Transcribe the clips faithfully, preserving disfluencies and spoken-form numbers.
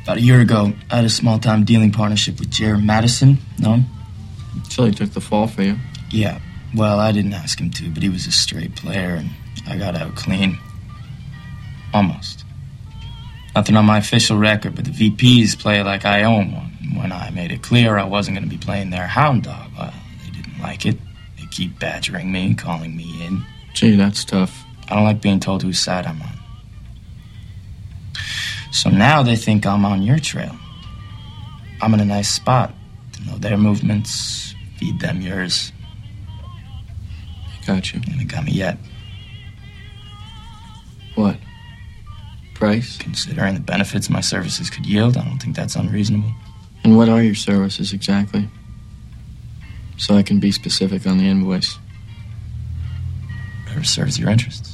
About a year ago, I had a small-time dealing partnership with Jared Madison. Know him? So he took the fall for you. Yeah. Well, I didn't ask him to, but he was a straight player, and I got out clean. Almost. Nothing on my official record, but the V Ps play like I own one. When I made it clear I wasn't going to be playing their hound dog, well, they didn't like it. They keep badgering me, calling me in. Gee, that's tough. I don't like being told whose side I'm on. So now they think I'm on your trail. I'm in a nice spot to know their movements, feed them yours. Got you. They haven't got me yet. What? Price? Considering the benefits my services could yield, I don't think that's unreasonable. And what are your services exactly? So I can be specific on the invoice. Whatever serves your interests.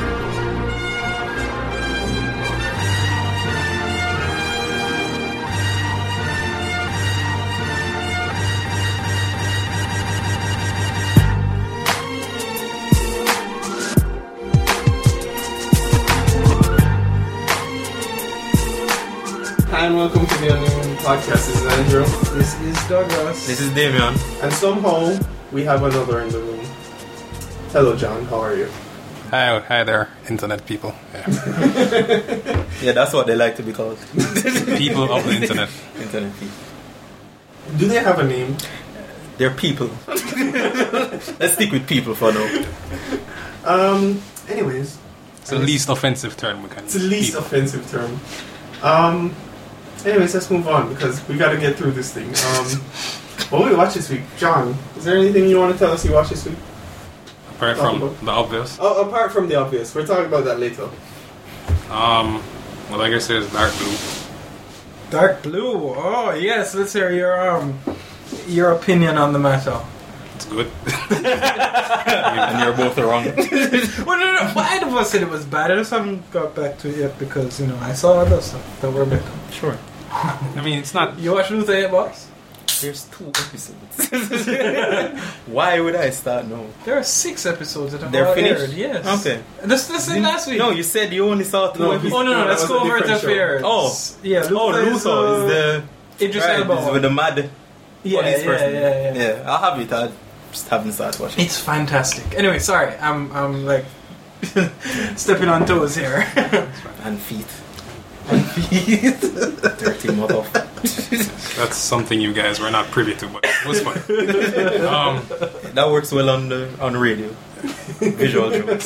Hi and welcome to the Unknown Podcast. This is Andrew. This is Douglas. This is Damian. And somehow we have another in the room. Hello, John. How are you? Hi, hi there, internet people. Yeah. Yeah, that's what they like to be called. People of the internet. Internet people. Do they have a name? They're people. Let's stick with people for now. Um. Anyways, It's the least offensive term we can. it's the least people. offensive term. Um. Anyways, let's move on because we got to get through this thing. Um. What we watch this week, John? Is there anything you want to tell us you watched this week? Apart Talk from about- the obvious. Oh, apart from the obvious, we're talking about that later. Um, well, I guess there's Dark Blue. Dark Blue. Oh yes, let's hear your um your opinion on the matter. It's good. And you're both wrong. Well, no, no, no. Either of us said it was bad. I just haven't got back to it yet because you know I saw other stuff that were better. Sure. I mean, it's not. You watched Luther eight Box? There's two episodes. Why would I start now? There are six episodes that have They're all finished? aired. Yes. Okay. This this is last week. No, you said you only saw two No, episodes. Oh no, no. No, Let's that go was a over the different show. affairs. Oh. yeah. Luther Oh, is, Luther uh, is the... Idris Right, Elba is one. with the mad Yeah, police yeah, person. yeah, yeah. Yeah, I'll have it. I just haven't started watching. It's fantastic. Anyway, sorry, I'm I'm like stepping on toes here. And feet. And feet. Dirty mother. That's something you guys were not privy to, but it was fun. Um, That works well on the on radio. Visual jokes.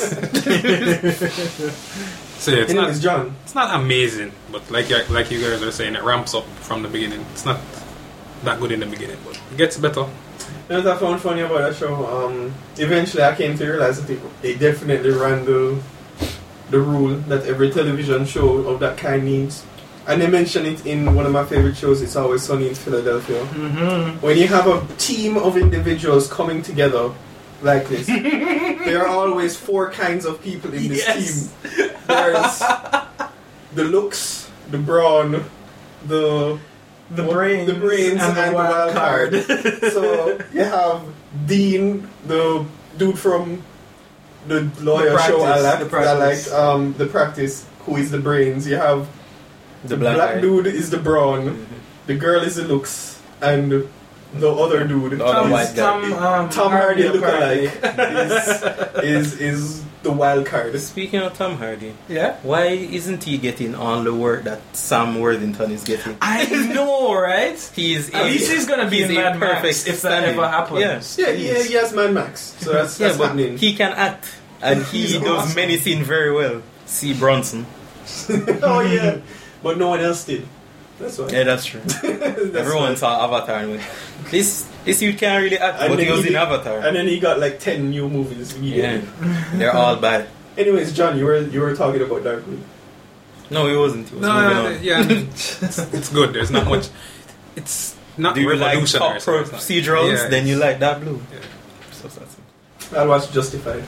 so yeah, it's not. Anyways, John. It's not amazing, but like you- like you guys are saying, it ramps up from the beginning. It's not that good in the beginning, but it gets better. You know what I found funny about that show? Um, eventually I came to realize that it, it definitely ran the, the rule that every television show of that kind needs. And they mention it in one of my favorite shows, It's Always Sunny in Philadelphia. Mm-hmm. When you have a team of individuals coming together like this, there are always four kinds of people in this Yes. team. There's the looks, the brawn, the... The What- brains, the brains and the wild card. So you have Dean, the dude from the lawyer The show I Practice, liked, The Practice. I liked um, the practice, who is the brains. You have The the black, black, guy. dude is the brawn, the girl is the looks, and the other dude, The other Tom, white guy. Tom, um, Tom Hardy apparently. lookalike, is, is is the wild card. Speaking of Tom Hardy, Yeah. why isn't he getting all the work that Sam Worthington is getting? I know, right? He's At least he's gonna be he's in a Mad Max perfect if that stand-in. ever happens. Yeah. Yeah, yeah, he has Mad Max, so that's, Yeah, that's but happening. he can act, and he He's does awesome. many scenes very well. See Bronson. Oh yeah, but no one else did. That's why. Yeah, that's true. That's Everyone why. saw Avatar and went, this this dude can't really act, And but then he was he in did- Avatar. And then he got like ten new movies Yeah, immediately. they're all bad. Anyways, John, you were you were talking about Dark Blue. No, he wasn't. He was No, moving uh, on. yeah, I mean, it's, it's good. There's not much. It's not Do you like revolutionary. top so it's not- procedurals? yeah, then you it's- like that blue. yeah. So that's it. I'll watch Justified.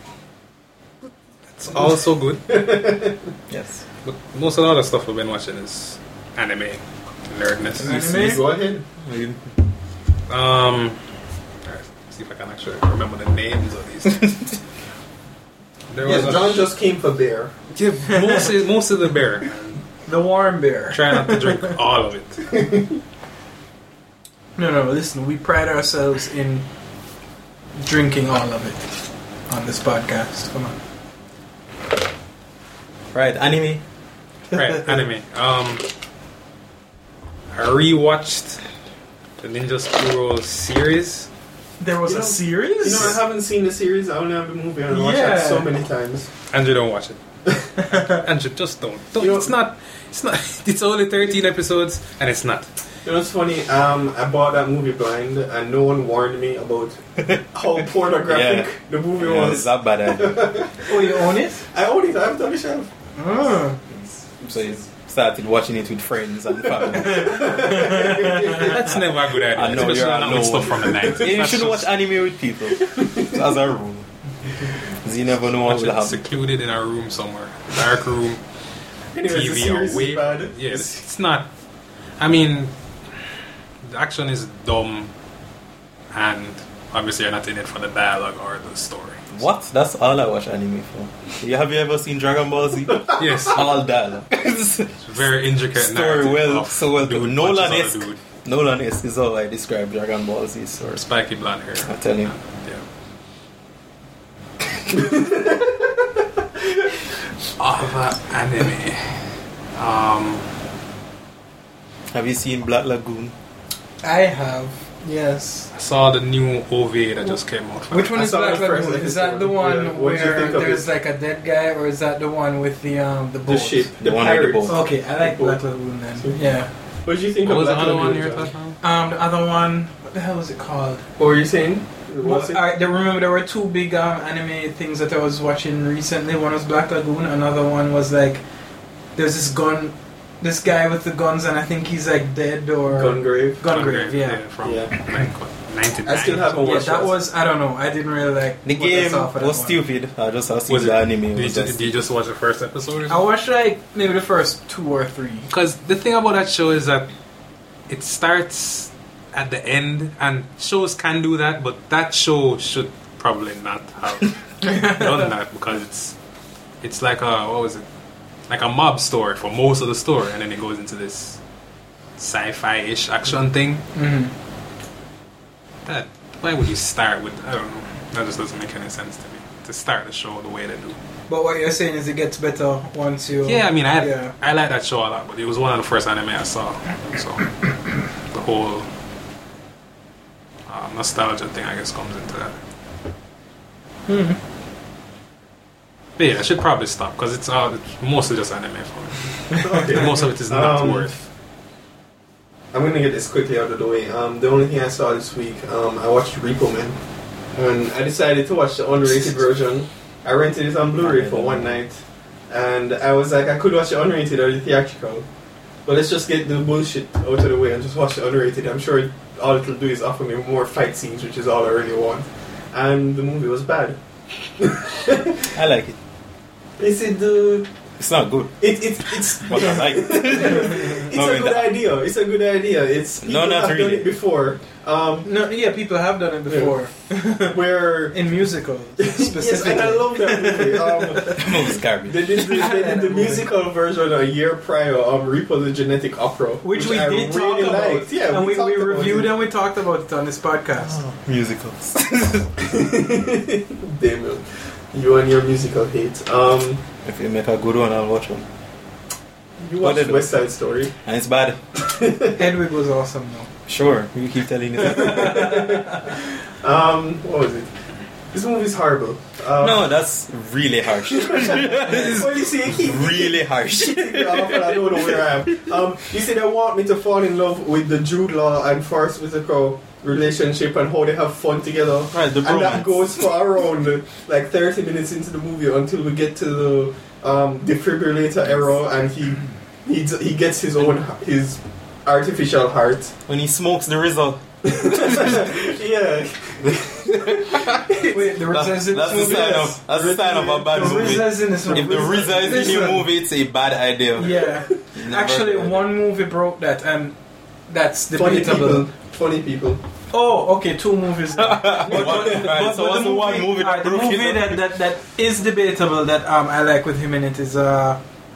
It's also good, Yes. but most of the other stuff we've been watching is anime, nerdness. Anime? Go ahead. Um, alright, see if I can actually remember the names of these. There Yes, was John a, just came for Bear. yeah, most of, most of the bear. The warm beer. Try not to drink all of it. No, no, listen, we pride ourselves in drinking all of it on this podcast. Come on. Right, anime. Right, anime. Um, I rewatched the Ninja Scroll series. There was You a know- series? You know, I haven't seen the series. I only have the movie and I watched Yeah. that so many times. Andrew, don't watch it. Andrew, just don't. don't You know- it's not. It's not. It's only thirteen episodes, and it's not. You know, it's funny. Um, I bought that movie blind, and no one warned me about how pornographic Yeah. the movie Yeah, it's was. that bad idea. Oh, you own it? I own it. I have it on the shelf. Oh. So you started watching it with friends and family. That's never a good idea. I know, Especially you're not with alone. stuff from the nineties. Yeah, you That's shouldn't just- watch anime with people. As a rule. Because you never know what Watch will it happen. secluded in a room somewhere, dark room, Anyways, T the V series away. is bad. Yeah, it's, it's not. I mean, the action is dumb, and obviously you're not in it for the dialogue or the story. What? That's all I watch anime for. You have you ever seen Dragon Ball Z? Yes, All dialogue. it's very intricate Story narrative well, of so well dude done. punches other Nolan-esque. dude. Nolan-esque is how I describe Dragon Ball Z story. Spiky blonde hair. I tell you. Yeah. Other anime. Um, Have you seen Black Lagoon? I have, yes. I saw the new O V A that just came out. Which one I is saw Black the first Lagoon? Is that the episode. one Yeah, what did you where think of there's it? like a dead guy, or is that the one with the um the boat? The ship. The The, one with the pirates. boat. Okay, I like The boat. Black Lagoon then. Yeah. What did you think What of was the Black other one Lagoon, you were John? talking about? Um, the other one, what the hell was it called? What were you saying? Well, Was it? I, there- remember there were two big um, anime things that I was watching recently. One was Black Lagoon. Another one was like there's this gun, this guy with the guns, and I think he's like dead or Gungrave. Gungrave. Yeah. from Yeah. like what, ninety-nine. I still haven't Yeah, watched that that. was I don't know. I didn't really like The what I game saw for that was one. stupid. I just have seen Was it, the anime. did, It you, was did just, you just watch the first episode? Or I watched like maybe the first two or three. Because the thing about that show is that it starts at the end, and shows can do that, but that show should probably not have done that because it's it's like a what was it? Like a mob story for most of the story, and then it goes into this sci-fi-ish action thing. Mm-hmm. That why would you start with? I don't know. That just doesn't make any sense to me. To start the show the way they do. But what you're saying is it gets better once you. Yeah, I mean, I Yeah. I like that show a lot, but it was one of the first anime I saw. So the whole uh, nostalgia thing, I guess, comes into that. Hmm. But yeah, I should probably stop because it's, uh, it's mostly just anime for me. Okay. Most of it is not Um, worth. I'm gonna get this quickly out of the way. Um, the only thing I saw this week, um, I watched Repo Man, and I decided to watch the unrated version. I rented it on Blu-ray for one night, and I was like, I could watch the unrated or the theatrical, but let's just get the bullshit out of the way and just watch the unrated. I'm sure all it'll do is offer me more fight scenes, which is all I really want. And the movie was bad. I like it. Is it the? It's not good, It, it, it's but I like it. it's No, a in good the- idea. It's a good idea. It's people No, not have really. done it before. Um, No, yeah, people have done it before where in musicals yes, specifically. and I love that movie. Um, The movie's garbage. they did, the, they did the musical version a year prior of Repo the Genetic Opera, Which we I did talk really about. liked. Yeah, and we, talked we about reviewed it. and we talked about it on this podcast. Musicals. Damn it. You and your musical hate. Um, If you make a good one, I'll watch one. you What watched did- West Side Story. And it's bad. Hedwig was awesome though. Sure, you keep telling it. Um, what was it? This movie's horrible. Um, No, that's really harsh. Well, you see, he, Really harsh. I don't know where I am. Um, you see, they want me to fall in love with the Jude Law and Forrest Whitaker relationship and how they have fun together. Right, the And that bromance. goes for around uh, like thirty minutes into the movie until we get to the um, defibrillator era, and he he d- he gets his own his artificial heart. When he smokes the result. Yeah, Wait, the That's, RZA is in that's this the movie? sign of that's the sign of a bad The movie. RZA is in this movie. If the R Z A is in your Listen. movie, it's a bad idea. Yeah. Never Actually, heard. one movie broke that, and that's funny debatable. people, funny people. Oh, okay, two movies. Now. But, but, One- right, so what's the one movie that alright, the broke movie it? that, that, that is debatable that um, I like with him in it is uh,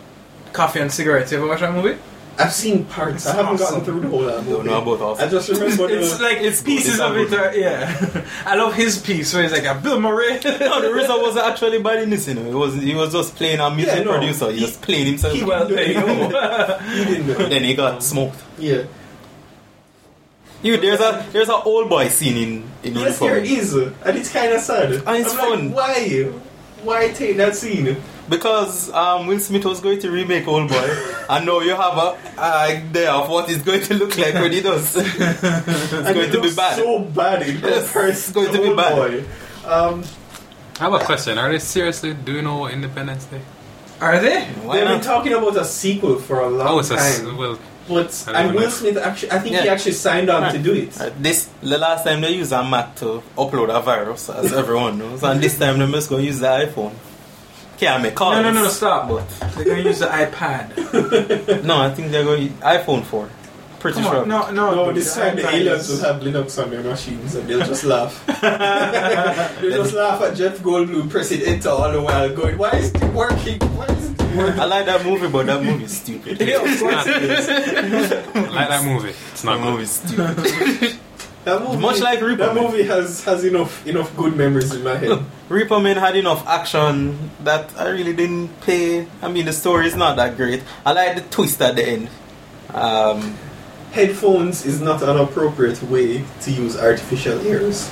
Coffee and Cigarettes. You ever watch that movie? I've seen parts. I haven't awesome. gotten through the whole of that movie. Don't know about all. I just remember the... It's like it's pieces It's of good. it. Are, yeah, I love his piece where he's like, "I Bill Murray." No, the reason wasn't actually bad in this, you know. It was he was just playing a music Yeah, no. producer. He, He- just played himself. he- Well, there you go. You didn't know. Then he got smoked. Yeah. You, there's a there's a old boy scene in in Yes, there Republic. is. And it's kind of sad. And it's I'm fun. Like, why? Why take that scene? Because um, Will Smith was going to remake Old Boy, and now you have a idea of what it's going to look like when he does. It's And going it to be looks bad. so bad in Yes, comparison it's going to be Old bad. Boy. Um, I have a question. Are they seriously doing all Independence Day? Are they? Why they've been not? talking about a sequel for a long Oh, it's a s- time. well. But I don't and know. Will Smith actually, I think he Yeah. actually signed on to do it. Uh, this the last time they used a Mac to upload a virus, as everyone knows, and this time they're just going to use the iPhone. Can't make calls. No, no, no, no, stop. But They're gonna use the iPad. no, I think they're going to use iPhone four. Pretty Come sure. on, no, no. No, this time the iPad aliens is- will have Linux on their machines and they'll just laugh. they'll just laugh at Jeff Goldblum pressing enter all the while going, why is it working? Why is it working? I like that movie, but that movie is stupid. Yeah, of course it is. Like that movie. It's not That good. movie is stupid. That movie, Much like Reaper that Man. movie has, has enough enough good memories in my head. Reaper Man had enough action that I really didn't pay. I mean, the story is not that great. I like the twist at the end. Um, Headphones is not an appropriate way to use artificial ears.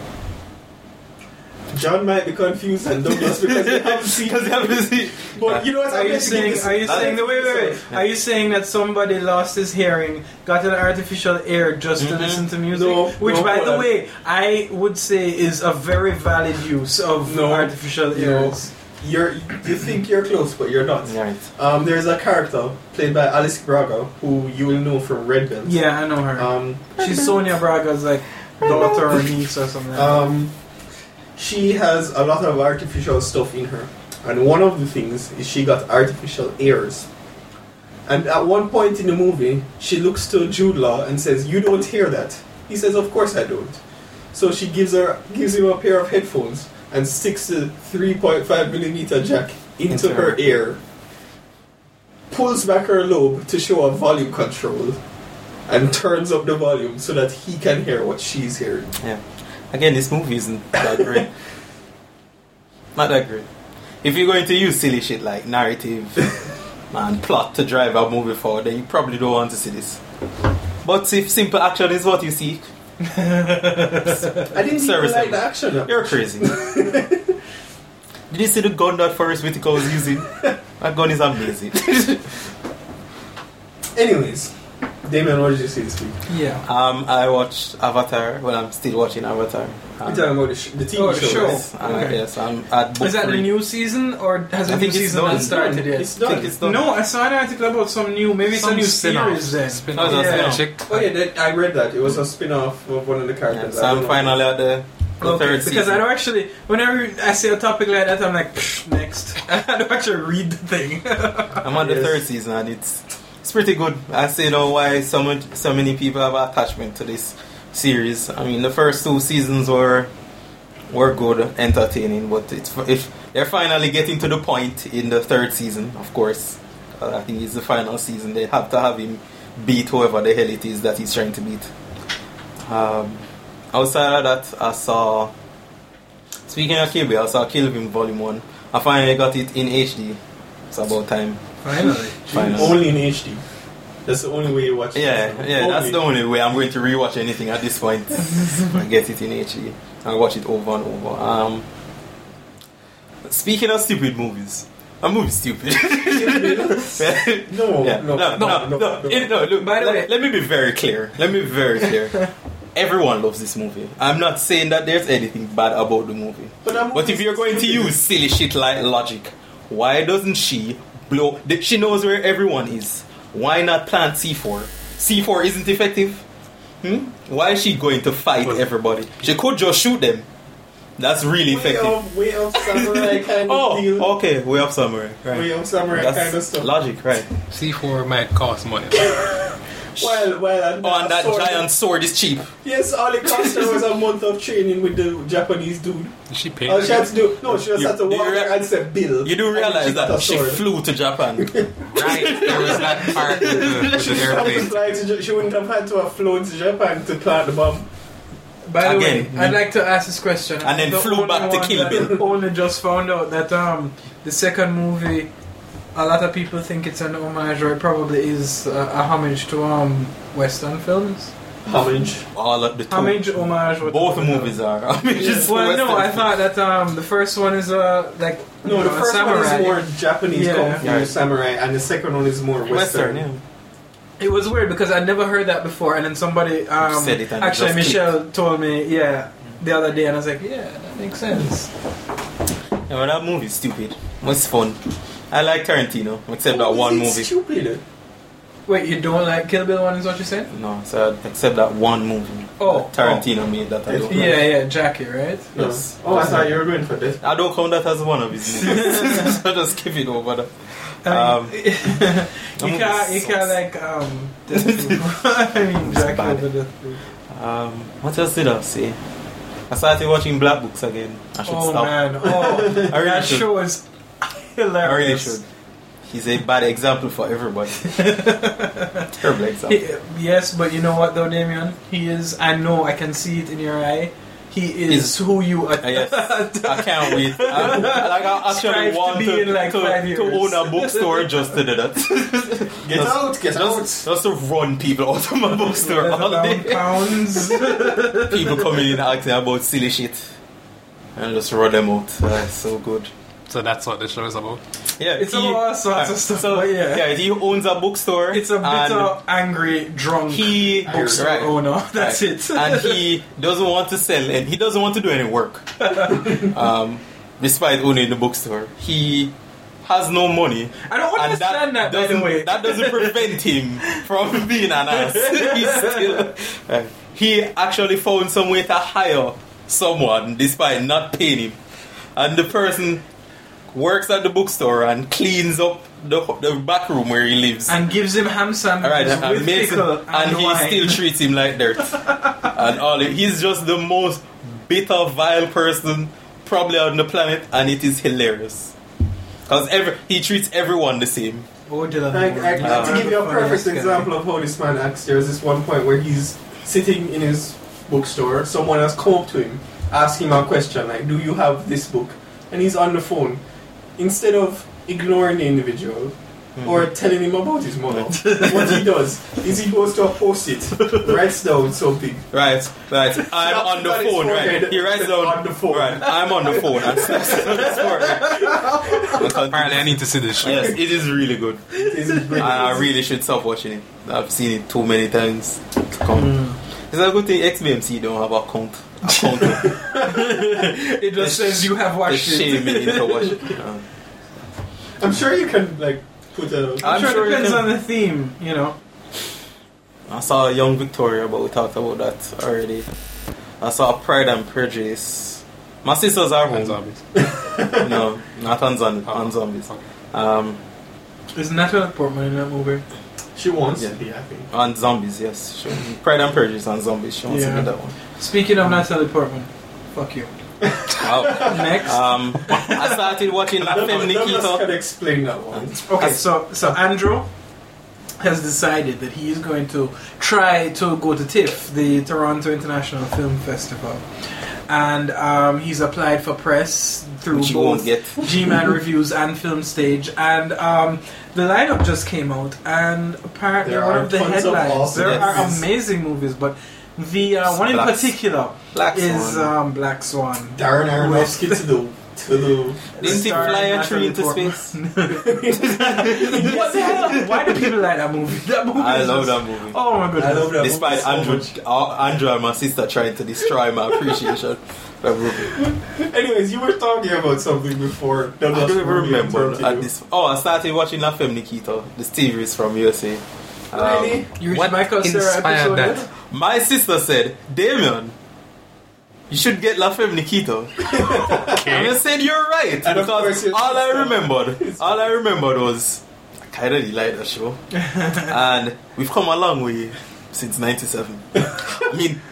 John might be confused and Douglas because they haven't seen because you haven't seen. But you know what Are I'm you saying? Are you saying? No, wait, wait, wait. Are you saying that somebody lost his hearing, got an artificial ear just to Mhm. listen to music? No, Which, no, by hold the on. way, I would say is a very valid use of No, artificial no. ears. You're you think you're close, but you're not. Right. Um, there's a character played by Alice Braga who you will know from Red Belt. Yeah, I know her. Um, She's Sonia Braga's like daughter or niece or something. um, she has a lot of artificial stuff in her, and one of the things is she got artificial ears. And at one point in the movie, she looks to Jude Law and says, "You don't hear that." He says, "Of course I don't." So she gives her gives him a pair of headphones and sticks the three point five millimeter jack into, Into her her. ear, pulls back her lobe to show a volume control, and turns up the volume so that he can hear what she's hearing. Yeah. Again, this movie isn't that great. Not that great. If you're going to use silly shit like narrative and plot to drive a movie forward, then you probably don't want to see this. But if simple action is what you seek, I didn't even Service like level. the action. of it. you're crazy. Did you see the gun that Forrest Whitaker was using? That gun is amazing. Anyways, Damien, what did you see this week? yeah. um, I watched Avatar. Well, I'm still watching Avatar. We're Um, talking about the, sh- the T V Oh, the show. show. right? yes, uh, Okay. yes, I'm at book Is that the three. new season or has I a new think it's season done. not started yet? It's I done. think it's done. No, I saw an article about some new. Maybe it's a Some new spin-off. series then. Spin-off. Oh, that's Yeah. a Chick. Oh yeah, that, I read that. It was a spin-off of one of the Yeah, characters. so I I'm don't know. finally at the, the Okay, third because season. I don't actually. Whenever I see a topic like that, I'm like, Psh, next. I don't actually read the thing. I'm on the Yes. third season and it's it's pretty good. I see you know why so much so many people have attachment to this series. I mean the first two seasons were were good, entertaining, but it's if they're finally getting to the point in the third season, of course. Uh, I think it's the final season. They have to have him beat whoever the hell it is that he's trying to beat. Um, outside of that, I saw. Speaking of Kill Bill, I saw Kill Bill Volume One. I finally got it in H D. It's about time. Finally. Finally. Only in H D. That's the only way you watch it. Yeah, yeah, that's Only. the only way I'm going to rewatch anything at this point. I get it in H D. I watch it over and over. Um, speaking of stupid movies, a movie stupid. No, Yeah. no, no, no, no, no, no, no. It- no, look, By the let, way- let me be very clear. Let me be very clear. Everyone loves this movie. I'm not saying that there's anything bad about the movie. But, that But movie if you're is going to stupid. use silly shit like logic, why doesn't she blow? the- She knows where everyone is. Why not plant C four? C four isn't effective. Hmm? Why is she going to fight Well- everybody? She could just shoot them. That's really way effective. of, way of samurai kind of Oh, deal. okay. Way of samurai. Right. Way of samurai That's kind of stuff. logic, right? C four might cost money. Well, well, and, Oh, and that sword- giant sword is cheap. Yes, all it cost her was a month of training with the Japanese dude. Is she paid? All she had to do, no, she just You- had to do you walk rea- there and say Bill. You do and then realize she got that a she sword. flew to Japan. Right, there was that part with the, with She, the had to airplane. fly to, Ja- she wouldn't have had to have flown to Japan to plant the bomb. By the Again, way, I'd like to ask this question. And then The flew only back to one Kill that Bill. Only just found out that um the second movie, a lot of people think it's an homage, or it probably is a, a homage to um Western films. Homage. All of the two. Homage, homage. what- Both movies are homages. to Well, no, Western I thought that um the first one is uh like No, you the know, a first one samurai. is more Japanese Yeah. kung fu Yeah. samurai, and the second one is more Western. Western. Yeah. It was weird because I'd never heard that before, and then somebody um Said it and it actually just Michelle told me yeah the other day, and I was like, yeah, that makes sense. Yeah, well, that movie's stupid. It's fun. I like Tarantino, except that Oh, one is it movie. Stupid. Wait, you don't like Kill Bill one? Is what you said? No, so except that one movie. Oh, that Tarantino made that I don't Yeah, like. yeah, Jackie, right? No. Yes. Oh, I thought you were going for this. I don't count that as one of his movies. So just keep it over there. I Um, mean, you can't, you sucks. can't like um. Death Proof. I mean, Jackie bad. over Death Proof. Um, what else did I say? I started watching Black Books again. I should Oh stop. man, oh, I really that should. show is I really hilarious. should. He's a bad example for everybody. Terrible example. He- yes, but you know what though, Damien? He is. I know. I can see it in your eye. He is Is- who you are. Uh, yes, I can't wait. I, like I Strive actually to want be to, in, like, to, five to years. own a bookstore just to do that. Get Just- out, get out. Just, just to run people out of my bookstore all day. pounds. People coming in asking about silly shit, and just run them out. That's so good. So that's what the show is about. Yeah, It's about all sorts of stuff, but yeah. yeah, he owns a bookstore. It's a and bitter, angry, drunk he bookstore right, owner. That's right. it. And he doesn't want to sell, and he doesn't want to do any work. Um, despite owning the bookstore, he has no money. I don't And understand that, by the doesn't- way. That doesn't prevent him from being an ass. He's still, uh, he actually found some way to hire someone despite not paying him. And the person works at the bookstore and cleans up the, the back room where he lives. And gives him ham sandwiches Alright, and, with makes pickle him, and, and he wine. still treats him like dirt. And all he's just the most bitter, vile person probably on the planet, and it is hilarious. Because every he treats everyone the same. Oh, Dylan Like, Moore. like, Yeah. to give you a perfect Funniest guy. example of how this man acts, there's this one point where he's sitting in his bookstore. Someone has come up to him, asking him a question like, "Do you have this book?" And he's on the phone. Instead of ignoring the individual or telling him about his mother, what he does is he goes to a post-it, writes down something. Right, right. I'm Slaps on it the on his phone, right? forehead, He writes says, down "On the phone." Right, I'm on the phone and slaps it on his forehead. Apparently, I need to see this show. Yes, it is really good. It is brilliant. I really should stop watching it. I've seen it too many times to come. It's a good thing X B M C don't have a count. A count. It just says you have They watched it. shame me into watching it. Uh, I'm sure you can like put a. I'm, I'm sure, sure it you depends can- on the theme, you know. I saw Young Victoria, but we talked about that already. I saw Pride and Prejudice. My sisters are And home. zombies. No, not on, zom- on zombies. Um, Is Natalie Portman in that movie? She wants Yeah. to be happy. on zombies, yes. She, Pride and Prejudice on zombies. She wants Yeah. to do that one. Speaking of Natalie Portman, fuck you. Wow. Next. Um, I started watching La Femme Douglas Nikita. can explain that one. Okay, so so Andrew has decided that he is going to try to go to TIFF, the Toronto International Film Festival, and um, he's applied for press through Which you both won't get. G-Man Reviews and Film Stage, and um, the lineup just came out, and apparently There one are of the tons of headlines. awesome there are movies. amazing movies, but the uh, one in Black- particular Black is Swan. um, Black Swan. Darren Aronofsky to the to the. Didn't he Starring fly a Natalie tree into Portman. space? What the hell? Why do people like that movie? That movie I is love just- that movie. Oh my goodness. I love that. Despite movie so Andrew, much. uh, Andrew and my sister trying to destroy my appreciation for that movie. Anyways, you were talking about something before. I don't even remember. At At this, oh, I started watching La Femme Nikita, the series from U S A. Um, Really? You reached What Michael Cera inspired episode that? yet? My sister said, Damien, you should get La Femme Nikita. And I said, you're right. And of because course your all I sister- remembered, all I remembered was kind of like that show. And we've come a long way since ninety-seven. I mean,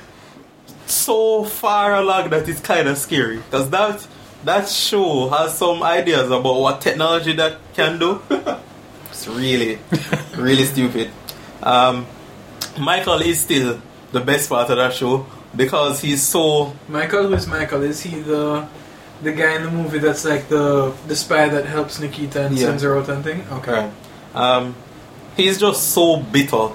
so far along that it's kind of scary. Because that, that show has some ideas about what technology that can do. It's really, really stupid. Um, Michael is still the best part of that show because he's so... Michael, who is Michael? Is he the the guy in the movie that's like the the spy that helps Nikita and Yeah. sends her out and thing? Okay. Right. Um, he's just so bitter.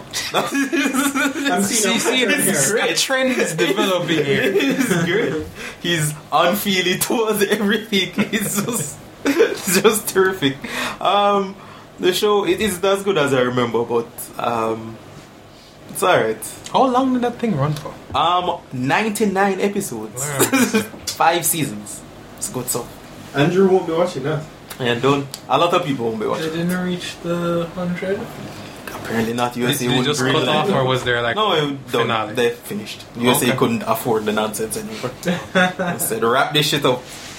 I'm seeing See, a see, pattern here. a trend is developing here. He's great. He's unfeeling towards everything. He's just, it's just terrific. Um, the show it is as good as I remember, but um, it's alright. How long did that thing run for? Um, ninety-nine episodes, Wow. five seasons. It's good stuff. Andrew won't be watching that. And don't a lot of people won't be They watching. didn't reach the hundred. Apparently not. U S A Did you would just bring cut it off, in. or was there like No, a it done. finale? They finished. U S A Okay. couldn't afford the nonsense anymore. They said, wrap this shit up.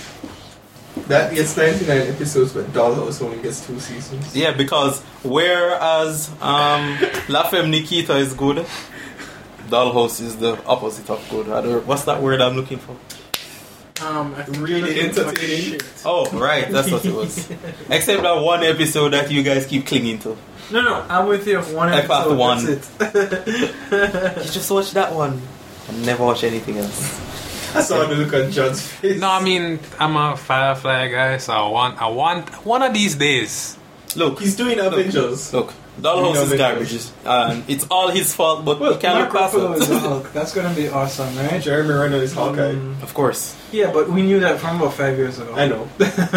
That gets ninety-nine episodes, but Dollhouse only gets two seasons. Yeah, because whereas um, La Femme Nikita is good, Dollhouse is the opposite of good. I don't, what's that word I'm looking for? Um, I Really entertaining. Oh, right, that's what it was. Except that one episode that you guys keep clinging to. No, no, I'm with you. One I passed episode. one. That's it. You just watch that one. And never watch anything else. I saw the look on John's face. No, I mean I'm a Firefly guy, so I want, I want one of these days. Look, He's doing Avengers. look, Dollhouse is Avengers. garbage. And it's all his fault, but Well, you can't look Mark past Ruffalo is the it. Hulk. That's gonna be awesome, right? Jeremy Renner is Hawkeye. Um, Of course. yeah, but we knew that from about five years ago. I know.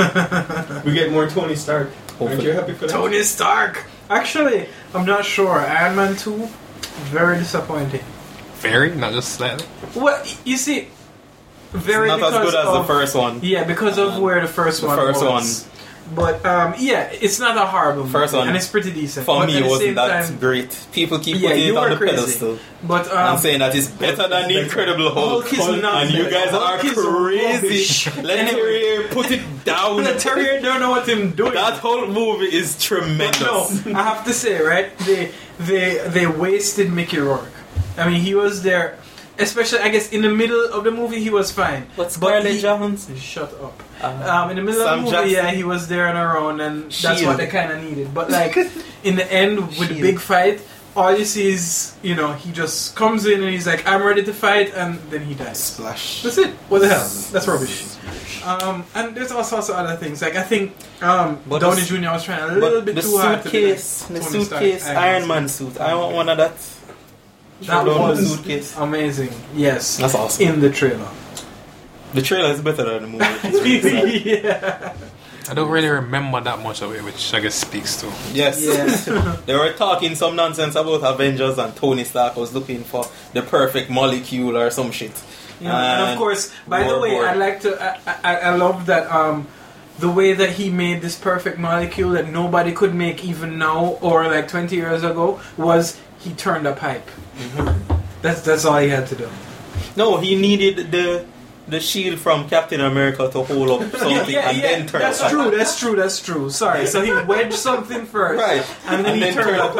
We get more Tony Stark. Aren't Hopefully. you happy for that? Tony Stark. Actually, I'm not sure. Iron Man two, very disappointing. Very, not just slightly. Well, you see, very Not as because good as the of- first one. Yeah, because of Um, where the first the one first was. But um, yeah, it's not a horrible movie, First one, and it's pretty decent. For but me, at it the wasn't same that time, great. People keep Yeah, putting you it on are the crazy. pedestal But um, and saying that it's better than the Incredible Hulk. Hulk is not and you better. guys Hulk are is crazy. rubbish. Let Terrier put it down. the Terrier don't know what I'm doing. That whole movie is tremendous. No, I have to say, right? They they they wasted Mickey Rourke. I mean, he was there, especially I guess in the middle of the movie he was fine. What's But Scarlett he- Johansson? Shut up. Uh, Um, in the middle Sam of the movie, Jackson. yeah, he was there on her own, and that's Shield. what they kind of needed. But like in the end, with the Shield. big fight, all you see is you know he just comes in and he's like, "I'm ready to fight," and then he dies. Splash. That's it. What the hell? That's rubbish. Um, and there's all sorts of other things. Like I think um, But Downey the- Junior was trying a little But bit the too hard to be like suitcase, the Tony Stark, suitcase Iron Man Man. suit. I want one of that. That Show down the was suitcase. amazing. Yes, That's awesome. in the trailer. The trailer is better than the movie. yeah. I don't really remember that much of it, which I guess speaks to. Yes. Yeah. They were talking some nonsense about Avengers and Tony Stark was looking for the perfect molecule or some shit. Yeah, and of And course, by the more way, bored. I like to. I, I, I love that um, the way that he made this perfect molecule that nobody could make even now or like twenty years ago was he turned a pipe. That's that's all he had to do. No, he needed the the shield from Captain America to hold up something Yeah, yeah, and yeah. then turn That's it. true. That's true. That's true. Sorry. So he wedged something first, Right. and then And he then turned turn a it.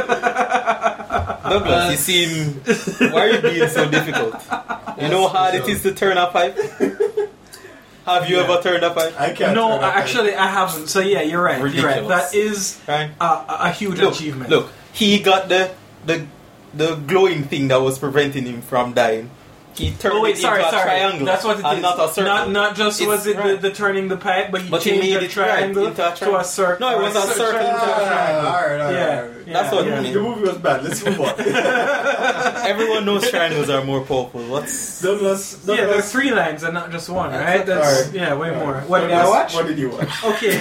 pipe. Douglas, you seem. Why are you being so difficult? You know how hard it is to turn a pipe? Have you Yeah. ever turned a pipe? I can't. No, turn that actually, I haven't. So yeah, you're right. You're right. Ridiculous. That is Right? a, a a huge Look, achievement. look, he got the the the glowing thing that was preventing him from dying. He turned Oh wait, it sorry, into a sorry. triangle. That's what it and is. not a circle. Not, not just It's- was it right. the, the turning the pipe, but he But he changed made the it right triangle into a to triangle. a circle. No, it was a circle into a triangle. Alright, alright, Yeah, alright. yeah, That's what yeah. I mean. The movie was bad. Let's move on. Everyone knows triangles are more powerful. What's Douglas, Yeah, Douglas, there are three lines and not just one, That's right? That's Alright. yeah, way Alright. more. What did I Douglas, watch? What did you watch? Okay.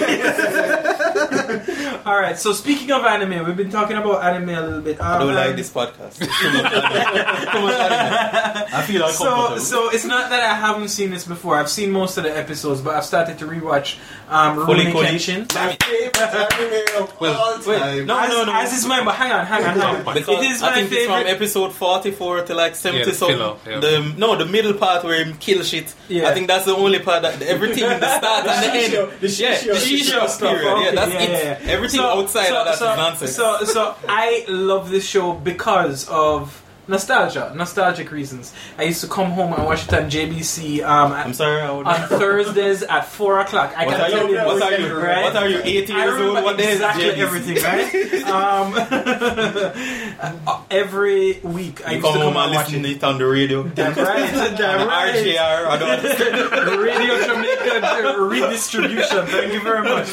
All right. So speaking of anime, we've been talking about anime a little bit. I don't Um, like this podcast. Too much anime. Too much anime. I feel So, uncomfortable. so it's not that I haven't seen this before. I've seen most of the episodes, but I've started to rewatch um, Fully Rurouni Koli. Kenshin. Damn it. Favorite anime of Well, all wait, time. no, as, no, no. as is mine, but hang on, hang on, hang on. Because It is I my think it's from favorite. episode forty-four to like seventy Yeah, the something. filler, yeah. The no, the middle part where him kill shit. Yeah. I think that's the only part that everything in the start and the Shisho, end. the yeah, Shisho, the Shisho Shisho stuff, period. okay, yeah, that's yeah, it. yeah, yeah. Everything everything outside so, of that so, is nonsense. So, so I love this show because of nostalgia, nostalgic reasons. I used to come home and watch it on J B C um, at, I'm sorry, I would... on Thursdays at four o'clock. I What can are tell you? you, What are this, you? right? What are you? Eighty I years remember old? What the hell is exactly J B C? everything, right? um, uh, every week I You used come to come home and and watch listen to it. it on the radio. Damn right, damn R J right. R. I don't understand. Radio Jamaica uh, redistribution. Thank you very much.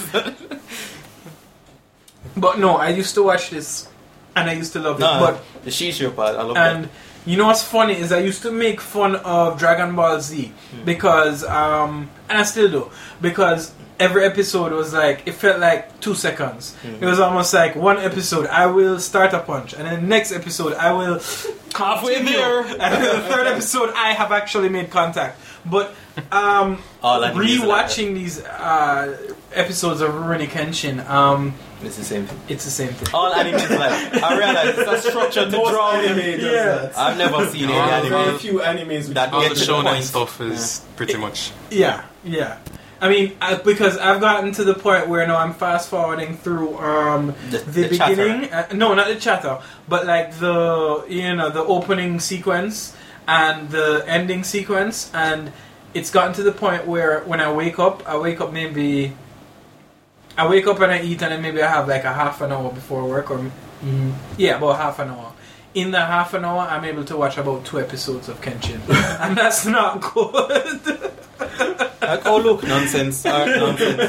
But no, I used to watch this, and I used to love it. Nah, But the Shisha part, I love and that. you know what's funny is I used to make fun of Dragon Ball Z because, um, and I still do, because every episode was like, it felt like two seconds. It was almost like one episode, I will start a punch, and then the next episode, I will Halfway continue. there. And then the third episode, I have actually made contact. But um, All animes are like rewatching these uh, episodes of Rurouni Kenshin, um, It's the same thing. it's the same thing. All anime is like, I realize it's a structure to Most draw. anime does Yeah. that. I've never seen any All- Very anime few animes which that All get the to the shonen point. stuff is pretty much. Yeah, yeah. I mean, I, because I've gotten to the point where now I'm fast forwarding through um, The- the, the beginning. Uh, no, not the chatter, but like the you know the opening sequence and the ending sequence, and it's gotten to the point where when I wake up, I wake up maybe. I wake up and I eat, and then maybe I have like a half an hour before work, or mm, yeah, about half an hour. In the half an hour, I'm able to watch about two episodes of Kenshin, and that's not good. Like, oh look, nonsense. Art nonsense.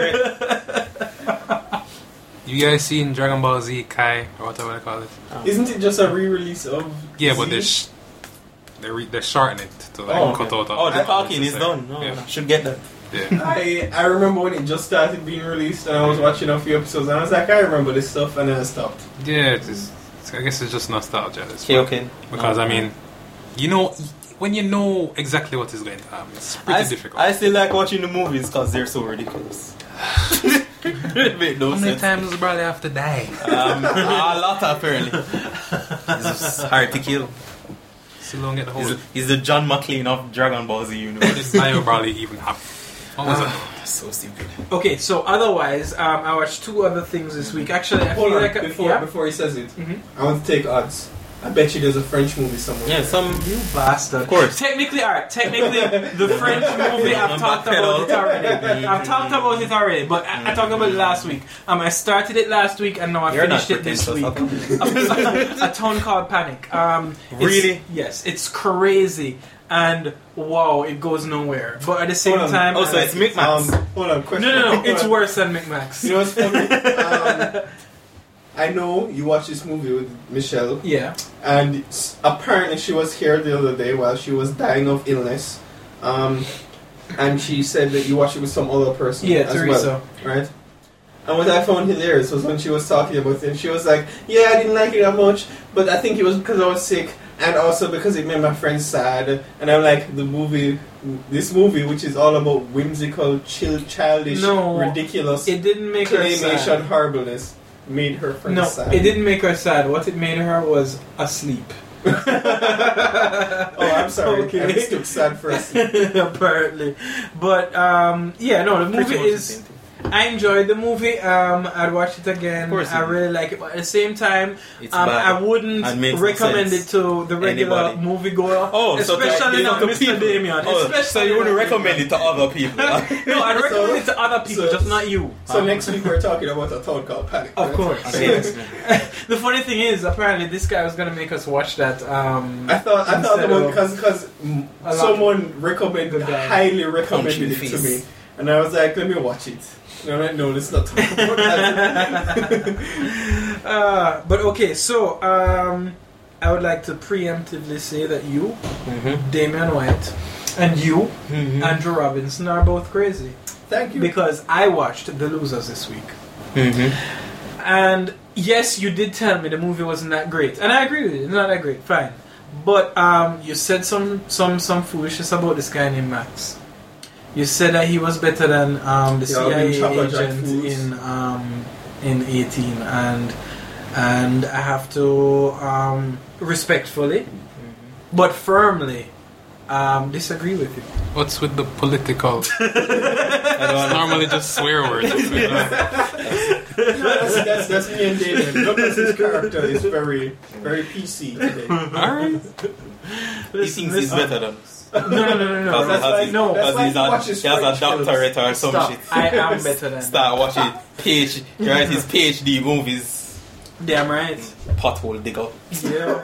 You guys seen Dragon Ball Z Kai or whatever they call it? Isn't it just a re-release of? Yeah, but Z? they sh- they re- they shorten it to like Oh, cut okay. out. Oh, the all talking is necessary. done. No, Yeah. should get that. Yeah. I I remember when it just started being released, and I was watching a few episodes, and I was like, I remember this stuff, and then I stopped. Yeah, it's, it's, I guess it's just nostalgia. at this Okay, point. okay. Because I mean, you know, when you know exactly what is going to happen, it's pretty I, s- difficult. I still like watching the movies because they're so ridiculous. It make no How many sense. times does Bradley have to die? Um, a lot apparently. It's just hard to kill. Still don't get the He's, whole. he's the John McClane of Dragon Ball Z What universe. did Bio Bradley even have? What was it? That's so stupid. Okay, so otherwise, um, I watched two other things this week. Actually, I Hold feel on, like I, before yeah? before he says it, Mhm. I want to take odds. I bet you there's a French movie somewhere. Yeah, some. You bastard. Of course. Technically, alright. Technically, the French movie, I've I'm talked back about it pedal. already. I've talked about it already, but I, I talked about it last week. Um, I started it last week, and now I You're not finished it this week. pretentious. A Town Called Panic. Um, it's- Really? Yes, it's crazy, and wow, it goes nowhere. But at the same Hold on. time, Oh, so I it's like it. Micmacs. Um, hold on, question. No, no, no. Hold It's on. worse than Micmacs. You know what's funny? um, I know you watched this movie with Michelle, Yeah. and s- apparently she was here the other day while she was dying of illness, um, and she said that you watched it with some other person. Yeah, as Teresa. well, right? And what I found hilarious was when she was talking about it, she was like, "Yeah, I didn't like it that much, but I think it was because I was sick, and also because it made my friends sad." And I'm like, the movie, this movie, which is all about whimsical, chill, childish, No, ridiculous It didn't make her claymation sad. horribleness, made her friends No, sad. it didn't make her sad. What it made her was asleep. Oh, I'm sorry. Okay. I mistook sad for us. Apparently, but um, yeah, no, the movie Pretty much the is. same thing. I enjoyed the movie. Um, I'd watch it again. Of course you I do. really like it, but at the same time, It's um, bad. I wouldn't And makes no recommend it sense. to the regular Anybody. moviegoer. Oh, so to- especially they not look to Mister people. Damien. Oh, especially so you wouldn't not recommend it to other people? No, I'd recommend it to other people, so- just not you. So next week we're talking about a town called Panic. Of right? course. The funny thing is, apparently, this guy was gonna make us watch that. Um, I thought I thought instead about of- because because A lot. someone recommended Good guy. highly recommended Country it to face. me, and I was like, let me watch it. And I'm like, no, let's not talk about that. uh, but okay, so um, I would like to preemptively say that you, Mm-hmm. Damian White, and you, Mm-hmm. Andrew Robinson, are both crazy Thank you. because I watched The Losers this week, Mm-hmm. and yes, you did tell me the movie wasn't that great, and I agree with you. It's not that great, fine. But um, you said some some some foolishness about this guy named Max. You said that he was better than um, the Yeah, C I I've been A Chopper Jack agent fools. in um, in eighteen, and and I have to um, respectfully, but firmly, um, disagree with you. What's with the political? I don't It's normally just swear words. You know? that's, that's, that's me and David. Douglas's character is very, very P C today. Alright. He thinks he's better than us. No, no, no, no, no. Because That's why- no, that's why he's he a, watches he has a French films. doctorate or some Stop. shit. I am better than Start watching PhD, right? His PhD movies. Damn right. Pothole digger. Yeah.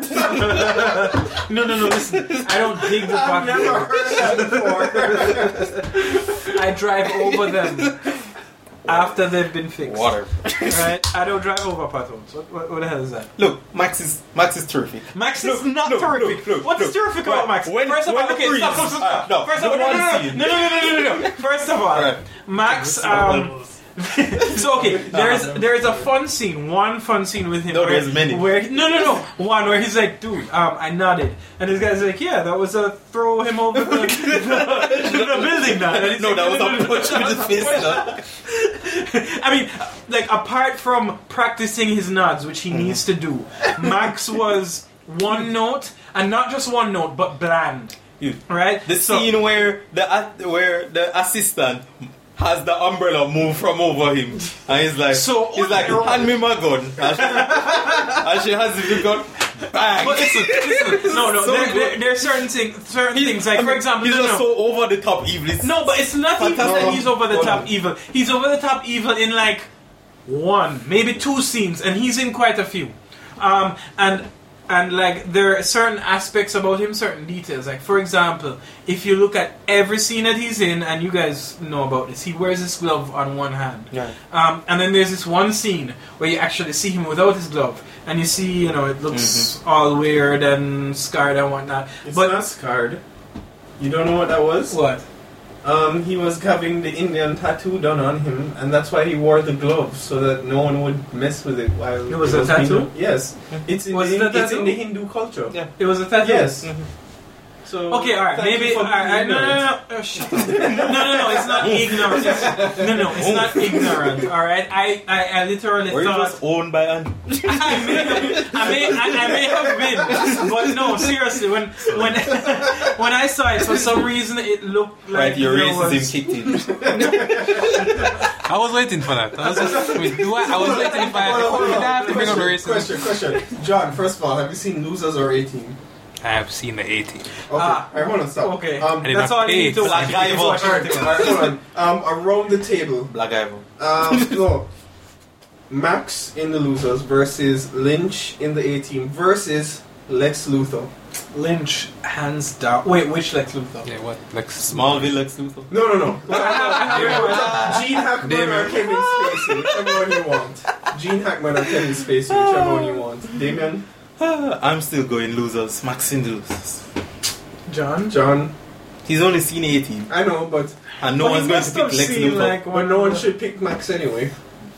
no, no, no. Listen, I don't dig the I've never pothole. heard that before. I drive over them after they've been fixed. Water. Right? I don't drive over potholes. What, what, what the hell is that? Look, Max is Max is terrific. Max Look, is not look, terrific. look, look, What's look. terrific Right. about Max? When- First of when all, the okay, breeze- stop, stop, stop, stop. Alright, no, First of all, the no, no, one no, scene. no, no, no, no, no, no. First of all, Alright. Max. Um, so okay, there's there's a fun scene, one fun scene with him. No, where, there's many. Where no, no, no, one where he's like, dude, um, I nodded, and this guy's like, yeah, that was a throw him over the, the, the building. Now, and he's No, like, that was no, no, a no, punch no, with the face. No. I mean, like, apart from practicing his nods, which he needs to do, Max was one note, and not just one note, but bland. You- Right? The So- scene where the a- where the assistant has the umbrella move from over him, and he's like, So- he's like, hand me my gun, and she, and she has the gun, bang. But listen, listen, no, no, So there, good. there, there are certain, thing, certain He's- things, like, I mean, for example, he's no, just no. so over the top evil. It's- No, but it's not even Fantastic. that he's over the Hold top on. evil. He's over the top evil in like one, maybe two scenes, and he's in quite a few. Um, and and like there are certain aspects about him, certain details. Like for example, if you look at every scene that he's in, and you guys know about this, he wears his glove on one hand. Yeah. Um, and then there's this one scene where you actually see him without his glove, and you see, you know, it looks all weird and scarred and whatnot. It's but not scarred. You don't know what that was? what? Um, he was having the Indian tattoo done on him, and that's why he wore the gloves, so that no one would mess with it while It was it a tattoo? being done. Yes, it's in, Was the, it a Hin- it's tattoo? in the Hindu culture. Yeah. It was a tattoo. Yes. So Okay, alright, thank maybe. you for Alright, being no, no, ignorant. no, no, shut up. no, no, no, it's not ignorant. It's, no, no, it's not ignorant. Alright, I, I, I literally Were you thought. just owned by Andy? I may, I may, I, I may have been, but no, seriously. When, when, when I saw it, for some reason, it looked like Right, your there racism was- kicked in. I was waiting for that. I was just, wait, do I, I was waiting if I, Hold on, hold did on. I have to bring up the Question, racism. question, question. John, first of all, have you seen Losers or eighteen? I have seen the eighteen. Okay, Ah, alright, hold on, stop. okay. Um, I did That's not all you pay need to for watch. Black You need to watch Ivo. everything. alright, hold on. Um, around the table, Black Ivo. um, no. Max in the Losers versus Lynch in the eighteen versus Lex Luthor. Lynch, hands down. Wait, which Lex Luthor? Yeah, what? Like Smallville Lex Luthor. No, no, no. I Gene Hackman or Damon. Kevin Spacey, whichever one you want. Gene Hackman or Kevin Spacey, whichever one you want. Damien, I'm still going losers. Max in the losers. John? John, He's only seen eighteen, I know, but and no But he one's going to must have pick Lex seen, Luthor. like, but no one should pick Max anyway.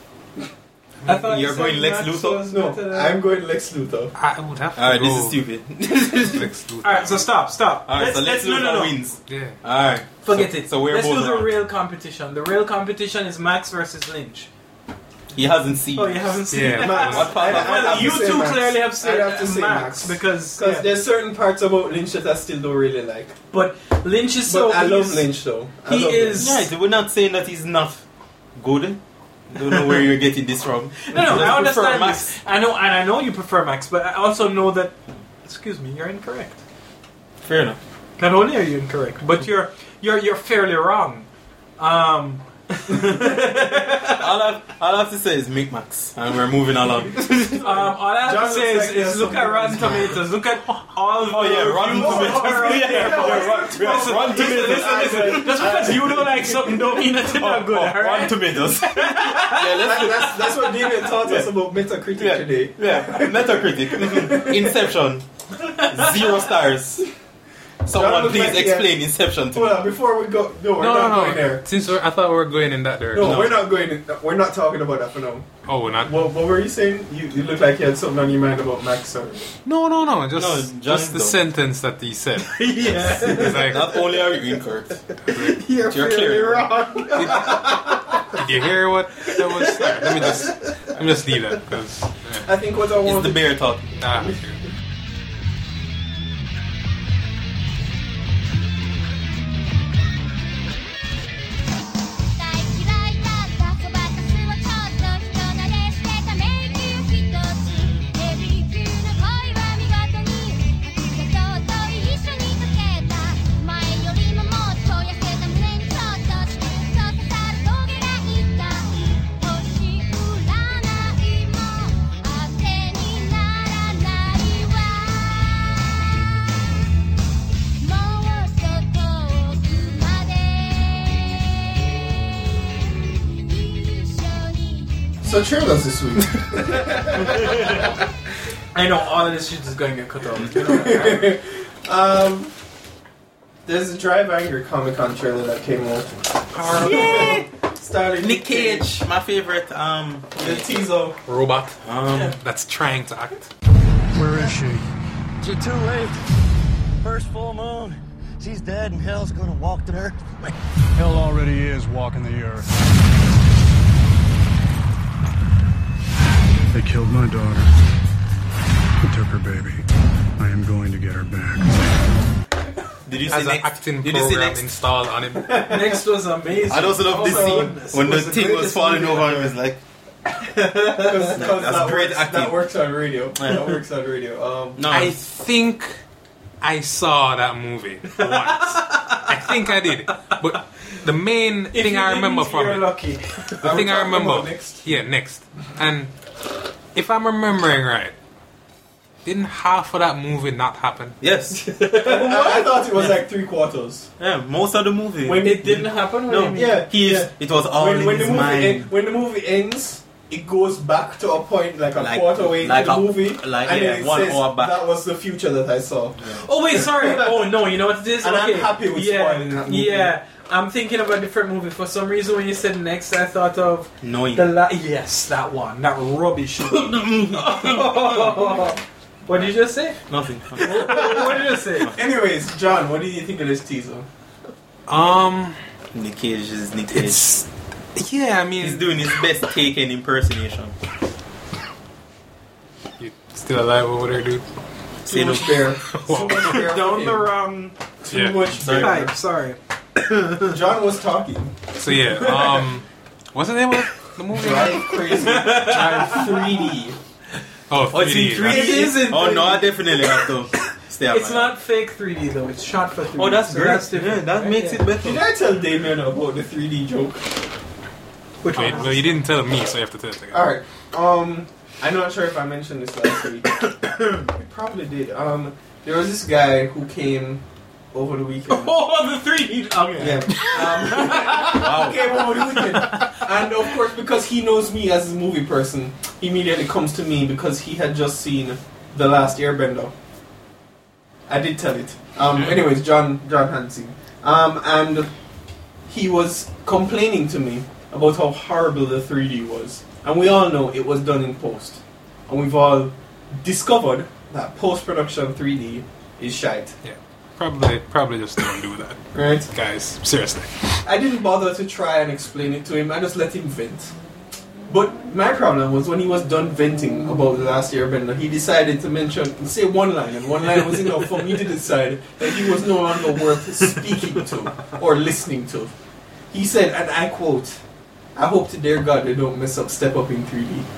I thought You're you going said Lex Max Luthor? was No, better than- I'm going Lex Luthor. I would have to Alright, go this is stupid. Lex Luthor. Alright, so stop, stop. Alright, so Lex no, Luthor no, no. wins. Yeah. Alright. Forget so, it. So we're Let's both do the wrong. real competition. The real competition is Max versus Lynch. He hasn't seen. Oh, you haven't seen Yeah. it? Max. What part? I'd- I'd Well, have to you say two Max. clearly have said I'd have to say Max, Max. because Because yeah. there's certain parts about Lynch that I still don't really like. But Lynch is so. But I love he's- Lynch though. I he love is- Lynch. Right, we're not saying that he's not good. Don't know where you're getting this from. No, no, Just I prefer understand Max. this. I know, and I know you prefer Max, but I also know that. Excuse me, you're incorrect. Fair enough. Not only are you incorrect, but you're you're you're fairly wrong. Um, all, I, all I have to say is make Max, and we're moving along. um, all I have John to say looks is, like he is has look at something Rotten on his mind. Tomatoes. Look at all the Oh yeah, Rotten reviews Tomatoes. that are out Yeah, there. yeah, Rotten- Listen, Rotten listen, Tomatoes. listen, listen. Just because you don't like something don't mean that it's not good, Oh, alright? Rotten Tomatoes. yeah, let's That- that's, that's what David taught us about Metacritic Yeah. today. Yeah, Metacritic. Inception. Zero stars. Someone John please looks like he explain Inception to me. Hold on, before we go, no, we're No, not no, going no. there. Since we're, I thought we were going in that direction. No, we're not going. In, we're not talking about that for now. Oh, we're not. What, what were you saying? You, you look like you had something on your mind about Max. Sorry. No, no, no. Just, No, John just the don't. sentence that he said. Yeah. It's like, Not only are you incorrect, You're, You're fairly clear. wrong. did you hear what that was? Alright, let me just, let me just leave that because. Yeah. I think what I it's want. the bear talk. Ah, okay. So trailers this week. I know all of this shit is going to get cut off. You know, um, there's a Drive Angry Comic Con trailer that came out. Yeah. Starting Nick Cage, my favorite. Um, the teaser. Robot um, that's trying to act. Where is she? You're too late. First full moon. She's dead and hell's gonna walk the earth. Hell already is walking the earth. They killed my daughter. They took her baby. I am going to get her back. did you see Has an next? acting Did you see program next? installed on him. Next was amazing. I also love this Oh, scene goodness. when It the was the thing was greatest falling movie over and ever. it was like, Because that, great works, acting. that works on radio. Yeah. That works on radio. Um, no. I think I saw that movie once. I think I did. But the main If thing you I remember didn't, from you're it, lucky. the Are we thing I talking remember, about next? yeah, next. And if I'm remembering right, didn't half of that movie not happen? Yes. I, I thought it was like three quarters. Yeah, most of the movie. When It didn't happen. What do no, you mean? Yeah, he's. yeah. It was all when, in when the his movie mind. en- when the movie ends, it goes back to a point like a Like- quarter way like into the a- movie, like, and yeah, then it one says, hour back. that was the future that I saw. Oh wait, sorry. Oh no, you know what it is? And I'm okay. happy with yeah, spoiling that movie. Yeah, I'm thinking of a different movie. For some reason, when you said next, I thought of Knowing. the la- yes, that one, that rubbish. movie. What did you just say? Nothing. What, what did you just say? Anyways, John, what did you think of this teaser? Um, Nick Cage is Nick Cage. it's yeah. I mean, He's doing his best Taken impersonation. you still alive over there, dude? Too Say no. much bear. Too much bear. Down the for him. wrong Too Yeah. much Sorry. bear. pipe. Sorry. John was talking. So yeah. Um, what's the name of the movie? Drive crazy. Drive three D. Oh, Oh, it's in three D. three D. It is in Oh three D. no, I definitely have to stay up. It's not fake three D though. It's shot for three D. Oh, that's so great. That's different. Yeah, that right? makes Yeah. it better. Did I tell Damien about the three D joke? Which Wait, one? well, you didn't tell me, so you have to tell it again. Alright. Um, I'm not sure if I mentioned this last week. I probably did. Um, there was this guy who came over the weekend. Oh, the three D. Okay. Yeah. Um, he came over the weekend. And of course, because he knows me as a movie person, he immediately comes to me because he had just seen The Last Airbender. I did tell it. Um, anyways, John John hadn't seen. Um, and he was complaining to me about how horrible the three D was. And we all know it was done in post. And we've all discovered that post-production three D is shite. Yeah, probably, probably just don't do that, Right? guys. Seriously. I didn't bother to try and explain it to him. I just let him vent. But my problem was when he was done venting about The Last Airbender, he decided to mention, say one line, and one line was enough for me to decide that he was no longer worth speaking to or listening to. He said, and I quote, "I hope to dear God they don't mess up Step Up in three D."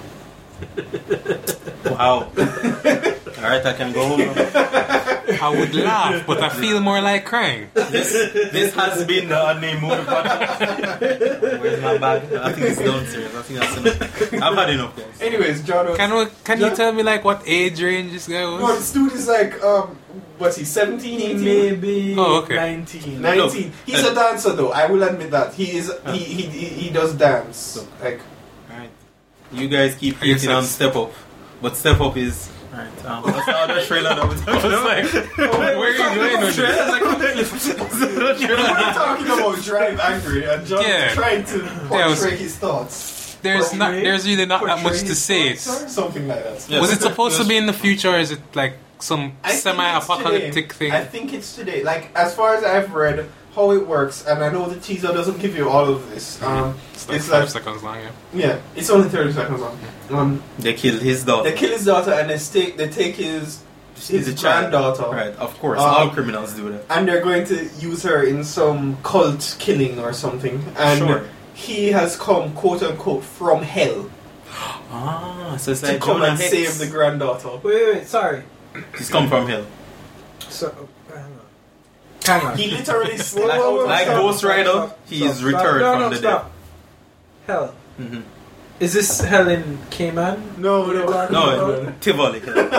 Wow. Alright, I can go home. I would laugh, but I feel more like crying. This, this has been the Unnamed Movie Podcast. Where's my bag? I think it's downstairs. I think that's enough. I've had enough, guys. Anyways, John was... Can we, can you Yeah. tell me like what age range this guy No, was? this dude is like, um, what's he, seventeen, eighteen? Maybe Oh, okay. nineteen. nineteen. He's a dancer though, I will admit that. He is, he, he, he, he does dance. Like, Alright. You guys keep I guess hating on that's- Step Up. But Step Up is. Alright, um, what's the other trailer that was talking about? Where are you going with this? we're talking about Drive Angry and John Yeah. trying to portray Yeah, it was- his thoughts. There's Portray- not, there's really not that portray much to his say. thoughts, or something like that. Yeah. Was it supposed to Just- be in the future, or is it like some I think it's semi-apocalyptic today. thing? I think it's today. Like, as far as I've read how it works, and I know the teaser doesn't give you all of this. Um, It's like it's five like, seconds long, yeah. yeah, it's only thirty seconds long. Um, They killed his daughter. they kill his daughter and they take they take his his He's a child. granddaughter. Right, of course. Um, all criminals do that. And they're going to use her in some cult killing or something. And Sure. he has come, quote unquote, from hell Ah, so it's to like come Jonah and Hex. save the granddaughter. Wait, wait, wait, sorry. He's come from hell. So, hang on. Hang on. He literally Whoa, slapped whoa, whoa, out Like stop, Ghost stop, Rider, stop, he stop, is stop. returned no, from no, the stop. Hell. Mm-hmm. Is this hell in Cayman? No, no, No, No, Tivoli.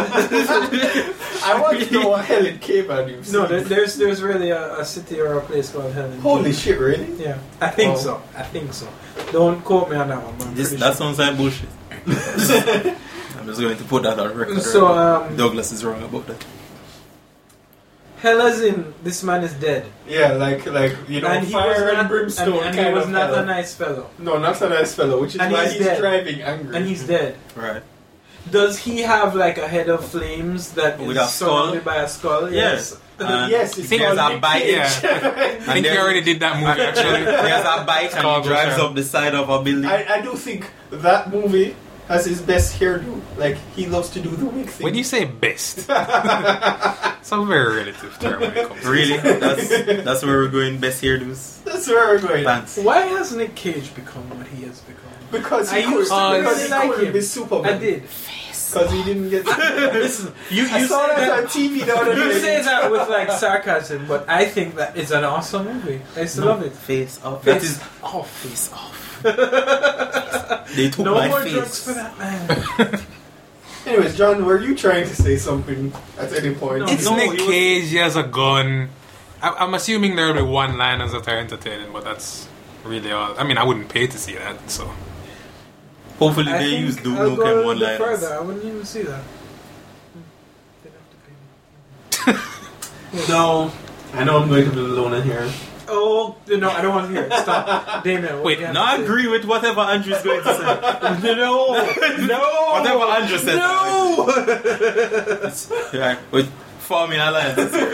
I want to know what hell it came at you. No, there, there's there's really a, a city or a place called hell in Holy Cayman. shit, really? Yeah, I think Wow. so. I think so. Don't quote me on that one, man. This, Pretty that sure. sounds like bullshit. I'm just going to put that on record. So, right? um, Douglas is wrong about that. Hell as in, this man is dead. Yeah, like like you know, and he fire was and not, brimstone. and, and kind he was of not hell. a nice fellow. No, not a nice fellow, which is And why he's he's, dead. driving angry. And he's dead. Right. Does he have like a head of flames that With is a skull? surrounded by a skull? Yes. Yes. And yes, it's he has called a Nick bike. Cage. Yeah. I think there's- he already did that movie actually. He has a bike and Chicago he drives Sheriff. up the side of a building. I, I do think that movie has his best hairdo. Like, he loves to do the wig thing. When you say best, it's a very relative term when it comes to Really? That's that's where we're going. Best hairdos. That's where we're going. Pants. Why has Nick Cage become what he has become? Because he I could, used to because really he like couldn't him. be Superman. I did. Because he didn't get... Listen, you, you I saw say that that, on T V the other you day. say that with like sarcasm, but I think that it's an awesome movie. I still No. love it. Face off. That Face is off. face off. They took No my more face. drugs for that man. Anyways, John, were you trying to say something at any point? No. It's No, Nick he was- Cage, he has a gun. I, I'm assuming there will be one-liners that are entertaining, but that's really all. I mean, I wouldn't pay to see that, so. Hopefully I they think use Duke I'll Nukem go a little one bit liners. further. I wouldn't even see that. They'd have to pay me. No. I know I'm going to be alone in here. Oh no! I don't want to hear it. Stop, Damien. Wait, no, No, I agree with whatever Andrew's going to say. No, no, Whatever Andrew says. no. It's, yeah, with forming alliances here.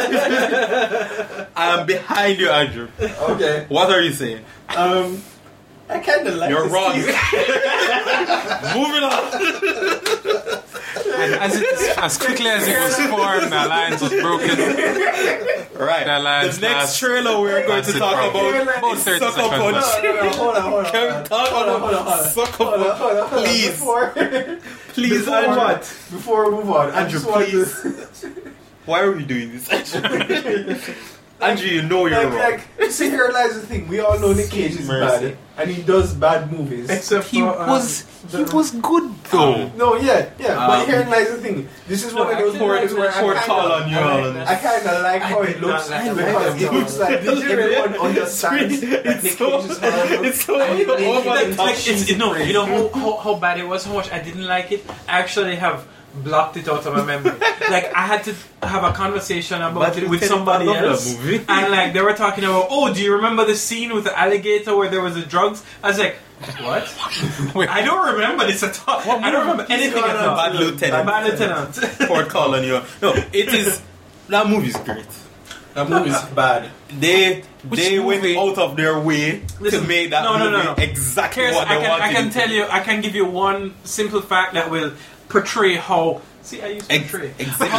I'm behind you, Andrew. Okay. What are you saying? Um, I kind of like You're this wrong. team. Moving on. And as, it is, as quickly as it was formed, the alliance was broken. Right. That line's The next last- trailer we're going to That's it, talk bro. about About is thirty Sucker seconds Punch. left. No, no, no, hold on, hold on. Can we hold on. talk Hold on, about hold on, hold on. Sucker Hold on, Punch? hold on, hold on. Please. Before, Please, before Andrew. what? Before we move on, I Andrew, just want please. to... Why are we doing this, Andrew? Andrew, you know you're Like, wrong. like, see, here lies the thing. We all know Nick Cage is Mercy. bad, and he does bad movies. Except He for, um, was he the- was good though. No, yeah, yeah. Um, but here lies the thing. This is No, one of those actually, movies like, where Pour I tall on kind you, of, Alan. I kind of like how I it did looks not like because it. it looks like Did you really? everyone understands that Nick It's so, Cage is horrible. it's so And it- it- over it- the top. Like, it's, it, no, you know how, how, how bad it was, how much I didn't like it. I actually have blocked it out of my memory. Like, I had to have a conversation about But it with Lieutenant somebody Dan loved else. that movie. And like, they were talking about, oh, do you remember the scene with the alligator where there was the drugs? I was like, what? Wait, I don't remember this at all. I don't remember anything at all. Bad Lieutenant. Bad Lieutenant. Pour tall on you. No, it is. That movie's great. That movie's bad. They Which they went movie? out of their way Listen, to make that no, no, movie no, no. exactly Here's, what I they can, wanted. I can it to tell be. you, I can give you one simple fact that will portray how. See, I use Ex- portray. exactly.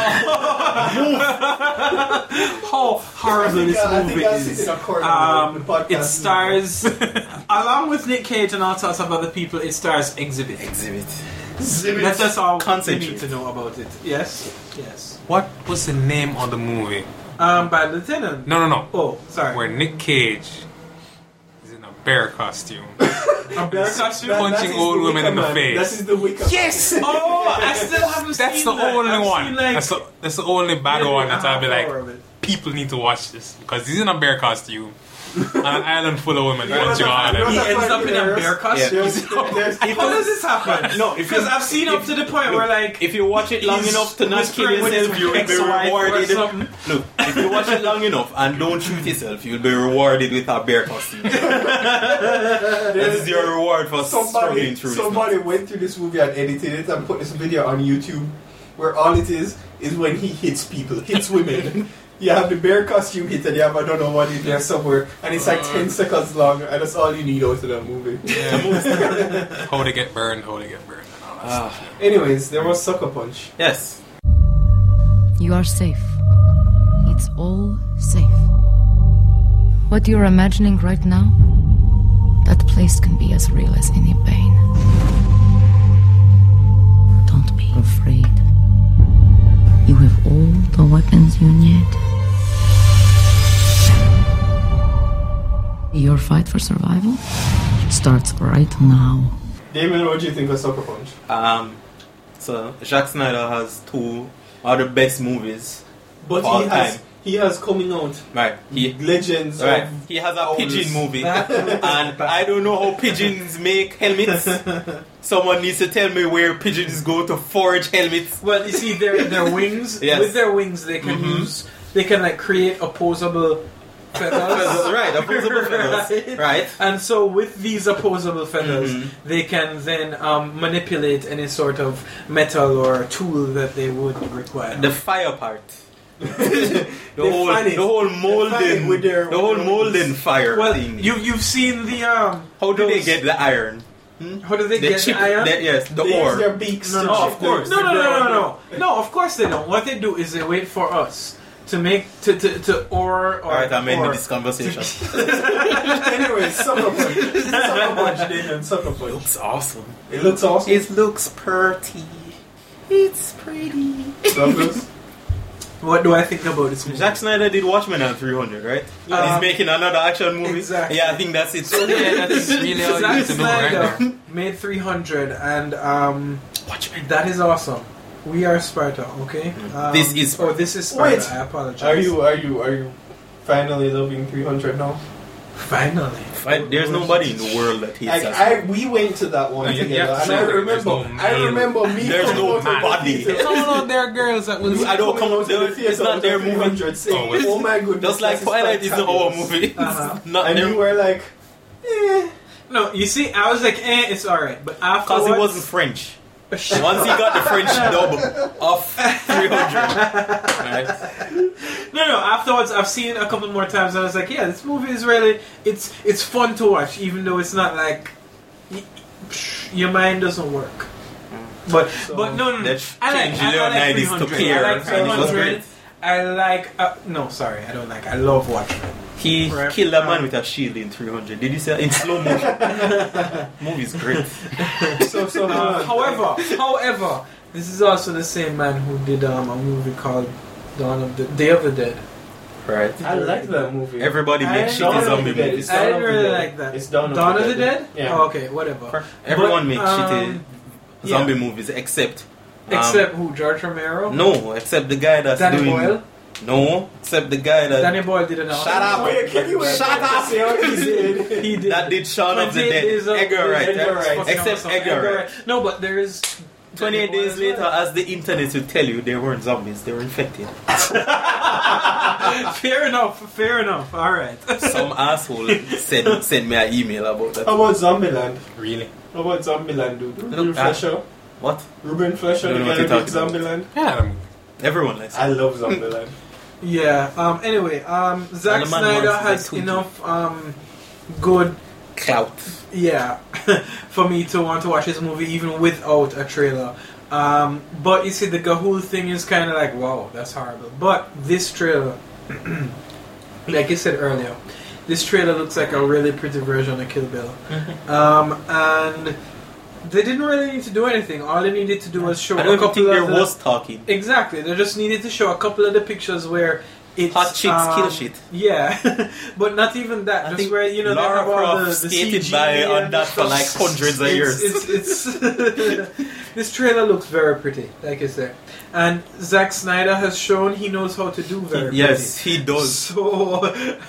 How horrible this I think movie I'll sit is. in a corner Um, with the podcast it stars, along with Nick Cage and all sorts of other people, it stars Exhibit. Exhibit. That's just all we Concentrate. need to know about it. Yes? Yes. what was the name of the movie? Um, Bad Lieutenant. No, no, no. Oh, sorry. Where Nick Cage is in a bear costume. A bear costume? Punching that is old the women in the Wicker Man. face. That is the Wicker Man. Yes! Oh, I still haven't That's seen the that. only I've one. seen, like, that's, the, that's the only bad maybe one a that I'll be half like, hour of it. people need to watch this because he's in a bear costume on an island full of women Yeah, punching all of you know them. He That's ends why up in a there's- bear costume. There's, there's, How does this happen? No, if Because you- I've seen up to the point where like If you watch it long he's enough to not kill whispering with yourself, his you'll be ex-wife or rewarded. something. Look, if you watch it long enough and don't shoot yourself, you'll be rewarded with a bear costume. That is your reward for somebody, struggling through somebody went through this movie and edited it and put this video on YouTube where all it is is when he hits people, hits women. You have the bear costume hit and you have I don't know what in there somewhere and it's like ten seconds long and that's all you need out of that movie. How they get burned, how they get burned, and all that Ah. stuff. Anyways, there was Sucker Punch. Yes. You are safe. It's all safe. What you're imagining right now, that place can be as real as any pain. Don't be afraid. You have all the weapons you need. Your fight for survival starts right now. Damien, what do you think of Sucker Punch? Um, so Zack Snyder has two of the best movies But all he has time. he has coming out Right. He Legends right. of He has a Owls. pigeon movie, That and I don't know how pigeons make helmets. Someone needs to tell me where pigeons go to forge helmets. Well, you see, their their wings. Yes. With their wings, they can Mhm. use. They can like create opposable feathers. Right, opposable feathers. Right. And so, with these opposable feathers, Mhm. they can then um, manipulate any sort of metal or tool that they would require. The fire part. the They whole, fan it. the whole They fan it molding, with their- the whole with their molding fire well, thing. you you've seen the um. How do they those- get the iron? How do they The get chip, the iron? the- yes, the They use ore. their beaks No, to no, chip of course. the- No, no, the no, no, ground. no, no. No, of course they don't. What they do is they wait for us to make to to, to ore or. Alright, I'm ending or- this conversation. Anyway, sucker punch. Sucker punch then and sucker punch. Looks awesome. It looks awesome. It looks pretty. It's pretty. Douglas. What do I think about this movie? Zack Snyder did Watchmen on three hundred, right? Um, He's making another action movie. exactly. Yeah, I think that's it. Yeah, that's really all you Zack need to know right Snyder there. made three hundred, and um, Watchmen. that is awesome. We are Sparta, okay? Um, This is Oh, this is Sparta. Wait. I apologize. Are you are you are you finally loving three hundred now? finally? Right, there's nobody in the world that hates us. I, I we went to that one Yeah, together, yeah, and I sure. remember There's no I male. remember me. There's coming no out of the body. theater- Come on, there are girls that will. I don't come coming out out there. of the theater It's not with their the movie. three hundred saying, Oh, it's- oh my goodness, Just like this is Twilight isn't our fantabulous." movie. Uh-huh. It's not And their you were like, eh. No, you see, I was like, eh, it's alright. But Because afterwards... it wasn't French. Once he got the French dub of three hundred. Right? No, no. Afterwards, I've seen it a couple more times, and I was like, "Yeah, this movie is really it's it's fun to watch, even though it's not like y- psh, your mind doesn't work." But So, but no, no, no. Let's I like change I, your I like nineties to three hundred. Pierre, I like and it was three hundred. great. I like uh, no, sorry, I don't like. I love Watchmen. He Right. killed a man with a shield in three hundred. Did you see that? In slow motion? Movie's great. So so. Uh, however, however, this is also the same man who did um, a movie called Dawn of the Day of the Dead. Right. I like that movie. Everybody I makes don't shitty Dawn of zombie the Dead. movies. It's Dawn I of didn't the really Dead. like that. It's Dawn of Dawn the of the Dead. Dead. Yeah. Oh, okay, whatever. Everyone But, makes um, shitty yeah. zombie movies except. um, Except who? George Romero? No, except the guy that's Danny doing. Boyle? No, except the guy that. Danny Boyle did an Shut awesome- up! Wait, can you wait Shut to up! see what he did? He did. That did Shaun of the twenty-eight Dead. Days of- Edgar Wright. Edgar right? Wright. Except Awesome. Edgar Wright. No, but there is. twenty-eight days later, as the internet will tell you, they weren't zombies, they were infected. Fair enough. Fair enough. All right. Some asshole sent, sent me an email about that. How about Zombieland? Really? How about Zombieland, dude? Ruben Look, I- Fleischer. What? Ruben Fleischer, I the don't know guy what who you're did talking Zombieland. Yeah. um, Everyone likes it. I love Zombieland. Yeah. Um. Anyway. Um. Zack And the man Snyder wants to has like tweet enough. Um. Good. Clout. Yeah. For me to want to watch this movie even without a trailer. Um. But you see, the Gahul thing is kind of like, wow, that's horrible. But this trailer, like I said earlier, this trailer looks like a really pretty version of Kill Bill. Um. And they didn't really need to do anything. All they needed to do was show I a don't even couple think there of the- was talking. Exactly. They just needed to show a couple of the pictures where it's Hot chicks um, kill shit. Yeah, but not even that. I just think where you know Lara they have all Croft the, the skated C G by on and that for stuff. like hundreds of It's- years. It's, it's this trailer looks very pretty, like I said, and Zack Snyder has shown he knows how to do very Yes, he pretty. does. So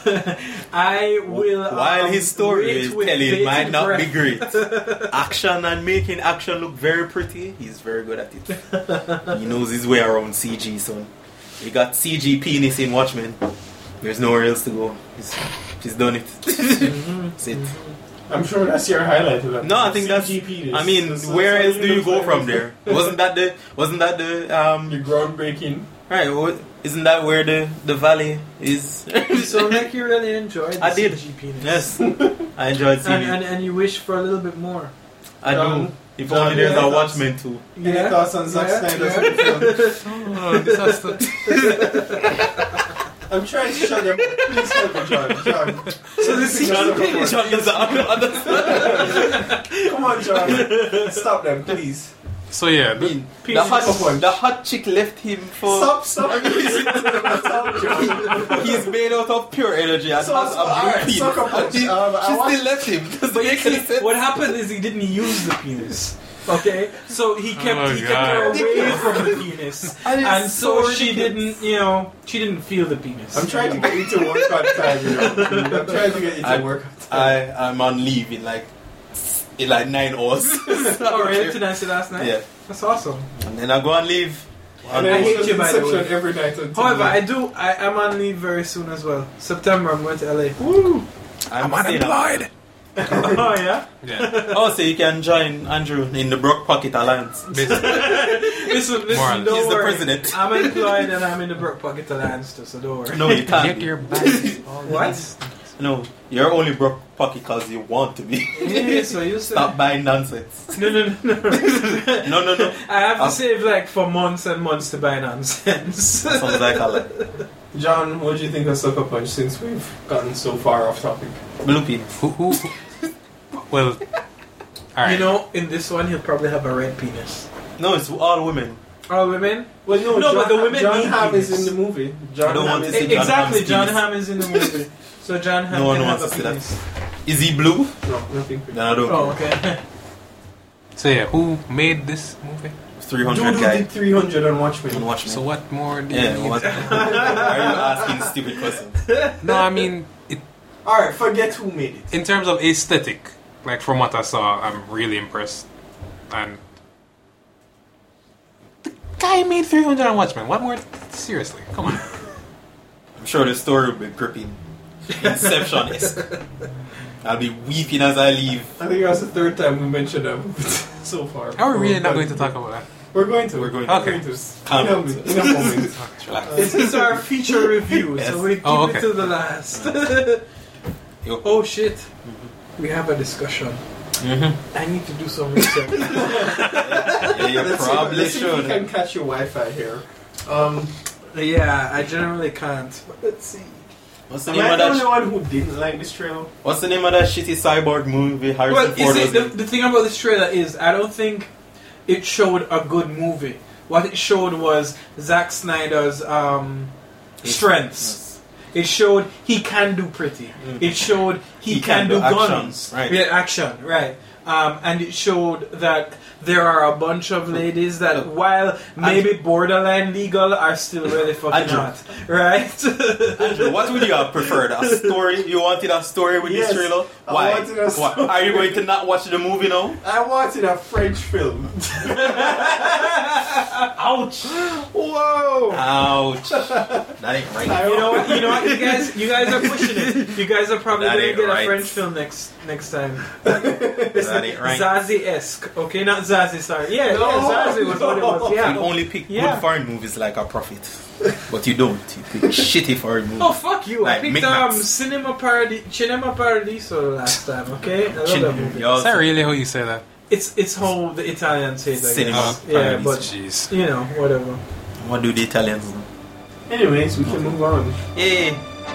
I will. While um, his story wait is with telling might bated not breath. be great. Action and making action look very pretty, he's very good at it. He knows his way around C G, son. He got C G penis in Watchmen. There's nowhere else to go. He's, he's done it. That's it. I'm sure that's your highlight of that. No, I think that's. C G P. I mean, That's- where that's else how do you look go for from it. there? Wasn't that the? Wasn't that the? Um, You're groundbreaking. right. wa- Isn't that where the the valley is? You sound like you really enjoyed the I did. C G penis. Yes, I enjoyed seeing And, and, it. and you wish for a little bit more. I do. Um, If John, only there's yeah, a that's- Watchmen too. Any thoughts on Zack Yeah, Snyder's yeah. film? Oh, this has to. I'm trying to shut them. Please help me, John. John. So the C G John, come on. John doesn't understand. Come on, John. Stop them, please. So yeah, I the- mean, the Penis hot, punch. the hot chick left him for. Stop, stop. Listening to them. Stop, John. He's made out of pure energy and So- has so, a blue alright, penis. sucker punch. And he- Um, I she watched- still left him. Doesn't But make any sense. what happened is he didn't use the penis. Okay, so he kept Oh, he kept her God. away from the penis, And and, it's so, so she ridiculous. didn't, you know, she didn't feel the penis. I'm trying to get you to work on time, you know. I'm trying to get you to I- work on time. I I'm on leave in like in like nine hours. Oh, really? Did I say last night? Yeah, That's awesome. and then I go on leave. And I I hate hate you, by the way. every night until However, night. I do. I am on leave very soon as well. September, I'm going to L A. Woo! I'm, unemployed. Oh yeah. Yeah. Oh, so you can join Andrew in the Brock Pocket Alliance. Basically. Listen, listen. Moral. Don't He's the worry. president. I'm employed and I'm in the Brook Pocket Alliance too, so don't worry. No, you can't. Get be. your bags. What? No, you're only Brock Pocket because you want to be. Yeah, so you said. Stop buying nonsense. No, no, no, no. No, no, no. I have to I'll- save like for months and months to buy nonsense. Sounds like a lot. John, what do you think of Sucker Punch since we've gotten so far off topic? Blue penis. Who, who, who? Well, alright. You know, in this one, he'll probably have a red penis. No, it's all women. All women? Well, no, No, John, but the women John need Hamm is penis. in the movie. John I don't Hamm want is to see in E- John exactly, Hamm's John penis. Hamm is in the movie. So John Hamm No one can wants have to a see that. penis. Is he blue? No, nothing. Then I don't Oh, care. okay. So yeah, who made this movie? three Dude hundred who guy. did three hundred on Watchmen. And watch me. So what more do Yeah, you need? what? Why are you asking stupid questions? No, I mean, it, Alright, forget who made it. in terms of aesthetic, like from what I saw, I'm really impressed. And the guy made three hundred on Watchmen. What more? Seriously, come on. I'm sure the story will be gripping. Inception-esque. I'll be weeping as I leave. I think that's the third time we mentioned that movie so far. Are we really not We're going to talk about that? We're going to. We're going to. Okay. We're going to. Calm In a, down. in a moment. Relax. This is our feature review, Yes. so we keep Oh, it okay. to the last. Yo. Oh shit. We have a discussion. Mm-hmm. I need to do some research. Yeah, you Let's probably see, let's see if we should. can catch your Wi-Fi here. Um, Yeah, I generally can't. But let's see. What's the am name I of the that? only Sh- one who didn't like this trailer? What's the name of that shitty cyborg movie? Harrison Well, you Ford see, was the, in? the thing about this trailer is, I don't think it showed a good movie. What it showed was Zack Snyder's um, strengths. It showed he can do pretty. It showed he, He can, can do, do guns. actions, right. Yeah, action, right. Um, and it showed that there are a bunch of ladies that, Look, while maybe borderline legal, are still really fucking Andrew. hot. Right? Andrew, what would you have preferred? A story? You wanted a story with Yes, this trailer? I Why? wanted a Why? story. Are you going to not watch the movie now? I wanted a French film. Ouch! Whoa! Ouch. That ain't right. You know what? You know what? You guys, you guys are pushing it. You guys are probably That going to ain't get right. a French film next next time. That ain't right. Zazie-esque, okay? Not Zazie, sorry. Yeah, No, yeah, Zazie was what it was. You Yeah. only pick Yeah. good foreign movies like a profit. But you don't. You pick shitty foreign movies. Oh fuck you! Like I picked Micmacs. um Cinema Paradi Cinema Paradiso last time. Okay, I love Chin- that movie. Y'all- Is that really how you say that? It's it's how the Italians say it. I Cinema guess. Yeah, Paradiso. but Jeez. you know, whatever. What do the Italians do? Anyways, we can move on. Hey.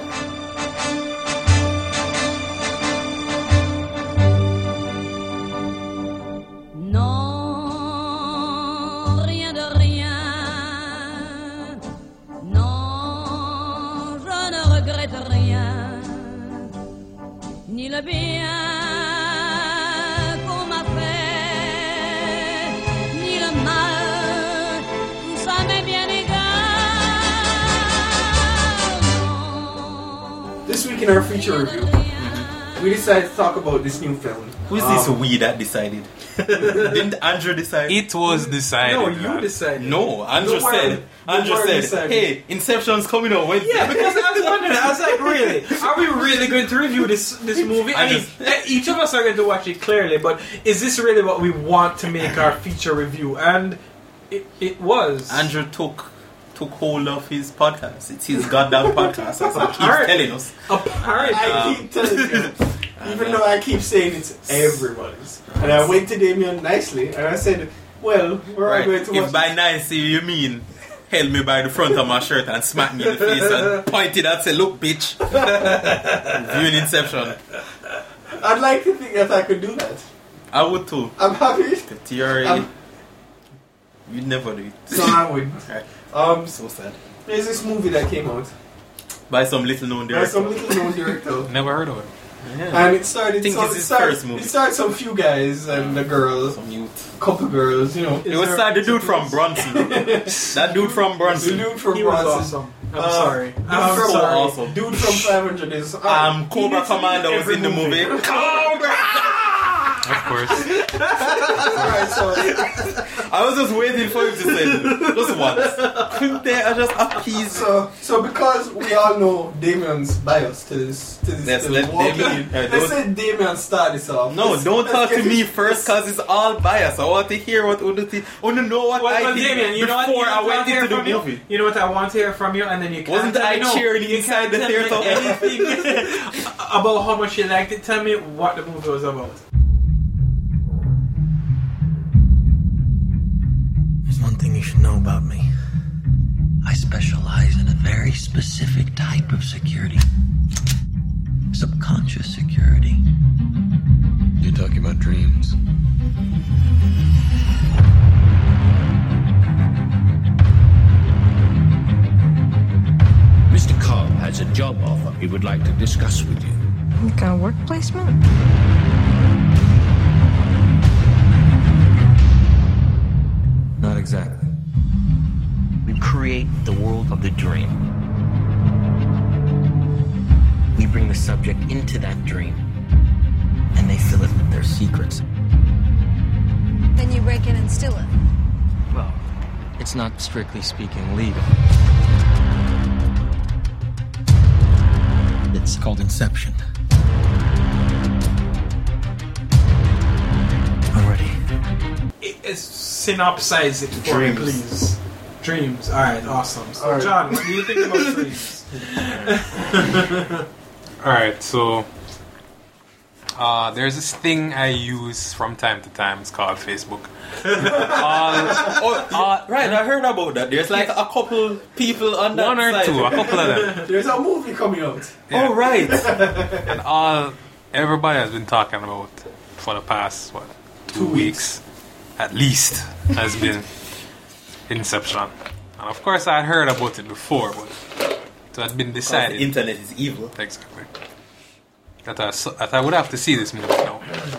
Non, rien de rien. Non, je ne regrette rien. Ni le bien qu'on m'a fait, ni le mal, tout ça m'est bien égal. Non, This week in our feature review, we decided to talk about this new film. Who's Um, this we that decided? Didn't Andrew decide? It was decided. No, you that- decided. No, Andrew Don't worry. said. Don't Andrew worry, said, decided. "Hey, Inception's coming out Wednesday." Yeah, because I was wondering. I was like, really? Are we really going to review this this movie? I I mean, just- eh, each of us are going to watch it clearly, but is this really what we want to make our feature review? And it, it was. Andrew took took hold of his podcast. It's his goddamn podcast. That's what he keeps Alright. telling us. Apparently. I keep telling you, even though I keep saying it's everybody's. And I went to Damien nicely, and I said, well, we're all Right. going to watch If by nice you mean held me by the front of my shirt and smacked me in the face and pointed and said, "Look, bitch, viewing Inception." I'd like to think that I could do that. I would too. I'm happy. The theory, Um, you'd never do it. So I would. Right. Um, So sad. there's this movie that came out By some little known by director. some little known director. Never heard of it. Yeah. And it started. I think so it's it his started, first movie. It started some few guys and the girls, Some youth. couple girls, you know. It was uh, the dude from Bronson. That dude from The Bronson. dude from He was Bronson. awesome. I'm Uh, sorry. Dude I'm from, sorry. awesome. Dude from five hundred is. Um, Cobra needs to be Commander in was every in the movie. Cobra! Of course. Alright, so I was just waiting for him to say it. Just once. Couldn't they I just appease? So, so because we all know Damien's bias to this, to this, Let's to let walking Damien- in. Alright, Let's don't- say Damien start this off. No, Let's- don't let's talk get to me it- first because it's all biased. I want to hear what Udo think. I want to know what Well, I well, think Damien, you know what? before You know I what went want to hear into the from you? movie. You know what I want to hear from you, and then you can't Wasn't tell I me no. cheering You inside can't the tell me theater? anything about how much you liked it. Tell me what the movie was about. There's one thing you should know about me. I specialize in a very specific type of security. Subconscious security. You're talking about dreams. Mister Cobb has a job offer he would like to discuss with you. What kind of work placement? Not exactly. We create the world of the dream. We bring the subject into that dream, and they fill it with their secrets. Then you break in and steal it. Well, it's not strictly speaking legal. It's called Inception. Already. It, it's synopsize it for Dreams. me, please. Dreams. All right, awesome. So, All right. John, what do you think about dreams? Alright, so uh, there's this thing I use from time to time. It's called Facebook. all, Oh, all, right, I heard about that. There's like a couple people on that one or side. two, a couple of them. There's a movie coming out. Yeah. Oh, right. And all everybody has been talking about for the past what two, Two weeks, at least, has been Inception. And of course, I had heard about it before, but it had been Because decided the internet is evil. exactly that I, so- that I would have to see this movie now.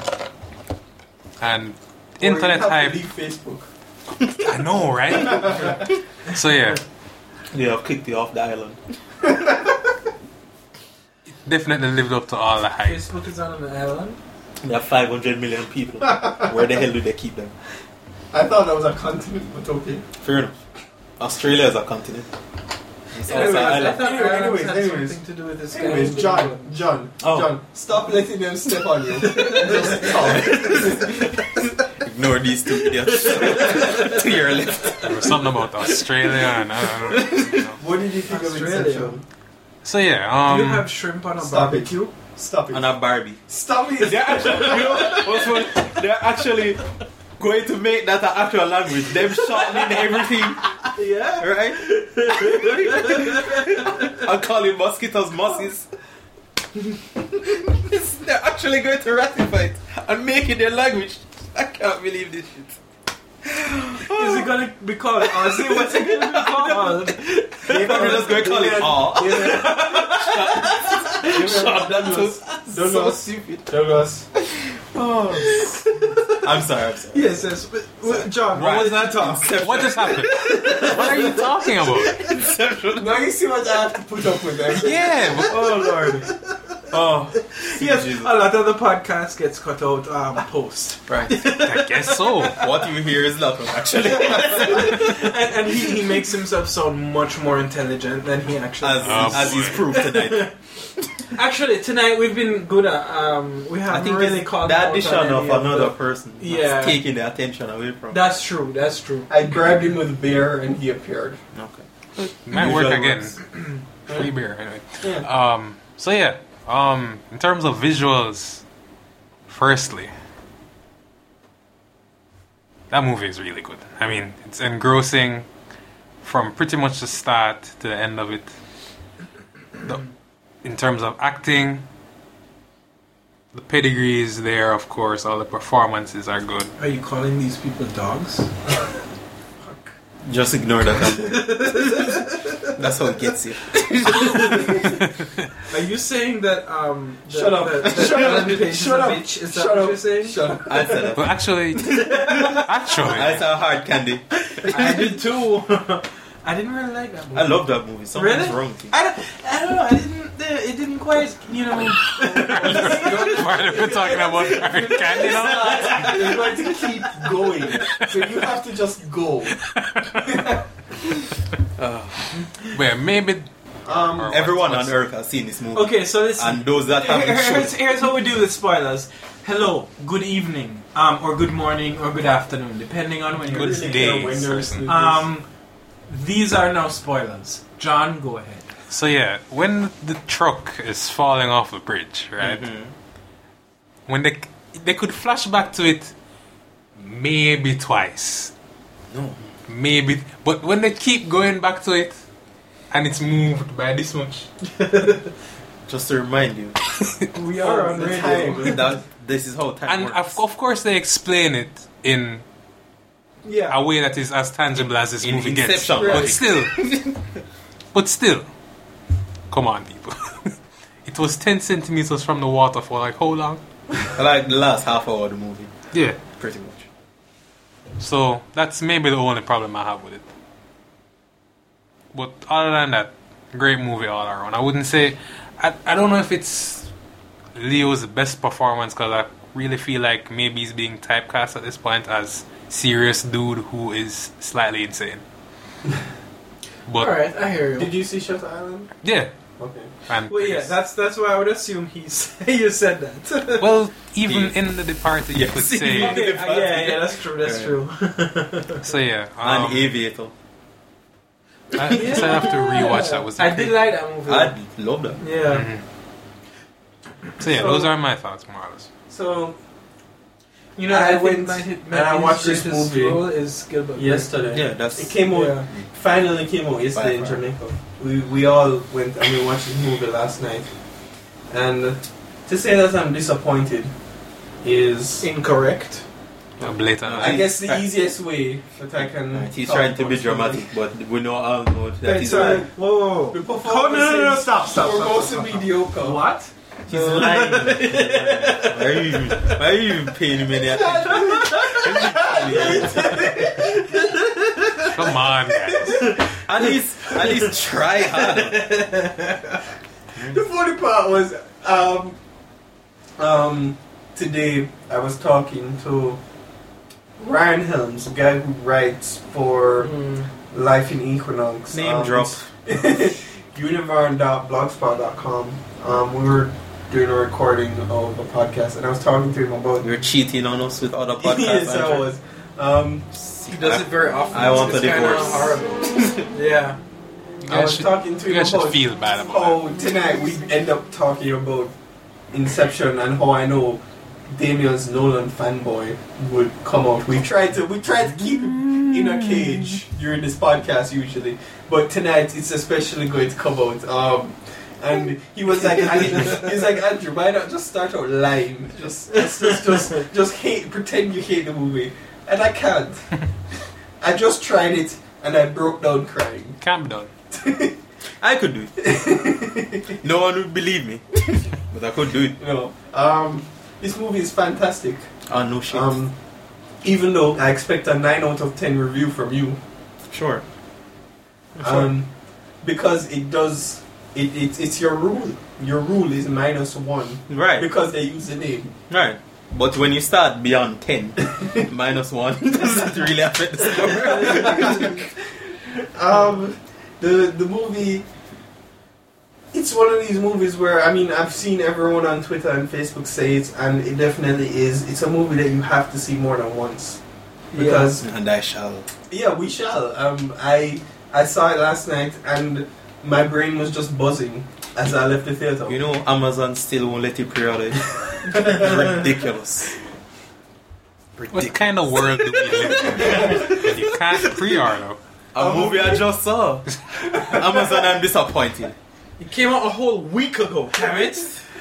And internet Or you have hype, to leave Facebook. I know, right? So yeah, They have kicked you off the island. definitely lived up to all the hype. Facebook is on an island. They have five hundred million people. Where the hell do they keep them? I thought that was a continent, but okay. Fair enough. Australia is a continent. It's also Anyways, an I island. thought Anyway, islands anyways, had anyways. something to do with this Anyways, guy. John, John, Oh. John, stop letting them step on you. Just talk. Ignore these two idiots to your left. There was something about Australia, and I don't know. What did you think Australia. of Inception? So yeah, Do you um, have shrimp on a Stop it. barbecue? Stop it. And a Barbie. Stop it. They're actually, you know, what's funny? They're actually going to make that an actual language. Them shortening everything, Yeah. right? I'm calling mosquitoes mosses. It's- They're actually going to ratify it and make it their language. I can't believe this shit. Is it gonna be called Aussie? What's it gonna be called? They're just going to call it all. Shut that Douglas. too. So Douglas. stupid. Douglas. I'm sorry, I'm sorry. Yes, yes. But, well, John, what Right. was that talk? what just happened? What are you talking about? Inception. Now you see what I have to put up with them. Yeah, but- Oh, Lord. Oh, Yes, Jesus. a lot of the podcast gets cut out um, post. Right. I guess so. What you hear is nothing, actually. and and he, he makes himself sound much more intelligent than he actually As, is. Oh, as he's boy. proved tonight. Actually, tonight we've been good at, um, we I haven't think really it's called the out addition on of any of another the- person Yeah. that's taking the attention away from. That's true, that's true. I grabbed him with beer and he appeared. Okay. Might work Usual again. works. Free beer, anyway. Yeah. Um, so yeah, um, in terms of visuals, firstly, that movie is really good. I mean, it's engrossing from pretty much the start to the end of it. The, in terms of acting, the pedigree is there, of course. All the performances are good. Are you calling these people dogs? Just ignore that. That's how it gets you. Are you saying that um that, Shut up. that, that Shut up. Ellen Page is Shut a up. bitch? Is that Shut what up. you're saying? Shut up. I said that. Well, actually, actually, I saw Hard Candy. I did too. I didn't really like that movie. I love that movie. Something's Really? wrong with you. I don't, I don't know. I didn't. uh, It didn't quite. You know. why are we talking about Hard Candy now? You're going to keep going, so you have to just go. Well, maybe Um, Or Everyone what's- on Earth has seen this movie. Okay, so this. And those that haven't Here's, should. here's how we do with spoilers. Hello, good evening, um, or good morning, or good afternoon, depending on when you're Good listening. day. when you're listening to Um, these are now spoilers. John, go ahead. So yeah, when the truck is falling off the bridge, right? When they they could flash back to it, maybe twice, No. maybe. But when they keep going back to it, and it's moved by this much, Just to remind you We Oh, are on the radio. time. that this is how time and works. of, of course they explain it in Yeah. a way that is as tangible as this In movie gets. Inception, But right. still, but still, come on, people. It was ten centimeters from the water for like how long? I like the last half hour of the movie, Yeah. pretty much. So that's maybe the only problem I have with it. But other than that, great movie all around. I wouldn't say. I, I don't know if it's Leo's best performance because I really feel like maybe he's being typecast at this point as serious dude who is slightly insane. But All right, I hear you. Did you see Shutter Island? yeah, Okay. and Well, yeah, that's that's why I would assume he's you said that. well, even in the Departed, you Yes. could say. Okay, uh, yeah, yeah, that's true. That's Yeah. true. So yeah, um, And Aviator. I guess I have to rewatch that. Was I did like that movie. I love that. yeah. So yeah, So- those are my thoughts, more or less. So You know, I I, think went my hit, my and I his watched this greatest movie role is Gilbert. yesterday, Yeah, that's it came out. Yeah. Finally came out yesterday in By far. Jamaica. We we all went and we watched this movie last night, and to say that I'm disappointed is Incorrect. A blatant. I guess the easiest way that I can. Right, he's talk trying to about be something. dramatic, but we know all know that Right, he's so lying. Whoa, whoa, whoa. the Oh, no, no, no, performances stop, stop, were stop, mostly stop, stop. mediocre. What? He's lying. Why are you even, why are you even paying him any attention? Come on, guys. At least, at least try hard. The funny part was, um, um, today I was talking to Ryan Helms, the guy who writes for Life in Equinox. Name um, drop. univarn dot blogspot dot com. Um, we were doing a recording of a podcast, and I was talking to him about. You're cheating on us with other podcasts. Yes, I Andrew. was. Um, He does it very often. I want It's a kinda divorce. horrible. Yeah. You I guys was should, talking to you him guys should about feel bad about how tonight we end up talking about Inception and how I know Damien's Nolan fanboy would come out. We tried to we tried to keep him in a cage during this podcast usually, but tonight it's especially going to come out. Um, and he was like, he's like, Andrew, why not just start out lying? Just just just just, just hate, pretend you hate the movie, and I can't. I just tried it and I broke down crying. it. Can't be done. I could do it. No one would believe me, but I could do it. You know, um, this movie is fantastic. Oh no shit. Um, even though I expect a nine out of ten review from you, sure. um, because it does, it, it it's your rule. Your rule is minus one Right. because they use the name. Right. But when you start beyond ten, minus one doesn't really affect the score. Um, the the movie. It's one of these movies where, I mean, I've seen everyone on Twitter and Facebook say it, and it definitely is. It's a movie that you have to see more than once. Because, And I shall. yeah, we shall. Um, I I saw it last night, and my brain was just buzzing as I left the theater. You know, Amazon still won't let you pre-order it. Ridiculous. What kind of world do we live in? You can't pre-order. A movie I just saw. Amazon, I'm disappointed. It came out a whole week ago, damn it.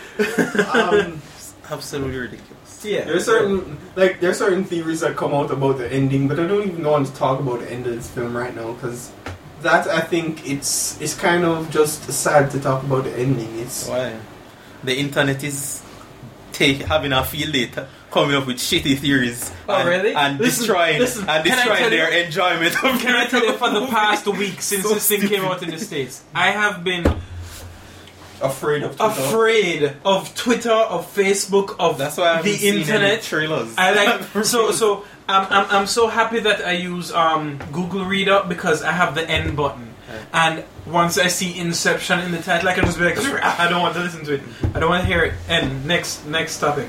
Um, Absolutely ridiculous. Yeah. There's certain like there's certain theories that come out about the ending, but I don't even want to talk about the end of this film right now because that I think it's it's kind of just sad to talk about the ending. It's why the internet is take having a field day, t- coming up with shitty theories. Oh, and, really? And Listen, destroying listen, and can I destroying tell their you- enjoyment of. Can I tell you, for the past week since So this thing came stupid. out in the States, I have been afraid of Twitter. afraid of Twitter, of Facebook, of That's why I haven't the seen any internet. trailers. I like so so. I'm, I'm I'm so happy that I use um, Google Reader because I have the N button, and once I see Inception in the title, I can just be like, I don't want to listen to it. I don't want to hear it. And next next topic.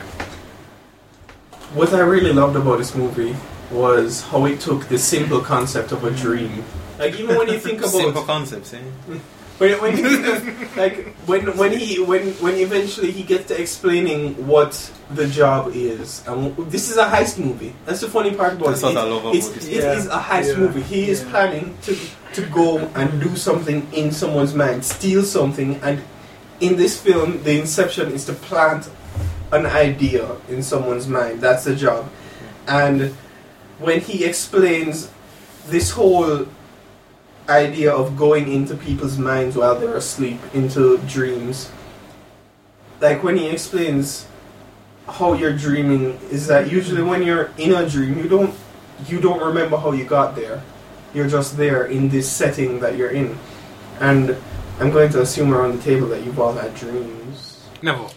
What I really loved about this movie was how it took the simple concept of a dream. Like even when you think about simple concepts, eh? When, when you think of, like when when he when when eventually he gets to explaining what the job is, and this is a heist movie. That's the funny part about That's it. what I love about It's, this. it Yeah. is a heist Yeah. movie. He is Yeah. planning to to go and do something in someone's mind, steal something, and in this film, the inception is to plant an idea in someone's mind. That's the job. And when he explains this whole idea of going into people's minds while they're asleep, into dreams, like when he explains how you're dreaming, is that usually when you're in a dream, you don't you don't remember how you got there. You're just there in this setting that you're in. And I'm going to assume around the table that you've all had dreams. Never.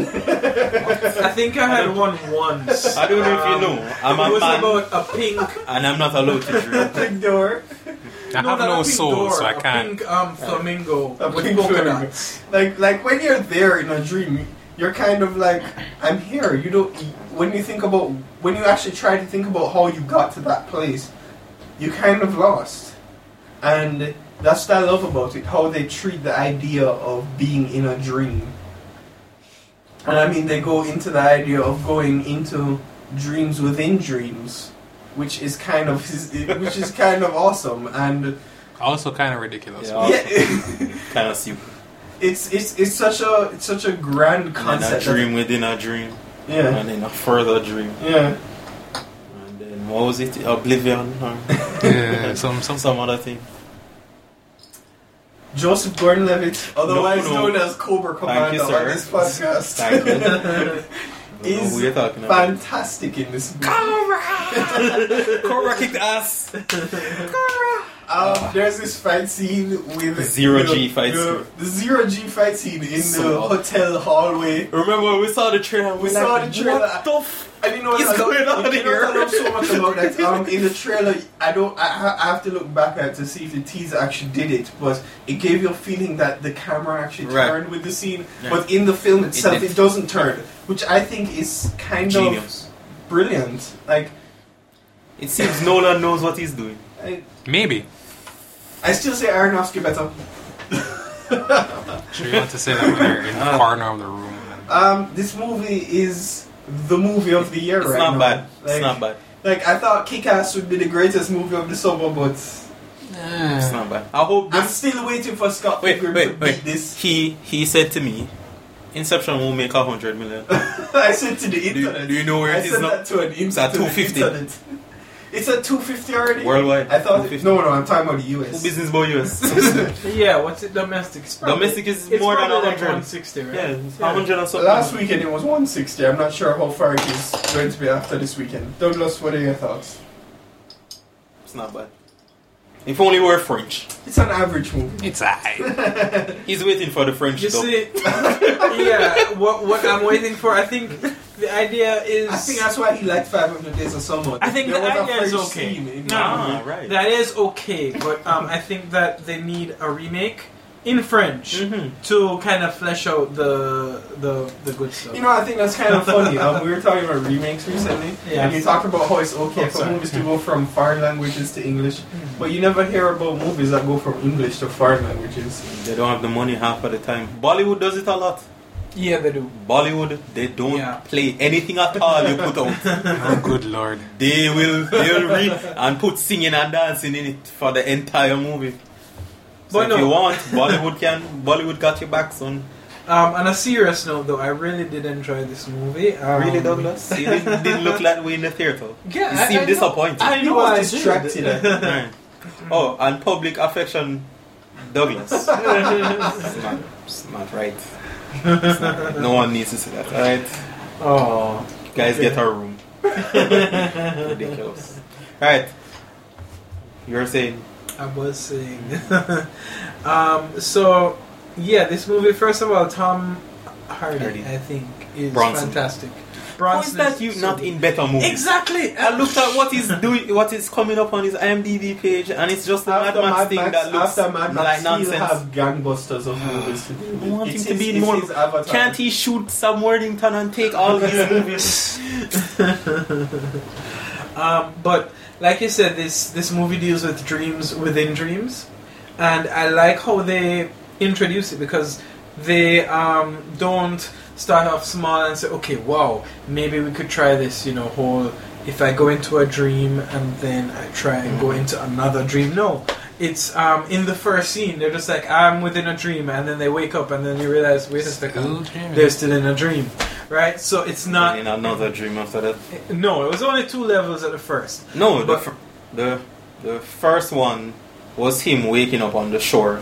I think I had one once. I don't know if you know. I'm it a was man, about a pink. and I'm not allowed to dream. Big door. I have not no a pink soul, door, so I a can't. Pink um, flamingo A with pink polka flamingo. dots. Like like when you're there in a dream, you're kind of like, I'm here. You don't. When you think about when you actually try to think about how you got to that place, you kind of lost. And that's what I love about it. How they treat the idea of being in a dream. And I mean, they go into the idea of going into dreams within dreams, which is kind of which is kind of awesome. And Also kind of ridiculous. Yeah. yeah. Kind of stupid. It's it's it's such a it's such a grand And concept. a dream within a dream, Yeah, and then a further dream, yeah. and then what was it? Oblivion or Yeah, some some some other thing. Joseph Gordon-Levitt, otherwise No, no. known as Cobra Commander you, sir. on this podcast, Thank you. I don't know is who you're talking about. fantastic in this movie. Cobra kicked ass. Um, there's this fight scene with Zero the- G fight the, scene. The zero G fight scene in So the awesome. hotel hallway. Remember when we saw the trailer? We saw the trailer. What the f- And you know what is I, going on you know what I love here? so much about that? Um, in the trailer, I don't. I, ha- I have to look back at it to see if the teaser actually did it, but it gave you a feeling that the camera actually Right. turned with the scene. Yeah. But in the film itself, it, didn't. doesn't turn, which I think is kind Genius. of brilliant. Like, It seems Nolan knows what he's doing. I, maybe. I still say Aronofsky better. Sure, you want to say that when you're in the Uh, corner of the room. And Um, this movie is the movie of the year It's right not now. bad. Like, It's not bad. Like I thought, Kick-Ass would be the greatest movie of the summer, but It's not bad. I hope I'm this. still waiting for Scott Wait, Pilgrim wait, to wait. beat this. He he said to me, Inception will make a hundred million. I said to the Do, internet. do you know where I it is said now? that to an It's at to the two fifty. internet. It's at two fifty already. Worldwide. I thought. two It, fifty. no, no, I'm talking about the U Who S. business about U S? Yeah, what's it? Domestic. It's probably- Domestic is it's more than probably a like hundred. one sixty, right? Yeah, it's a hundred and something. Last weekend it was one sixty. I'm not sure how far it is going to be after this weekend. Douglas, what are your thoughts? It's not bad. If only we're French. It's an average movie. it's alright. He's waiting for the French You dub. see, yeah. What what I'm waiting for? I think the idea is. I think that's why he liked five hundred Days of Summer. I think There the was a idea is French okay. scene in No, that no, movie. Ah, right. That is okay, but um, I think that they need a remake in French Mhm. to kind of flesh out the the the good stuff. You know, I think that's kind of funny. Um, we were talking about remakes recently, Yeah. and you talked about how it's okay Oh, for sorry. movies to go from foreign languages to English, but you never hear about movies that go from English to foreign languages. They don't have the money half of the time. Bollywood does it a lot. yeah, they do. Bollywood, they don't Yeah. play anything at all you put out. Oh, good lord. They will they'll read and put singing and dancing in it for the entire movie. So But if no. you want, Bollywood can Bollywood got your back, son. Um, on a serious note, though, I really did enjoy this movie. Um, Really, Douglas? It didn't, didn't look that way in the theater. Yeah, You I- seemed I know- disappointed. I You know was I distracted. Right. Oh, and public affection, Douglas. it's, not, it's not right. It's not right. No one needs to see that. Alright. Oh. Guys, okay. get our room. Ridiculous. Alright. You were saying? I was saying. um, so, yeah, this movie, first of all, Tom Hardy, Hardy. I think, is Bronson. fantastic. How is that you not in better movies? Exactly. I looked at what he's doing, what is coming up on his IMDb page, and it's just a Mad After Max Mad thing Max, that looks after Mad Max, like he'll nonsense. have gangbusters of movies to do. I want It's him to his- be it's more. his avatar. Can't he shoot Sam Worthington and take all these movies? um, but like you said, this this movie deals with dreams within dreams, and I like how they introduce it because they um, don't start off small and say, okay, wow, maybe we could try this, you know, whole. If I go into a dream and then I try and go into another dream, no. It's um, in the first scene. They're just like, I'm within a dream, and then they wake up, and then you realize, wait a second, they're still in a dream, right? So it's not in another dream after that. No, it was only two levels at the first. No, the But- fir- the the first one was him waking up on the shore.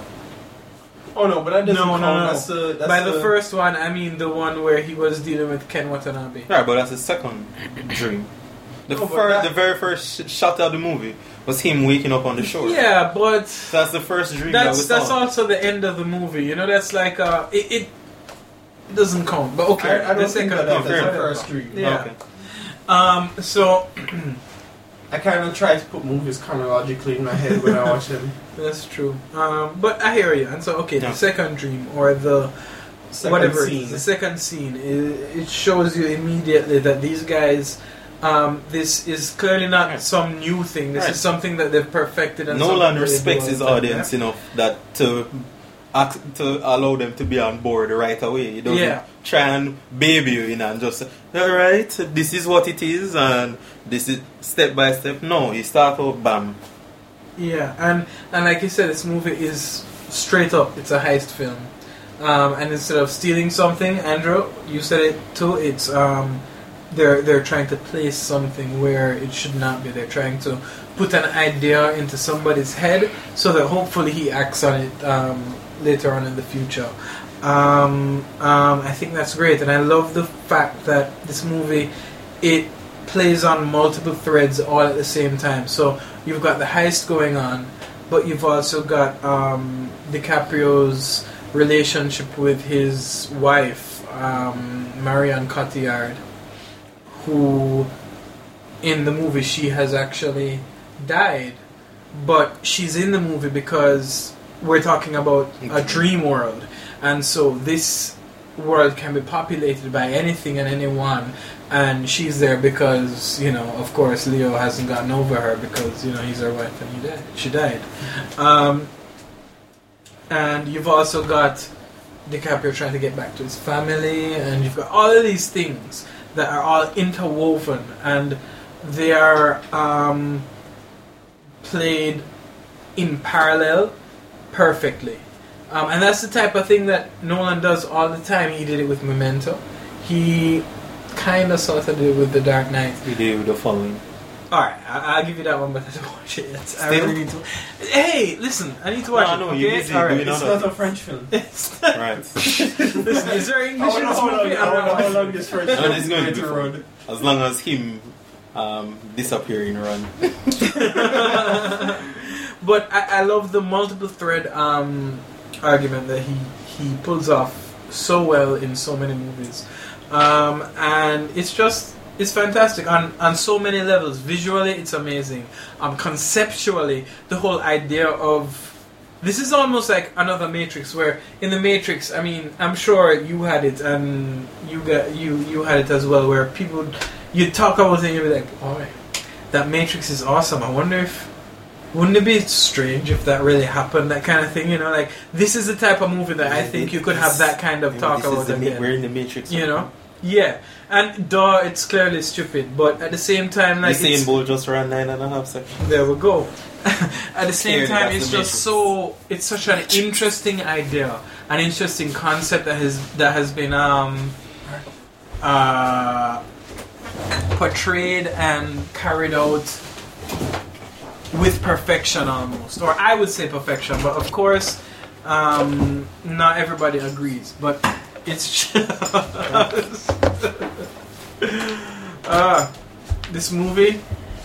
Oh no, but that doesn't No, count. no, no. That's the, that's By the, the first one, I mean the one where he was dealing with Ken Watanabe. Right, but that's the second dream. The No, but first, that- the very first sh- shot of the movie was him waking up on the shore. Yeah, but That's the first dream that we that's saw. that's also the end of the movie. You know, that's like uh, it, it doesn't count. But okay, I, I the don't think second that that's fair the enough. first dream. Yeah. Okay. Um. So I kind of try to put movies chronologically in my head when I watch them. that's true. Um. But I hear you. And so okay, Yeah. the second dream or the Second whatever it scene. is, the second scene, it, it shows you immediately that these guys. Um, this is clearly not Right. some new thing. This Right. is something that they've perfected. And Nolan something that they do respects all his the time, audience yeah? enough that to act, to allow them to be on board right away. He doesn't Yeah. try and baby you in and just say, all right, this is what it is, and this is step by step. No, he start out bam. Yeah, and and like you said, this movie is straight up. It's a heist film, um, and instead of stealing something, Andrew, you said it too. It's um, they're they're trying to place something where it should not be. They're trying to put an idea into somebody's head so that hopefully he acts on it um, later on in the future. Um, um, I think that's great, and I love the fact that this movie it plays on multiple threads all at the same time. So you've got the heist going on, but you've also got um, DiCaprio's relationship with his wife, um, Marion Cotillard, who in the movie she has actually died, but she's in the movie because we're talking about a dream world, and so this world can be populated by anything and anyone, and she's there because, you know, of course Leo hasn't gotten over her because, you know, he's her wife and he died. She died. Um, and you've also got DiCaprio trying to get back to his family, and you've got all of these things that are all interwoven, and they are um, played in parallel perfectly. Um, and that's the type of thing that Nolan does all the time. He did it with Memento. He kind of sort of did it with The Dark Knight. He did with the following. Alright, I- I'll give you that one, but I don't watch it yet. I Still? really need to. Hey, listen, I need to watch No, it. no, okay? you're busy Alright. doing It's other not a French film. Right. Listen, is there English I in wonder this how long, movie? I wonder how long this French No, film this is is going going to to be run. fun. As long as him um, disappearing run. But I, I love the multiple thread um, argument that he, he pulls off so well in so many movies. Um, and it's just, it's fantastic on, on so many levels. Visually, it's amazing. Um, conceptually, the whole idea of... This is almost like another Matrix, where in the Matrix, I mean, I'm sure you had it, and you got you you had it as well, where people, you talk about it and you'd be like, oh, that Matrix is awesome. I wonder if... Wouldn't it be strange if that really happened, that kind of thing, you know? Like, this is the type of movie that I think you could have that kind of Maybe talk this is about the ma- again. We're in the Matrix. You know? Yeah. And, duh, it's clearly stupid, but at the same time, like, Usain it's, Bolt just ran nine and a half seconds. there we go. At the same Clearly, time, that's it's the just Matrix. so, it's such an interesting idea, an interesting concept that has, that has been, um, uh, portrayed and carried out with perfection almost, or I would say perfection, but of course, um, not everybody agrees. But it's uh, this movie.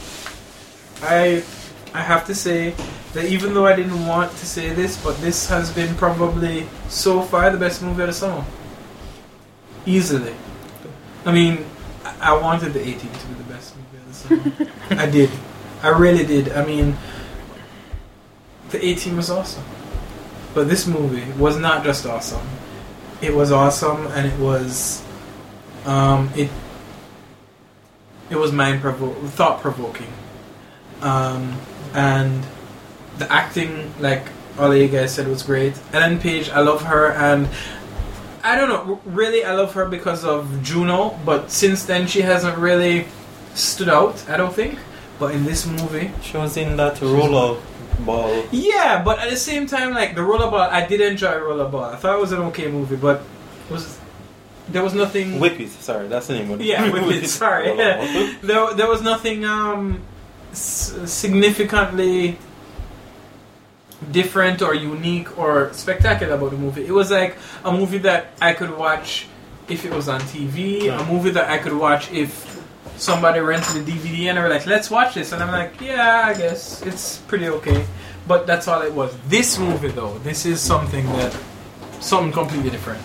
I I have to say that even though I didn't want to say this, but this has been probably so far the best movie of the summer. Easily. I mean, I I wanted the A-Team to be the best movie of the summer. I did. I really did. I mean, the A-Team was awesome. But this movie was not just awesome. It was awesome, and it was, um, it, it was mind provo- thought provoking, um, and the acting, like all you guys said, was great. Ellen Page, I love her, and I don't know, really, I love her because of Juno. But since then, she hasn't really stood out, I don't think. But in this movie, she was in that roller ball. Yeah, but at the same time, like the rollerball, I did enjoy rollerball. I thought it was an okay movie, but was there was nothing. Whip It, sorry, that's the name of it. Yeah, Whip It. Sorry, there there was nothing um s- significantly different or unique or spectacular about the movie. It was like a movie that I could watch if it was on T V. Yeah. A movie that I could watch if somebody rented a D V D and they were like, let's watch this. And I'm like, yeah, I guess it's pretty okay. But that's all it was. This movie, though, this is something that, something completely different.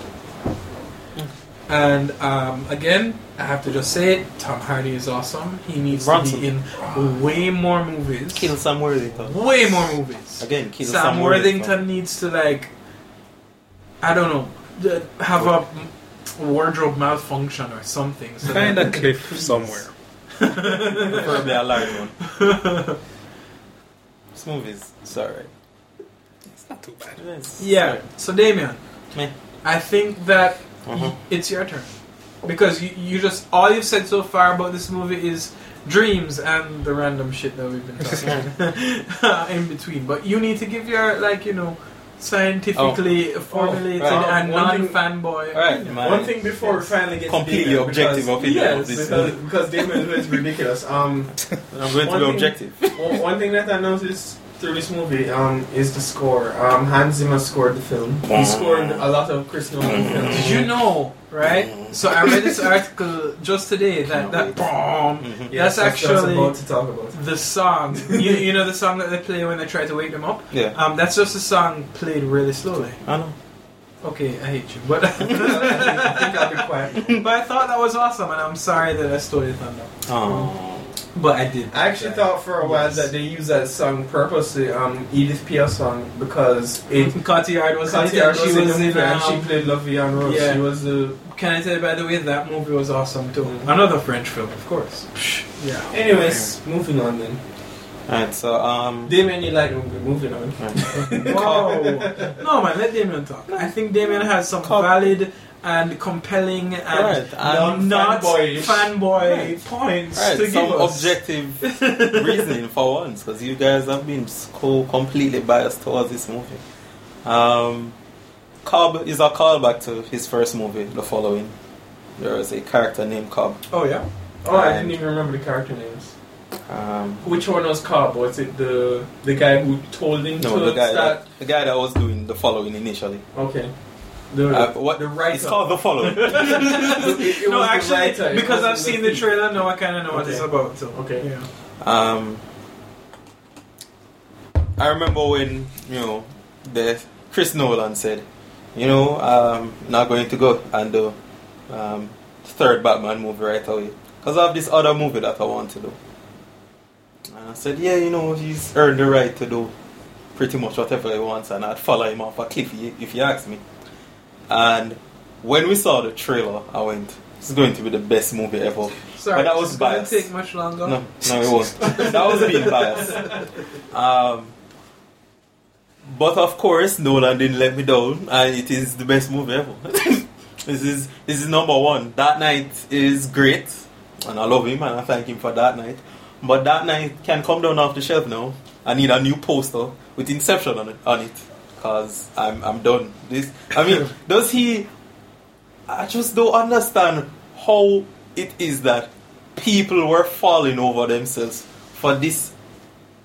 And um, again, I have to just say it, Tom Hardy is awesome. He needs Bronson. to be in way more movies. Kill Sam Worthington. Way more movies. Again, kill Sam, Sam Worthington, Worthington needs to, like, I don't know, have a wardrobe malfunction or something. So Find a cliff somewhere. Preferably a large one. This movie's sorry. It's not too bad. Yes. Yeah. So Damien, Me. I think that Uh-huh. it's your turn because you, you just all you've said so far about this movie is dreams and the random shit that we've been talking in between. But you need to give your, like, you know, scientifically Oh. formulated Oh, right. and One thing- non-fanboy. Right, man. One thing before we finally get Completely to Damien, objective because, opinion yes, of this because, movie. because Damien is ridiculous. Um, I'm going to one be thing- objective. one, one thing that I noticed through this movie um, is the score. Um, Hans Zimmer scored the film. He scored a lot of Chris Nolan films. Did you know, right? So I read this article just today that that bomb, Yes, that's that's what I was actually about to talk about. the song. You, you know the song that they play when they try to wake them up? Yeah. Um, that's just a song played really slowly. I know. Okay, I hate you, but I think I'll be quiet. but I thought that was awesome, and I'm sorry that I stole your thunder. Oh. But I did. I actually thought for a while Yes. that they used that song purposely, um, Edith Piaf song, because it. Cotillard was in it, Cotillard and was she in was the in, movie and um, she played La Vie en Rose. yeah. She was the. Can I tell you, by the way, that movie was awesome too. Mhm. Another French film, of course. Yeah. Anyways, moving on then. Alright, so um. Damien, you like the movie. Moving on. Whoa. No, man, let Damien talk. I think Damien has some valid and compelling and Right, and not fanboyish. fanboy Right. points Right, to give some us. objective reasoning for once, because you guys have been so completely biased towards this movie. Um, Cobb is a callback to his first movie, The Following. There is a character named Cobb. Oh yeah. Oh, I And- didn't even remember the character names. Um, Which one was Cobb? Was it the the guy who told him no, to the guy start? that the guy that was doing The Following initially. Okay. The, Uh, what the writer. It's called The Following. It- it No, was the actually, writer, it because I've wasn't seen the thief. trailer, now I kind of know what Okay. it's about. So. Okay. Yeah. Um, I remember when, you know, the Chris Nolan said, you know, um, not going to go and do um, third Batman movie right away because I have this other movie that I want to do. And I said, yeah, you know, he's earned the right to do pretty much whatever he wants, and I'd follow him off a cliff if he asked me. And when we saw the trailer, I went, it's going to be the best movie ever. Sorry, but that was it's gonna biased. take much longer. No, no, it won't. That was being biased. Um, but of course, Nolan didn't let me down, and it is the best movie ever. this is this is number one. Dark Knight is great, and I love him, and I thank him for Dark Knight. But Dark Knight can come down off the shelf now. I need a new poster with Inception on it, on it, cause I'm I'm done. This, I mean, does he? I just don't understand how it is that people were falling over themselves for this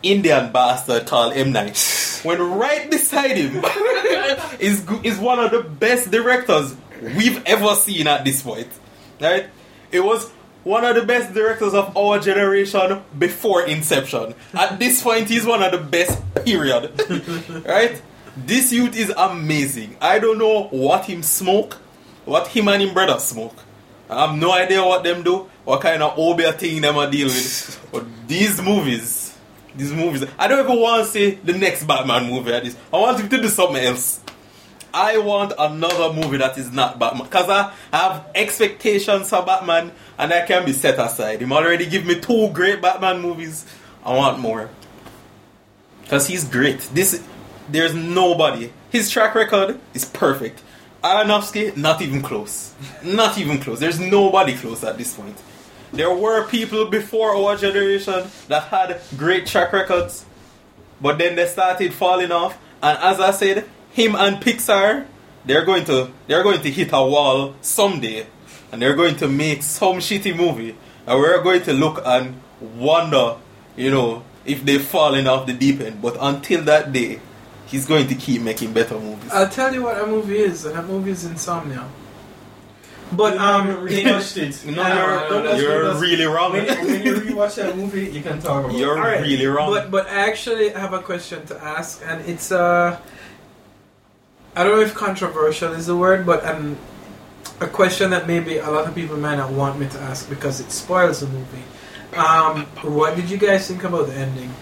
Indian bastard called M. Night. When right beside him is is one of the best directors we've ever seen at this point. Right? It was one of the best directors of our generation before Inception. At this point, he's one of the best, period. Right? This youth is amazing. I don't know what him smoke, what him and him brother smoke. I have no idea what them do, what kind of obia thing them are deal with. But these movies, these movies, I don't even want to say the next Batman movie at this. I want him to do something else. I want another movie that is not Batman. Because I have expectations for Batman and I can be set aside. Him already give me two great Batman movies. I want more. Because he's great. This, there's nobody. His track record is perfect. Aronofsky, not even close. Not even close. There's nobody close at this point. There were people before our generation that had great track records. But then they started falling off. And as I said, him and Pixar, they're going to they're going to hit a wall someday, and they're going to make some shitty movie, and we're going to look and wonder, you know, if they've fallen off the deep end. But until that day, he's going to keep making better movies. I'll tell you what that movie is, and that movie is Insomnia. But um, you rewatched it. No, you're, no, no, you're no, no, really wrong. When, when you rewatch that movie, you can talk about. You're All right. really wrong. But but I actually have a question to ask, and it's uh, I don't know if controversial is the word, but um, a question that maybe a lot of people might not want me to ask because it spoils the movie. Um, what did you guys think about the ending?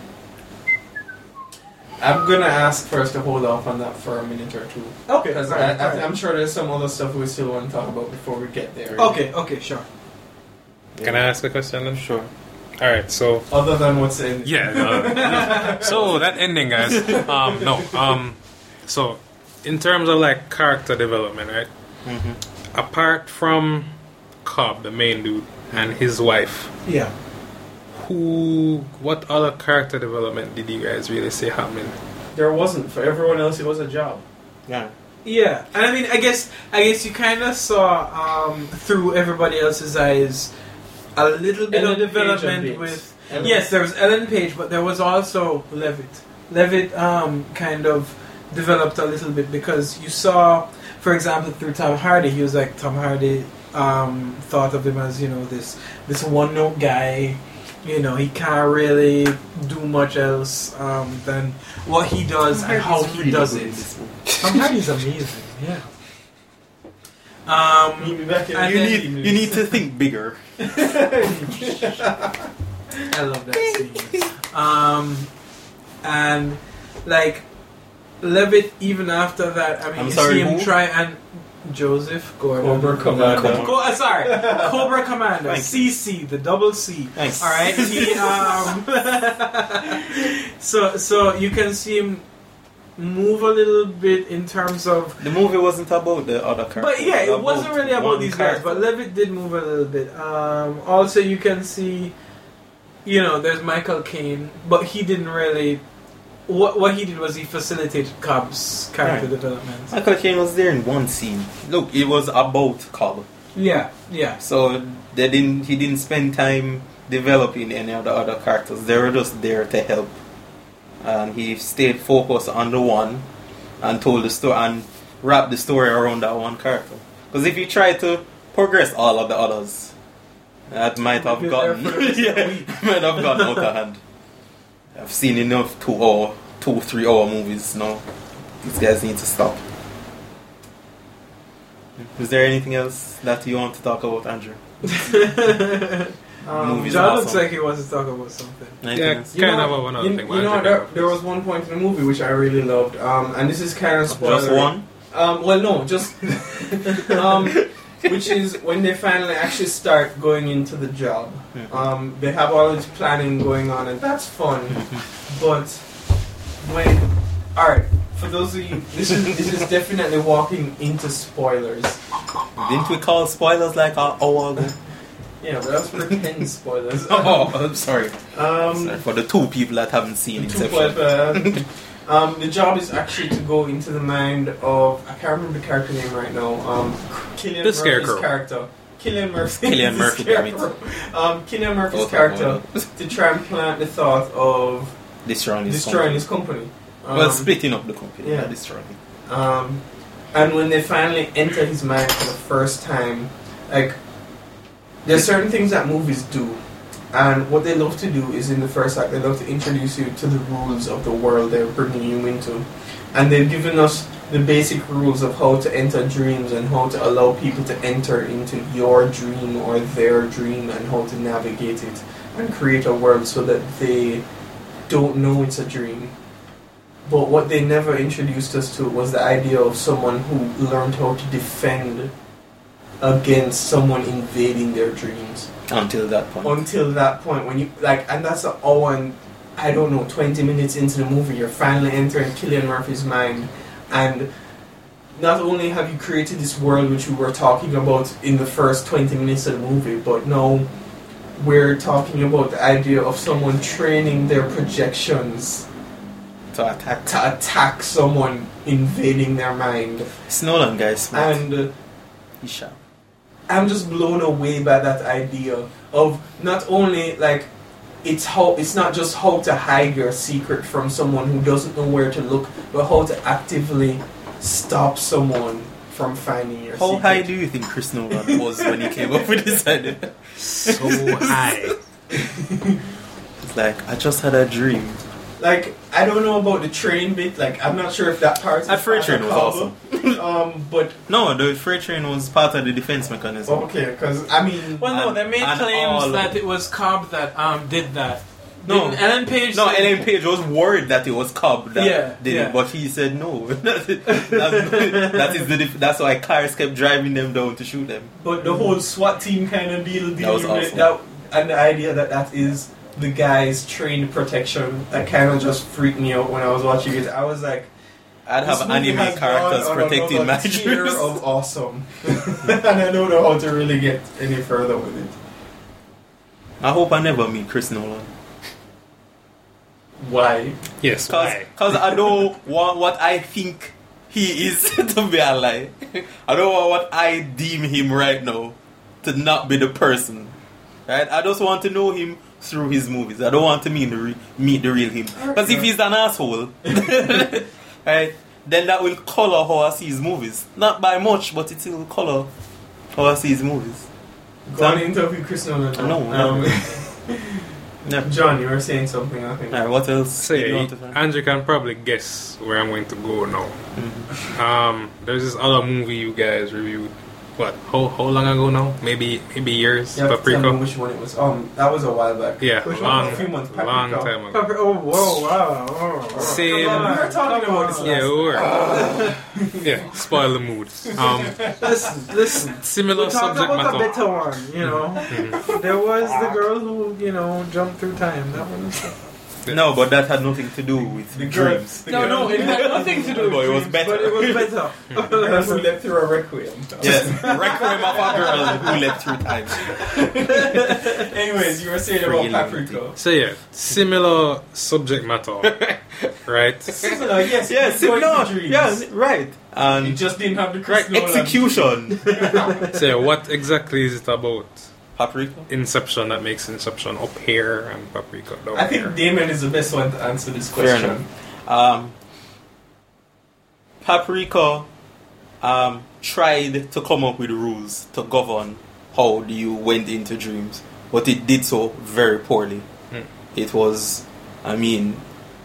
I'm gonna ask first to hold off on that for a minute or two. Okay, Because alright, I, I, alright. I'm sure there's some other stuff we still want to talk about before we get there. Okay, okay, sure. Can I ask a question then? Sure. Alright, so... Other than what's in... Yeah. Uh, so, that ending, guys. Um, no. Um, so, in terms of, like, character development, right? Mm-hmm. Apart from Cobb, the main dude, and his wife, Yeah. who... What other character development did you guys really see happening? There wasn't. For everyone else, it was a job. Yeah. Yeah, and I mean, I guess, I guess you kind of saw um, through everybody else's eyes a little bit Ellen of Page and development Bates. with. Ellen- Yes, there was Ellen Page, but there was also Levitt. Levitt um, kind of developed a little bit because you saw, for example, through Tom Hardy, he was like Tom Hardy um, thought of him as, you know, this this one note guy. You know, he can't really do much else um, than what he does and how he really does good in it. this movie. Tom Hardy's amazing, yeah. Um, Meet me back in and You then- need, you need to think bigger. I love that scene. Um, and like Levitt, even after that, I mean, I'm you sorry, see him who? try and Joseph Gordon, Cobra Commander. Co- Co- uh, sorry, Cobra Commander, Thank C C, the double C. Thanks. All right, he, um, so so you can see him move a little bit in terms of. The movie wasn't about the other characters. But yeah, it about wasn't really about one these guys. character. But Levitt did move a little bit. Um, also, you can see, you know, there's Michael Caine, but he didn't really. What what he did was he facilitated Cobb's character Right. development. Michael Caine was there in one scene. Look, it was about Cobb. Yeah, yeah. So they didn't. He didn't spend time developing any of the other characters. They were just there to help, and he stayed focused on the one, and told the story and wrapped the story around that one character. Because if you try to progress all of the others, that might have You'd be there gotten for the rest of the yeah, week. might have gotten out of hand. I've seen enough two hour, two three hour movies now. These guys need to stop. Is there anything else that you want to talk about, Andrew? Um, Movies John are looks awesome. like he wants to talk about something. Anything Yeah, else? You kind know- of another you, thing. you know, there, there was one point in the movie which I really loved, um, and this is kind of spoiler. Just one? Um, well, no, just um, which is when they finally actually start going into the job. Um, they have all this planning going on, and that's fun. But when, all right, for those of you, this is this is definitely walking into spoilers. Didn't we call spoilers like an hour ago? Yeah, but that's pretend spoilers. Oh, I'm sorry. Um, Sorry. For the two people that haven't seen Two Inception. point, uh, um, the job is actually to go into the mind of, I can't remember the character name right now. Um, Cillian The Murphy's Scarecrow. character. Cillian Murphy. Cillian the Murphy, damn it. Scarecrow. Um, Cillian Murphy's Okay, character well. to try and plant the thought of destroying his destroying company. his company. Um, well, splitting up the company, yeah. not destroying it. Um, and when they finally enter his mind for the first time, like, there's certain things that movies do, and what they love to do is in the first act, they love to introduce you to the rules of the world they're bringing you into. And they've given us the basic rules of how to enter dreams and how to allow people to enter into your dream or their dream and how to navigate it and create a world so that they don't know it's a dream. But what they never introduced us to was the idea of someone who learned how to defend against someone invading their dreams. Until that point. Until that point, when you like, and that's an hour and I don't know, twenty minutes into the movie, you're finally entering Cillian Murphy's mind, and not only have you created this world which we were talking about in the first twenty minutes of the movie, but now we're talking about the idea of someone training their projections to attack to attack someone invading their mind. It's Nolan, guys. And uh, he's sharp. I'm just blown away by that idea of not only like it's how it's not just how to hide your secret from someone who doesn't know where to look, but how to actively stop someone from finding your How secret. high do you think Chris Nolan was when he came up with this idea? So high. It's like, I just had a dream. Like, I don't know about the train bit. Like, I'm not sure if that part. That freight train was awesome. um, but no, the freight train was part of the defense mechanism. Okay, because I mean, well, no, and, they made claims that it was Cobb that um did that. No, Didn't Ellen Page. No, said, Ellen Page was worried that it was Cobb that yeah, did yeah. it, but he said no. that's, that is the dif- that's why cars kept driving them down to shoot them. But the whole SWAT team kind of deal, deal That was with awesome. that, and the idea that that is the guy's trained protection, that kind of just freaked me out when I was watching it. I was like, I'd have this movie anime has characters gone on protecting another my tier dreams. of awesome, and I don't know how to really get any further with it. I hope I never meet Chris Nolan. Why? Yes, because I don't want what I think he is to be a lie. I don't want what I deem him right now to not be the person. Right? I just want to know him through his movies. I don't want to meet the, re- meet the real him. Because if he's an asshole, right, then that will color how I see his movies. Not by much, but it will color how I see his movies. Go on interview Chris Nolan. I know. Um, Yeah. John, you were saying something, I think. Alright, what else? So yeah, Andrew can probably guess where I'm going to go now. Mm-hmm. Um, there's this other movie you guys reviewed. What? How how long ago now? Maybe maybe years. You have to Paprika. tell me which one it was. Um, that was a while back. Yeah, Which long, one? A few months. long Paprika. time ago. Papri- oh, whoa, wow. Oh, Same. Come on, we were talking about this last Yeah, we were. Uh, Yeah, spoil the mood. Um, listen, listen. similar we talked subject about matter. a better one, you know. Mhm. There was the girl who, you know, jumped through time. That one was. No, but that had nothing to do with The girl- dreams. the No, girl- no, it had nothing to do with But it was dreams, better. but it was better. The girl who left through a requiem. Yes, requiem of a girl who left through time. Anyways, you were saying about Paprika. So yeah, similar subject matter, right? Similar, yes. Yes, it's going no, to dreams. yeah, right. And You just didn't have the Chris right, Nolan. execution. So yeah, what exactly is it about? Paprika. Inception that makes Inception up here and Paprika down I here. think Damon is the best one to answer this Fair question. enough. Um, Paprika um, tried to come up with rules to govern how you went into dreams, but it did so very poorly. Hmm. It was, I mean,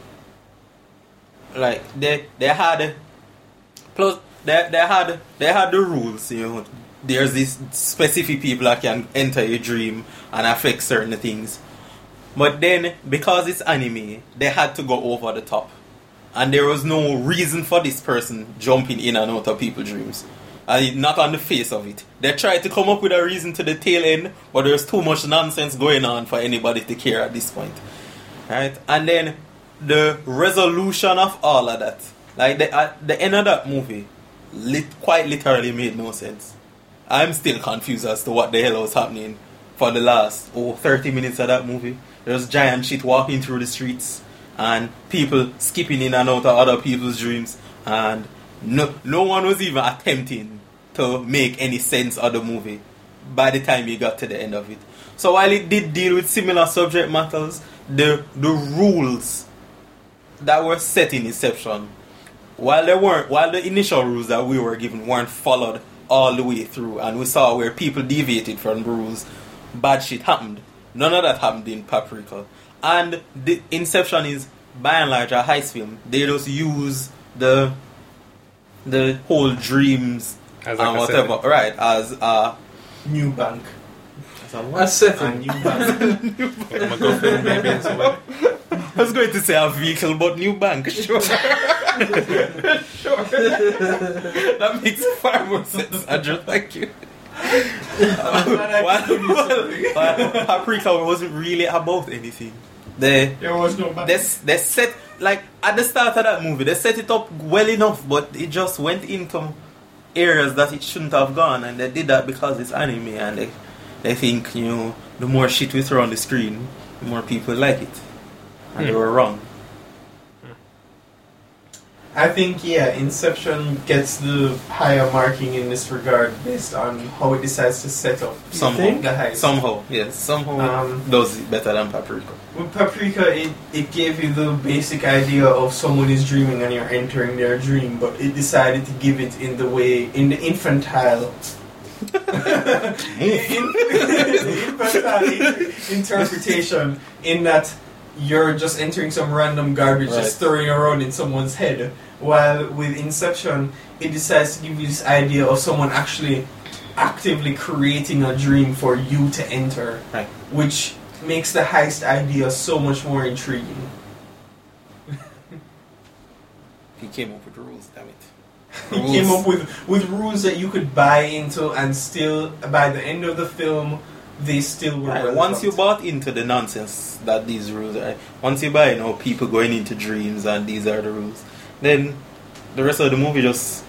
like they they had plus they they had they had the rules. You know, there's these specific people that can enter your dream and affect certain things. But then, because it's anime, they had to go over the top. And there was no reason for this person jumping in and out of people's dreams. And it, not on the face of it. They tried to come up with a reason to the tail end, but there's too much nonsense going on for anybody to care at this point. Right? And then, the resolution of all of that. Like, the, at the end of that movie, lit, quite literally made no sense. I'm still confused as to what the hell was happening for the last, oh, thirty minutes of that movie. There's giant shit walking through the streets and people skipping in and out of other people's dreams, and no, no one was even attempting to make any sense of the movie by the time you got to the end of it. So while it did deal with similar subject matters, the the rules that were set in Inception, while there weren't, while the initial rules that we were given weren't followed all the way through, and we saw where people deviated from the rules, bad shit happened. None of that happened in Paprika. And the Inception is, by and large, a heist film. They just use the the whole dreams As and like a whatever, setting. right, as a New bank. as a A what? setting. New bank. Like a MacGuffin, maybe, in some way. I was going to say a vehicle, but new bank, sure. Sure. That makes far more sense, Andrew, thank you. While, while Paprika wasn't really about anything. They, There was no bank. they, they set, like, at the start of that movie, they set it up well enough, but it just went into areas that it shouldn't have gone, and they did that because it's anime, and they, they think, you know, the more shit we throw on the screen, the more people like it. And they were wrong. I think, yeah, Inception gets the higher marking in this regard based on how it decides to set up Somehow. the heist. Somehow, yes. Somehow Um, does it better than Paprika. With Paprika, it, it gave you the basic idea of someone is dreaming and you're entering their dream, but it decided to give it in the way, in the infantile, in, infantile interpretation, in that you're just entering some random garbage, Right. just throwing around in someone's head. While with Inception, it decides to give you this idea of someone actually actively creating a dream for you to enter, Right. which makes the heist idea so much more intriguing. He came up with rules, damn it. He came up with, with rules that you could buy into, and still, by the end of the film, they still were Right, relevant. once you bought into the nonsense that these rules are, once you buy, you know, people going into dreams and these are the rules, then the rest of the movie just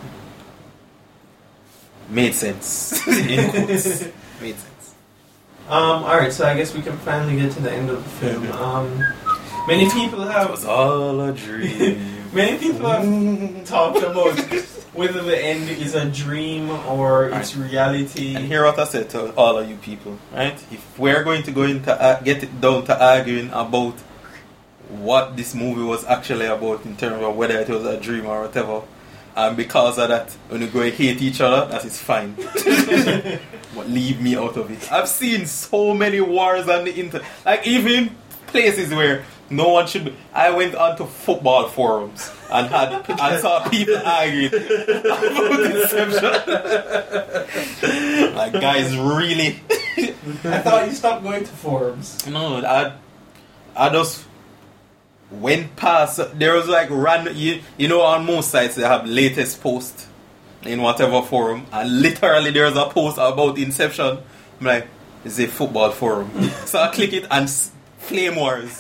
made sense. In quotes. Made sense. Um, alright, so I guess we can finally get to the end of the film. Um, many people It have... was all a dream. Many people have talked about whether the end is a dream or it's reality. And hear what I said to all of you people, right? If we're going to go into uh, get it down to arguing about what this movie was actually about in terms of whether it was a dream or whatever, and because of that, when you go and hate each other, that is fine. But leave me out of it. I've seen so many wars on the internet, like even places where no one should be. I went onto football forums and had and saw people arguing about Inception. Like, guys, really? I thought you stopped going to forums. No, I, I just went past. There was like random. You, you know, on most sites they have latest post in whatever forum, and literally there's a post about Inception. I'm like, it's a football forum. So I click it and s- flame wars.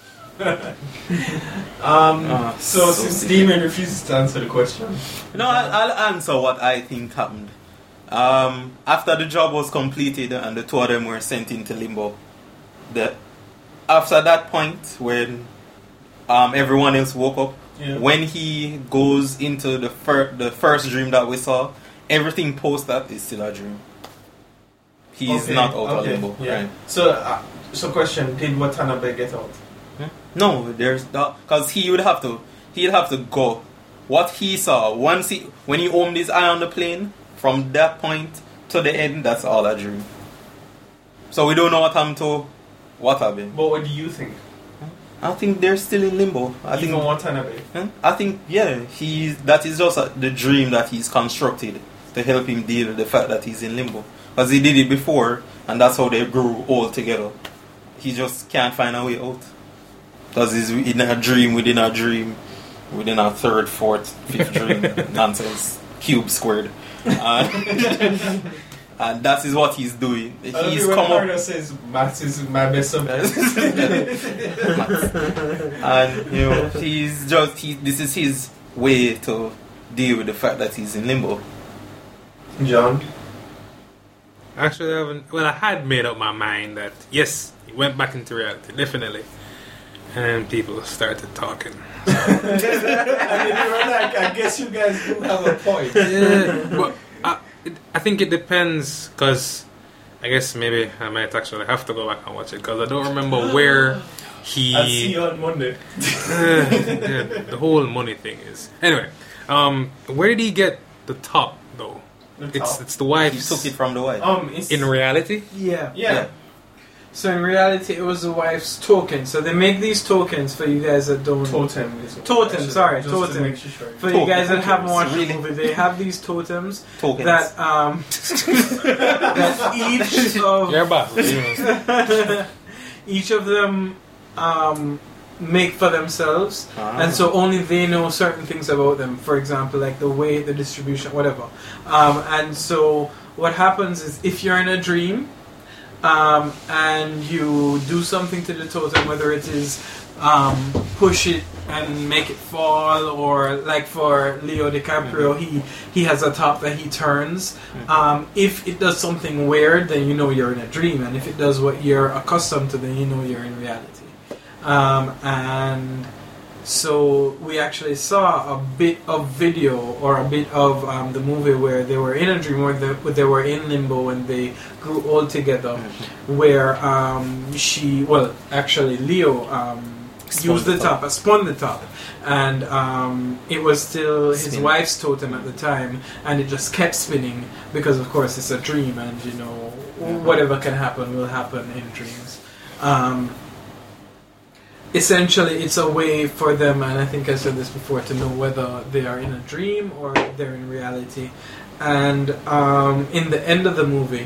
Um, Ah, so, so since sick. Demon refuses to answer the question, No, I'll, I'll answer what I think happened. Um, after the job was completed and the two of them were sent into limbo, the, after that point when um, everyone else woke up, Yeah. when he goes into the, fir- the first dream that we saw, everything post that is still a dream. He's Okay, not out of okay, limbo. yeah. Right? So, uh, so question: did Watanabe get out? No, there's because he would have to. He'd have to go. What he saw once he when he opened his eye on the plane, from that point to the end, that's all a dream. So we don't know what happened to Watanabe. But what do you think? I think they're still in limbo. I Even think. Watanabe. Hmm? I think yeah, he's that is just a, the dream that he's constructed to help him deal with the fact that he's in limbo. Because he did it before, and that's how they grew old together. He just can't find a way out. Because he's in a dream within a dream, within a third, fourth, fifth dream. Nonsense. Cube squared. And, and that is what he's doing. He's when come up. Arno says maths is my best subject. And you know, he's just he, this is his way to deal with the fact that he's in limbo. John? Actually, I haven't, well, I had made up my mind that yes, he went back into reality, definitely. And then people started talking. I mean, you were like, I guess you guys do have a point. Yeah, but I, it, I think it depends, because I guess maybe I might actually have to go back and watch it, because I don't remember where he. I'll see you on Monday. the, the whole money thing is anyway. Um, where did he get the top though? The It's top. it's the wife's. He took it from the wife. Um, it's, In reality, Yeah. yeah. Yeah. So in reality, it was the wife's token. So they make these tokens for you guys that don't. Totem. Is what Totem, I should- sorry, just to totem. make you sure. For you guys that haven't Tokens, watched really? the movie, they have these totems Tokens. that um that each of yeah, but you know. each of them um, make for themselves, Ah. and so only they know certain things about them. For example, like the weight, the distribution, whatever. Um, and so what happens is, if you're in a dream um, and you do something to the totem, whether it is um, push it and make it fall, or like for Leo DiCaprio, he he has a top that he turns. Um, if it does something weird, then you know you're in a dream, and if it does what you're accustomed to, then you know you're in reality. Um, and so we actually saw a bit of video or a bit of um, the movie where they were in a dream, where they, where they were in limbo and they grew old together, where um, she, well, actually Leo um, Spun used the the top. top, uh, spun the top, and um, it was still his Spin. wife's totem at the time, and it just kept spinning because, of course, it's a dream, and you know whatever can happen will happen in dreams. Um, essentially, it's a way for them, and I think I said this before, to know whether they are in a dream or they're in reality. And um, in the end of the movie,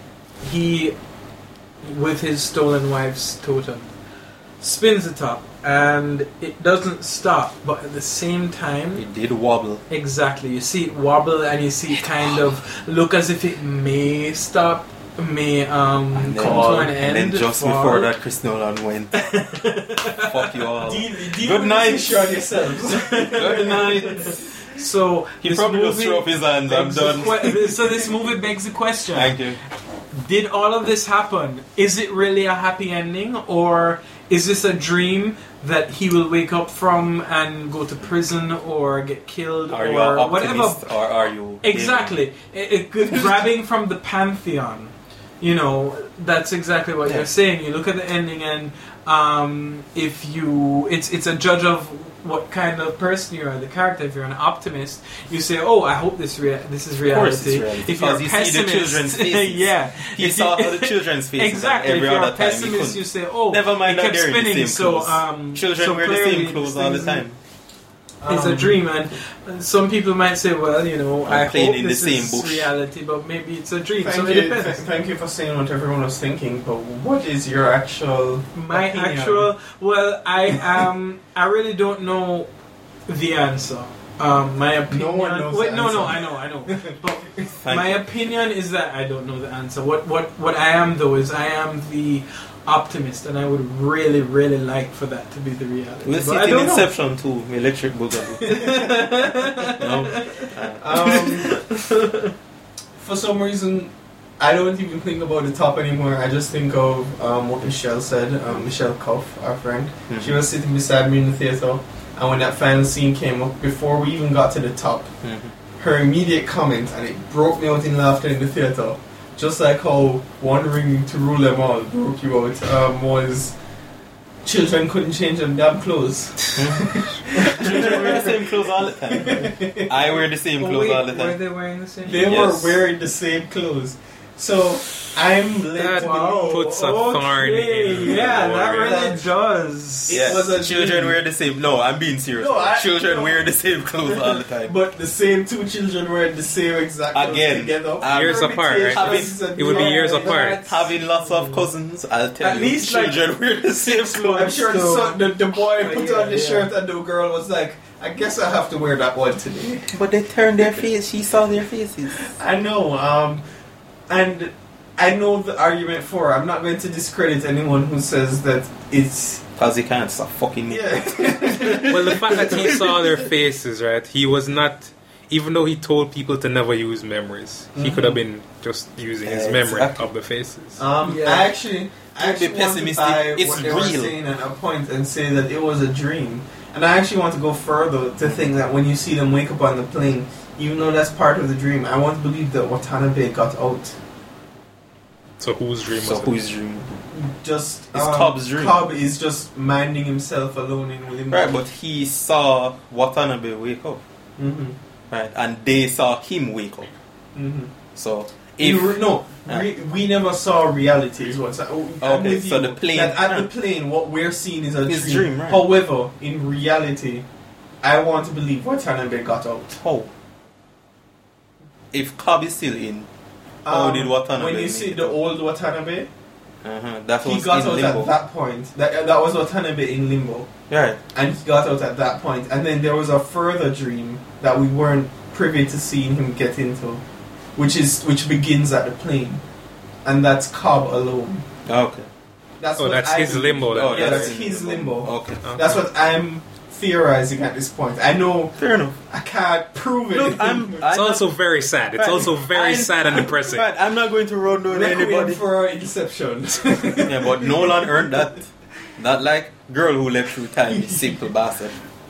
he, with his stolen wife's totem, spins the top, and it doesn't stop, but at the same time, It did wobble. exactly, you see it wobble, and you see it kind of look as if it may stop, may um, And then, come to an and end. then just fall. before that, Chris Nolan went. Fuck you all. Deal, deal Good with night. this issue on yourselves. Good night. So He this probably just movie threw up his hands. I'm begs the done. que- so this movie begs the question: Thank you. did all of this happen? Is it really a happy ending, or is this a dream that he will wake up from and go to prison or get killed Are you or an whatever? optimist or are you... Exactly. It, it, could- grabbing from the pantheon. You know, that's exactly what Yeah. you're saying. You look at the ending, and um, if you, it's it's a judge of what kind of person you are, the character. If you're an optimist, you say, "Oh, I hope this rea- this is Of reality." course it's reality. If you're a Because you see the pessimist, children's faces. yeah, He If saw you- the children's faces. exactly. Every If you're other a time he pessimist, couldn't. you say, "Oh, Never mind it that kept they're in the spinning." same So, clothes. um, Children so wear the clearly same clothes this all the thing- time. It's a Um, dream, and and some people might say, "Well, you know, I'm I playing hope in the this same is bush." reality, but maybe it's a dream." Thank so it you, depends. th- thank you for saying what everyone was thinking, but what is your actual My opinion? actual, well, I um, I really don't know the answer. Um, my opinion. one knows wait, the no, no, answer. I know, I know. But Thank my you. opinion is that I don't know the answer. What what what I am though is I am the optimist, and I would really, really like for that to be the reality. We'll But see I it in don't know. Inception too. Electric Boogaloo. No? Um, for some reason, I don't even think about the top anymore. I just think of um, what Michelle said. Um, Michelle Cuff, our friend. Mhm. She was sitting beside me in the theater, and when that final scene came up, before we even got to the top, Mhm. her immediate comment, and it broke me out in laughter in the theater, just like how wandering to rule them all broke you out, um, was children couldn't change them damn clothes. Children wear the same clothes all the time. I wear the same Oh, clothes wait, all the were time. they wearing the same? They Yes. were wearing the same clothes. So I'm led That to Wow. puts a thorn in Yeah, your that ear. really does. It Yeah, was a children dream. wear the same. No, I'm being serious. No, I- children no. wear the same clothes all the time. But the same two children were the same exact clothes Again, together. um, Years apart, right? Permutations and It would be years like apart. that. Having lots of cousins, I'll tell At you, least, like, children wear the same clothes. I'm sure the, son, the, the boy put yeah, on the yeah. shirt and the girl was like, I guess I have to wear that one today. But they turned their face. She saw their faces. I know, um, and I know the argument for. I'm not going to discredit anyone who says that it's Because he can't stop fucking me. yeah. Well, the fact that he saw their faces, right? He was not, even though he told people to never use memories, he could have been just using his Yeah, memory exactly. of the faces. Um, Yeah. I actually, I Don't be actually want to pessimistic. buy It's what they were real. saying at a point and say that it was a dream. And I actually want to go further to think that when you see them wake up on the plane, even though that's part of the dream, I want to believe that Watanabe got out. So whose dream So was it? whose dream? Just It's um, Cobb's dream. Cobb is just minding himself alone in limbo. Right, but he saw Watanabe wake up. Mm-hmm. Right, and they saw him wake up. Mm-hmm. So You if re- no, Yeah. re- we never saw reality. Is what's oh, I'm Okay, with so you the plane- that at the plane, what we're seeing is a His dream. dream, right. However, in reality, I want to believe Watanabe got out. how if Cobb is still in, how Um, did Watanabe? When you make see it the out? old Watanabe, uh-huh, that he was got in out limbo. at that point. That that was Watanabe in limbo, Right. and he got out at that point. And then there was a further dream that we weren't privy to seeing him get into, which is which begins at the plane, and that's Cobb alone. Okay. That's Oh, what that's I his believe. limbo then. Oh, Yeah, that's in his limbo. Okay. That's what I'm theorizing at this point. I know Fair enough. I can't prove it. Look, I'm. It's I'm also not, very sad. It's Right. also very I'm- sad and depressing. Right, I'm not going to run down Requiem anybody. for Inception. Yeah, but Nolan earned that. Not like Girl Who Left Through Time, you simple bastard.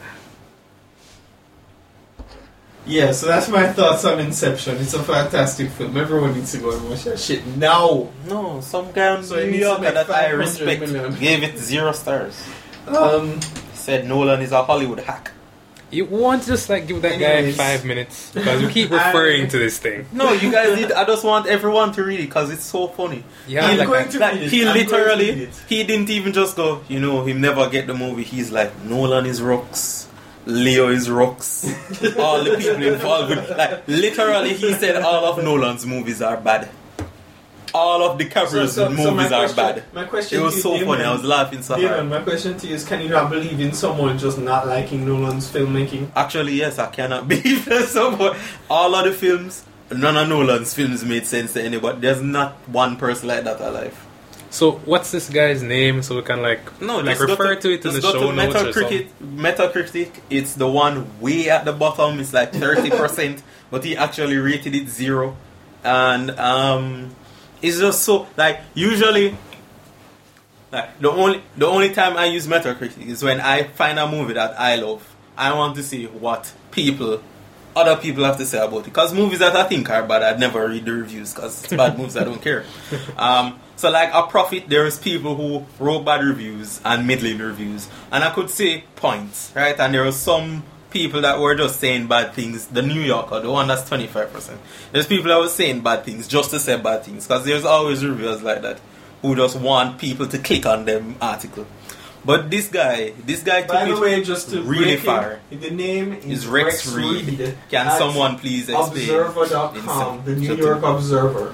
Yeah, so that's my thoughts on Inception. It's a fantastic film. Everyone needs to go and watch that shit now. No, some guy in So it New needs to Yorker make that I five hundred respect million. gave it zero stars. Um, Said Nolan is a Hollywood hack. You want to just like give that Anyways. guy five minutes because we keep referring I- to this thing. No, you guys did. I just want everyone to read it because it's so funny. Yeah, I'm like going that. to Like, read it. he I'm going to literally, read it. he didn't even just go, you know, him never get the movie. He's like, Nolan is rocks, Leo is rocks, all the people involved with, like, literally he said all of Nolan's movies are bad. All of DiCaprio's So- so- so my movies are question- bad. my question It was to you, so Damon- funny, I was laughing so Damon, hard. my question to you is: can you not believe in someone just not liking Nolan's filmmaking? Actually, yes, I cannot believe that someone, all of the films, none of Nolan's films made sense to anybody. There's not one person like that alive. So what's this guy's name so we can like No, like just go refer to, to it in the just go show to notes or Metacritic. something? Metacritic, it's the one way at the bottom. It's like thirty percent, but he actually rated it zero, and um, it's just so like usually. Like the only the only time I use Metacritic is when I find a movie that I love. I want to see what people, other people have to say about it. Because movies that I think are bad, I'd never read the reviews because it's bad movies. I don't care. Um, so like a Prophet, there's people who wrote bad reviews and middling reviews, and I could say points, right? And there were some people that were just saying bad things. The New Yorker, the one that's twenty-five percent. There's people that were saying bad things just to say bad things because there's always reviewers like that who just want people to click on them article. But this guy, this guy took By the it way, just to really break far. it, the name is, Is Rex Reed. Can at someone please explain? Observer dot com, the New York Observer.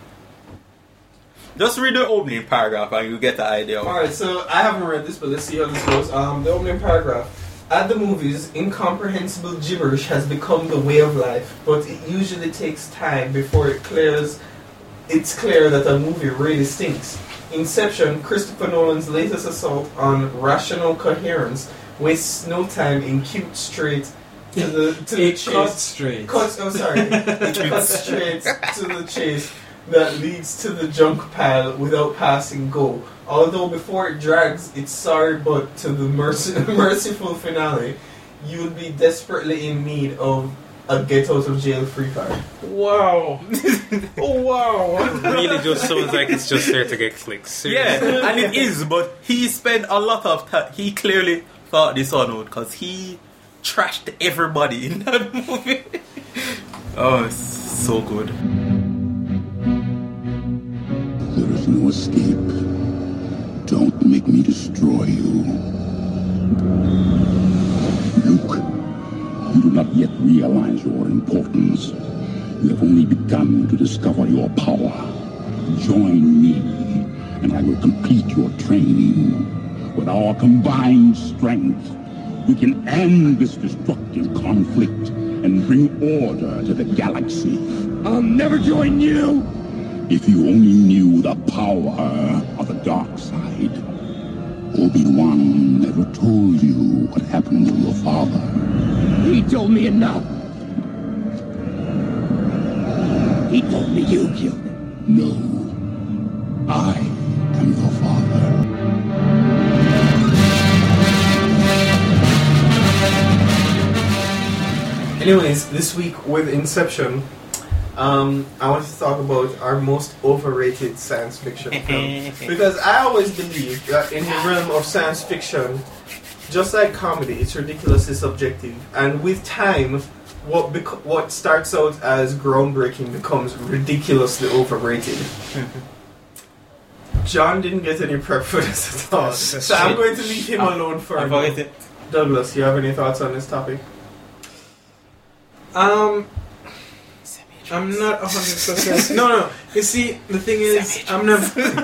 Just read the opening paragraph and you get the idea. Of Alright, so I haven't read this, but let's see how this goes. Um, the opening paragraph. At the movies, incomprehensible gibberish has become the way of life, but it usually takes time before it clears. It's clear that a movie really stinks. Inception, Christopher Nolan's latest assault on rational coherence, wastes no time in cute straight to the to the It chase. cuts straight. Cuts, oh sorry, it cuts straight to the chase that leads to the junk pile without passing go. Although before it drags its sorry butt to the merc- merciful finale, you would be desperately in need of a get out of jail free card. Wow. Oh, wow. Really just sounds like it's just there to get clicks. Seriously. yeah, and it is, but he spent a lot of time. He clearly thought this one out because he trashed everybody in that movie. Oh, it's so good. There is no escape. Don't make me destroy you. Luke, you do not yet realize your importance. You have only begun to discover your power. Join me, and I will complete your training. With our combined strength, we can end this destructive conflict and bring order to the galaxy. I'll never join you! If you only knew the power of the dark side. Obi-Wan never told you what happened to your father. He told me enough. He told me you killed him. No. I am your father. Anyways, this week with Inception, Um, I want to talk about our most overrated science fiction film. Because I always believe that in the realm of science fiction, just like comedy, it's ridiculously subjective. And with time, what bec- what starts out as groundbreaking becomes ridiculously overrated. John didn't get any prep for this at all. So I'm going to leave him alone for a minute. Douglas, you have any thoughts on this topic? Um, I'm not one hundred percent. No, no. You see, the thing is, I'm never.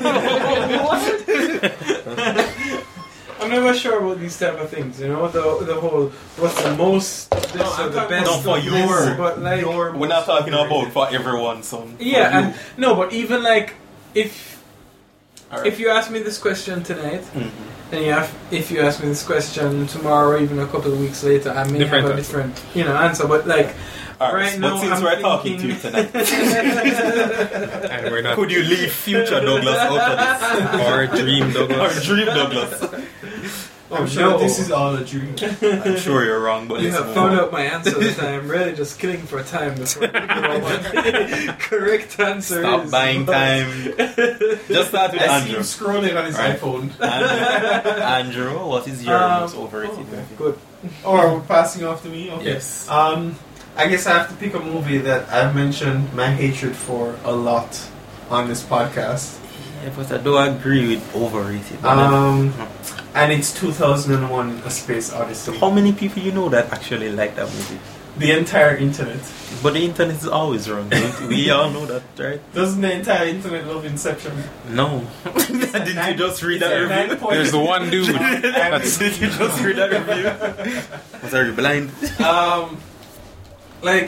I'm never sure about these type of things. You know, the the whole what's the most of this No, or the best no, for of your, this, but like your we're not talking about for everyone, son. yeah, For you. and no, but even like if Alright. if you ask me this question tonight. Mhm. And you have, if you ask me this question tomorrow or even a couple of weeks later, I may Different have a answer. different, you know, answer. But like Alright, right but now, since I'm we're talking to you thinking- tonight, And we're not. could you leave future Douglas out of this? Or Dream Or Douglas. dream Douglas? I'm sure no. this is all a dream. I'm sure you're wrong, but You let's have move found on. out my answer this time. Really, just killing for time before you know what the correct answer Stop is. buying time. Just start with I see him Andrew. scrolling on his Right. iPhone. Andrew, Andrew, what is your Um, most overrated movie? Good. Or we're passing off to me? Okay. Yes. Um, I guess I have to pick a movie that I've mentioned my hatred for a lot on this podcast. Yeah, but I don't agree with overrated. Um, and it's two thousand one A Space Odyssey. How many people you know that actually like that movie? The entire internet. But the internet is always wrong. don't we all know that, right? Doesn't the entire internet love Inception? No. Didn't you just read that review? There's the one dude. That's, did you just read that review? Was are you blind? Um, like,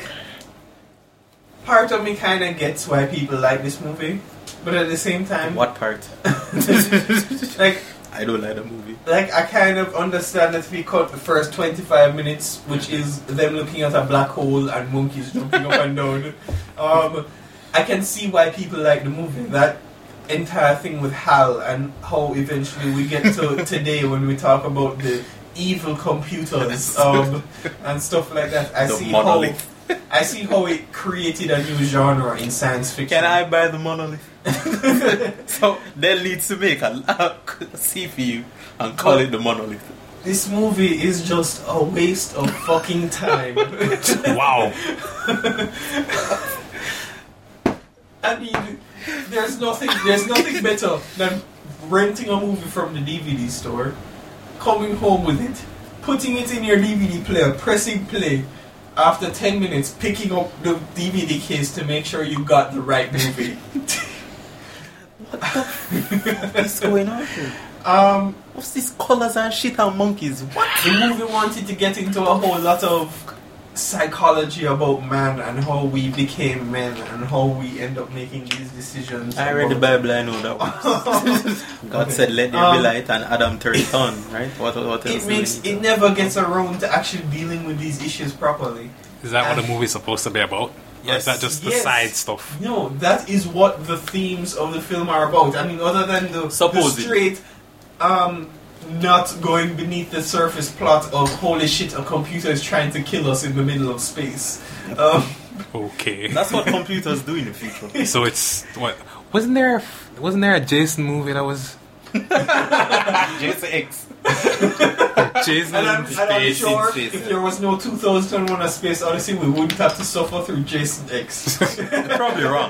part of me kind of gets why people like this movie, but at the same time, What part? like, I don't like the movie. like I kind of understand that if we cut the first twenty-five minutes, which is them looking at a black hole and monkeys jumping up and down, um, I can see why people like the movie. That entire thing with Hal and how eventually we get to today when we talk about the evil computers um, and stuff like that. I The see monolith. how I see how it created a new genre in science fiction. Can I buy the monolith? So that leads to make a, a C P U and call it the monolith. This movie is just a waste of fucking time. Wow. I mean, there's nothing there's nothing better than renting a movie from the D V D store, coming home with it, putting it in your D V D player, pressing play. After ten minutes, picking up the D V D case to make sure you got the right movie. What's going on here? Um, What's these colors and shit and monkeys? What? the movie wanted to get into a whole lot of psychology about man and how we became men and how we end up making these decisions. I read the about- Bible, I know that one. God Okay. said, let there Um, be light, and Adam turned it on, right? What, what else? It do makes we need it never gets around to actually dealing with these issues properly. Is that what the movie's supposed to be about? Or Yes. is that just the Yes. side stuff? No, that is what the themes of the film are about. I mean, other than the, the Supposedly. straight, um, not going beneath the surface plot of holy shit, a computer is trying to kill us in the middle of space. Um, Okay. That's what computers do in the future. So it's what? Wasn't there? Wasn't there a Jason movie that was Jason X. Jason and I'm, in and I'm space? sure space, if yeah. there was no two thousand one A Space Odyssey, we wouldn't have to suffer through Jason X. You're probably wrong.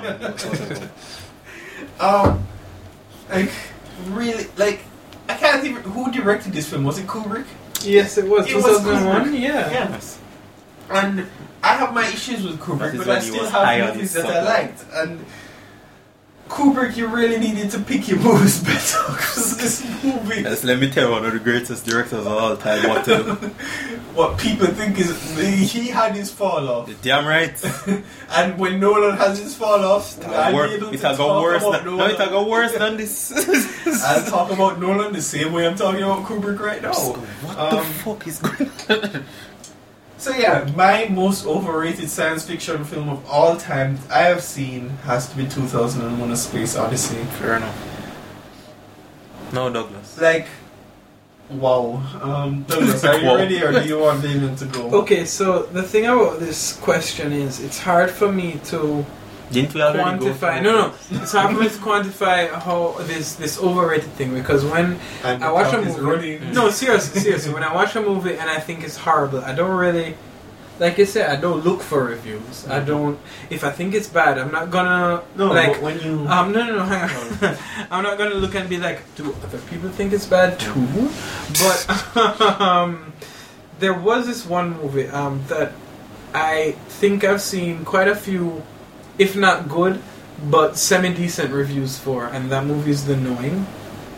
um, like, really, like, I can't even. Who directed this film? Was it Kubrick? Yes, it was It was two thousand one. Kubrick. Yeah. Yes. And I have my issues with That Kubrick, is but when I he still was high have on movies his that I supply. liked. And Kubrick, you really needed to pick your movies better because this movie, Yes, let me tell you, one of the greatest directors of all time what to do. what people think is he had his fall off, Damn right. and when Nolan has his fall off, I'll Wor- be able it to has got talk worse about than, no, it has Nolan. got worse than this. I'll talk about Nolan the same way I'm talking about Kubrick right now. What Um, the fuck is going on? So yeah, my most overrated science fiction film of all time I have seen has to be two thousand one: A Space Odyssey. Fair enough. No, Douglas. Like, wow. Um, Douglas, are you Wow. ready or do you want Damon to go? Okay, so the thing about this question is, it's hard for me to Didn't we already go? quantify. No, no. It's hard for me to quantify how this this overrated thing, because when And I watch a the clock is movie, running. no, seriously, seriously, when I watch a movie and I think it's horrible, I don't really, like I said, I don't look for reviews. I don't. If I think it's bad, I'm not gonna No, like. but when you Um, no, no, no, hang on. I'm not gonna look and be like, do other people think it's bad too? But um, there was this one movie um, that I think I've seen quite a few, if not good, but semi-decent reviews for, and that movie is The Knowing.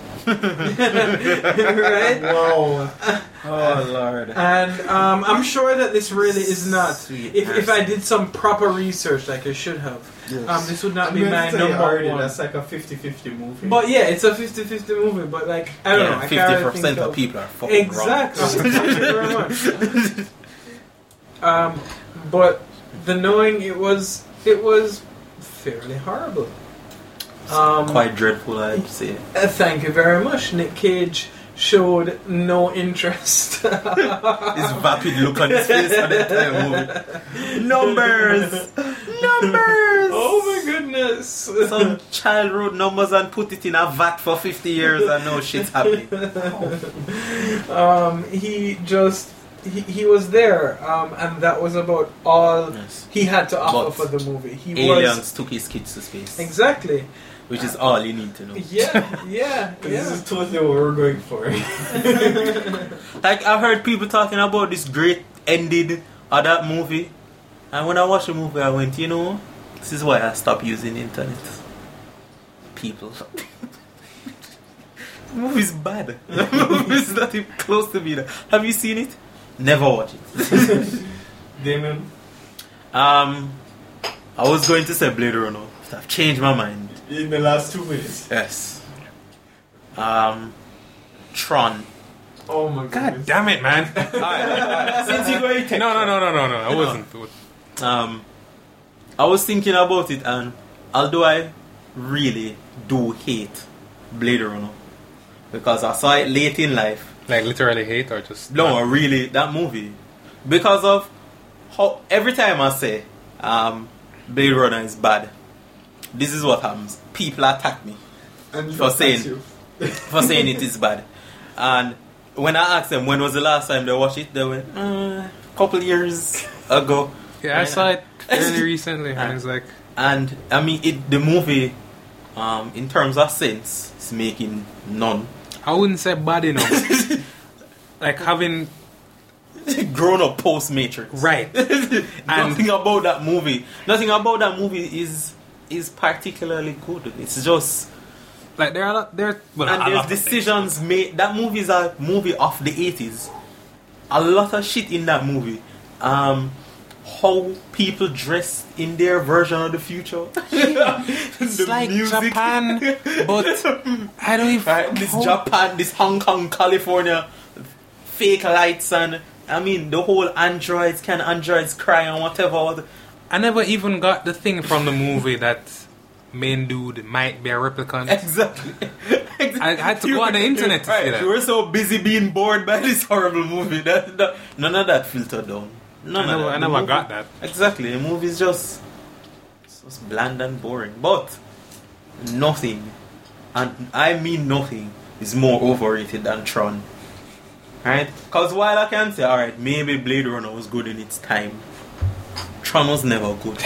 Right? Wow. Oh Lord. And um, I'm sure that this really is not. Sweet If, if I mercy. did some proper research, like I should have, Yes. um, this would not I'm be going my to tell you number already, one. that's like a fifty-fifty movie. But yeah, it's a fifty-fifty movie. But like, I don't know. I fifty can't really percent think of of people are fucking exactly. wrong. Thank you very much. Um, but the knowing it was it was fairly horrible. Um, Quite dreadful, I'd say. uh, thank you very much. Nick Cage showed no interest. His vapid look on his face at that time movie. Numbers! Numbers! Oh my goodness! Some child wrote numbers and put it in a vat for fifty years and no shit's happening. um, he just he, he was there, um, and that was about all Yes. he had to offer But for the movie. He Aliens was took his kids to space. exactly. Which is all you need to know. Yeah, yeah, This yeah. is totally what we're going for. Like, I heard people talking about this great ending of that movie. And when I watched the movie, I went, you know, this is why I stopped using the internet. People. The movie's bad. The movie's not even close to me. Have you seen it? Never watch it. Damon, um, I was going to say Blade Runner, but I've changed my mind. in the last two minutes. Yes. Um, Tron. Oh my God god. damn it, man. Alright, alright. Since you going to No, no, no, no, no, no. I wasn't. Um, I was thinking about it, and although I really do hate Blade Runner, because I saw it late in life. Like literally hate or just No, I really that movie, because of how every time I say um, Blade Runner is bad, this is what happens. People attack me And for saying you. for saying it is bad, and when I asked them when was the last time they watched it, they went a uh, couple years ago. Yeah, I saw it fairly recently, and it's like, And I mean, it the movie, um, in terms of sense, is making none. I wouldn't say bad enough. Like having grown up post Matrix, right? And nothing about that movie, nothing about that movie is is particularly good. It's just like there are a lot, there. Well, and a there's lot of decisions made. That movie is a movie of the eighties. A lot of shit in that movie. Um, how people dress in their version of the future. It's like Japan, but I don't even. Right, this how- Japan, this Hong Kong, California, fake lights, and I mean the whole androids, can androids cry and whatever. I never even got the thing from the movie that main dude might be a replicant. Exactly. I had to go on the internet to right, see that. You were so busy being bored by this horrible movie that, that none of that filtered down. None I of never, that. I The never movie- got that. Exactly, the movie's just it's just bland and boring. But nothing, and I mean nothing, is more overrated than Tron. Right? Because while I can say, alright, maybe Blade Runner was good in its time, Tron was never good.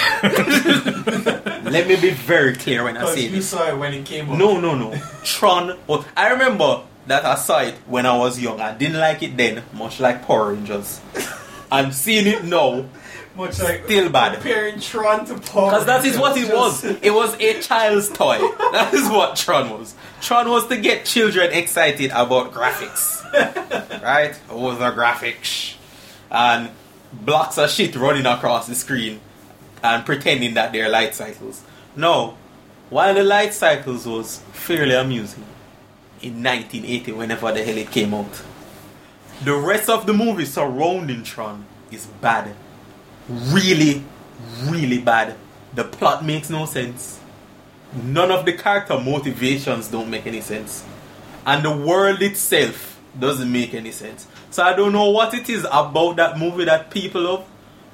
Let me be very clear when I Because say you this. saw it when it came out. No, no, no. Tron. But I remember that I saw it when I was young. I didn't like it then, much like Power Rangers. I'm seeing it now. Much like Still bad. comparing Tron to Power. Because that is what it Just- was. It was a child's toy. That is what Tron was. Tron was to get children excited about graphics. Right? Oh, the graphics. And blocks of shit running across the screen and pretending that they're light cycles. No. While the light cycles was fairly amusing in nineteen eighty, whenever the hell it came out, the rest of the movie surrounding Tron is bad. Really, really bad. The plot makes no sense. None of the character motivations don't make any sense. And the world itself doesn't make any sense. So I don't know what it is about that movie that people love,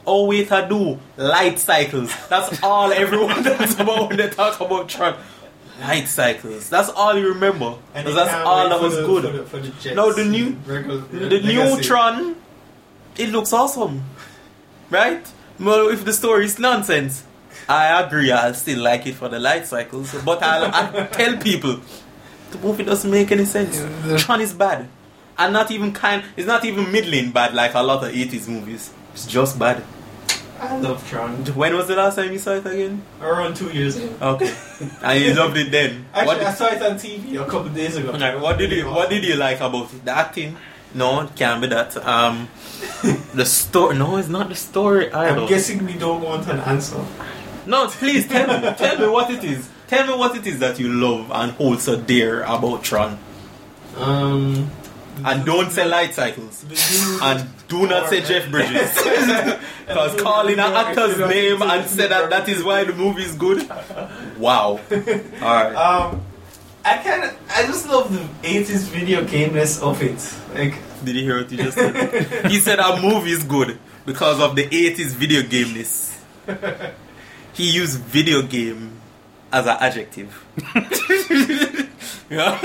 Oh, wait, I do. Light cycles. That's all everyone talks about when they talk about Tron. Light cycles. That's all you remember. And Because they that's can't all wait that for was the- good. for the- for the jets No, the new, and regular- the new legacy. Tron, it looks awesome. Right? Well, if the story is nonsense, I agree, I'll still like it for the light cycles. But I'll, I'll tell people, the movie doesn't make any sense. Tron is bad. And not even kind, it's not even middling bad like a lot of eighties movies. It's just bad. I love Tron. When was the last time you saw it again? Around two years ago. Okay. And you loved it then. Actually, What I saw it on T V a couple of days ago. Okay, what did you What did you like about it? The acting? No, it can't be that. Um, the story? No, it's not the story either. I'm guessing we don't want an answer. No, please tell me. Tell me what it is. Tell me what it is that you love and hold so dear about Tron. Um, and don't say light cycles. And do not say Jeff Bridges. Because calling an actor's name and say that that is why the movie is good. Wow. Alright. Um, I kind of, I just love the eighties video gameness of it. Like, did you hear what you just said? He said our movie is good because of the eighties video gameness. He used video game as an adjective. Yeah.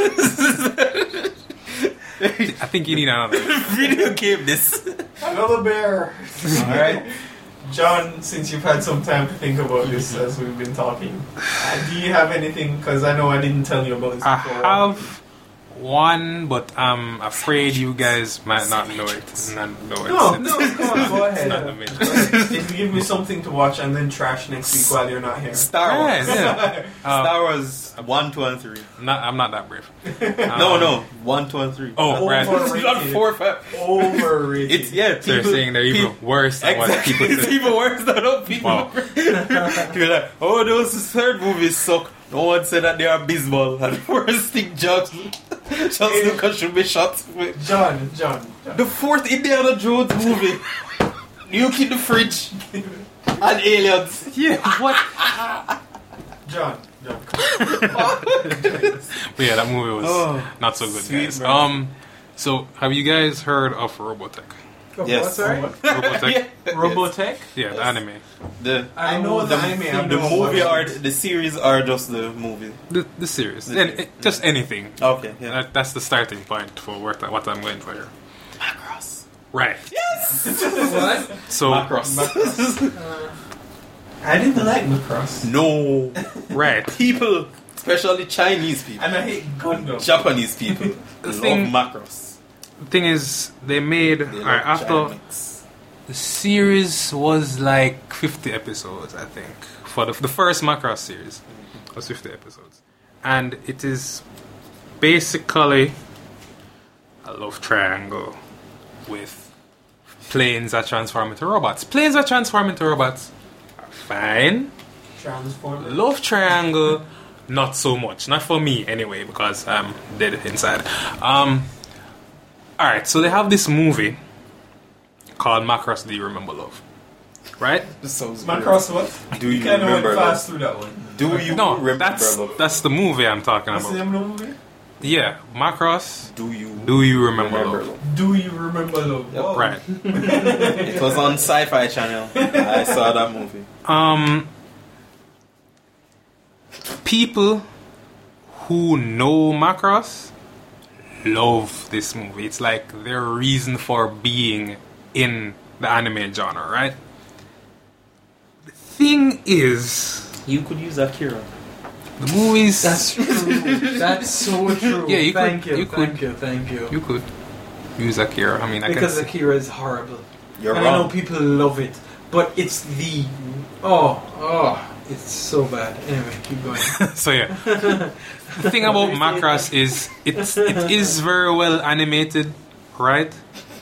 I think you need another video gameness. Another bear. Alright. John, since you've had some time to think about this as we've been talking, uh, do you have anything? Because I know I didn't tell you about this I before. have one, but I'm afraid you guys might not know it. Not know it. No, no, come on, go It's ahead. not the major. If you give me something to watch and then trash next week while you're not here. Star Wars. Yeah, yeah. Um, Star Wars one, two, and three. Not, I'm not that brave. no, Um, no, one, two, and three. Oh, right. It's not four, five. Overrated. It's yeah. So you're saying they're even worse than what Exactly. people It's say. even worse than what people. Wow. You're like, oh, those third movies suck. No one said that they are abysmal. And first thing, George, George Lucas should be shot. John, John, John. The fourth Indiana Jones movie, Nuke in the Fridge, and Aliens. Yeah, what? John, John. But yeah, that movie was Oh, not so good, sweet, guys. man. Um, so have you guys heard of Robotech? Yes. What's that? Robotech? Robotech? Yeah, the anime. The I know the the, anime. the, I've the never movie watched or it. the series are just the movie. The, the series. The And series. it- just anything. Okay, yeah. That, that's the starting point for what, what I'm going for here. Macross. Right. Yes. What? So, Macross. I didn't like Macross. No. right. People, especially Chinese people, And I hate Gundam. Japanese people, The love thing- Macross. The thing is, they made, They alright, love after, Chinese. the series was like fifty episodes, I think. For the, the first Macross series was fifty episodes. And it is basically a love triangle with planes that transform into robots. Planes that transform into robots are fine. Transformer. Love triangle, not so much. Not for me anyway, because I'm dead inside. Um, Alright, so they have this movie called Macross Do You Remember Love? Right? This sounds weird. Macross what? Do you Kinda went remember fast love? through that one. Do you No, remember that's love? that's the movie I'm talking What's the about. name of the movie? Yeah, Macross Do you Do You Remember, remember Love? love? Do you remember love? Yep. Wow. Right. It was on Sci-Fi Channel. I saw that movie. Um, people who know Macross love this movie. It's like their reason for being in the anime genre, right? The thing is, You could use Akira. the movies. That's true. That's so true. Yeah, you thank could- you. you thank could. you. Thank you. You could use Akira. I mean, I Because can. Akira is horrible. You're and I know wrong. people love it, but it's the oh oh it's so bad. Anyway, keep going. So yeah, the thing about Macross is it's it is very well animated, right?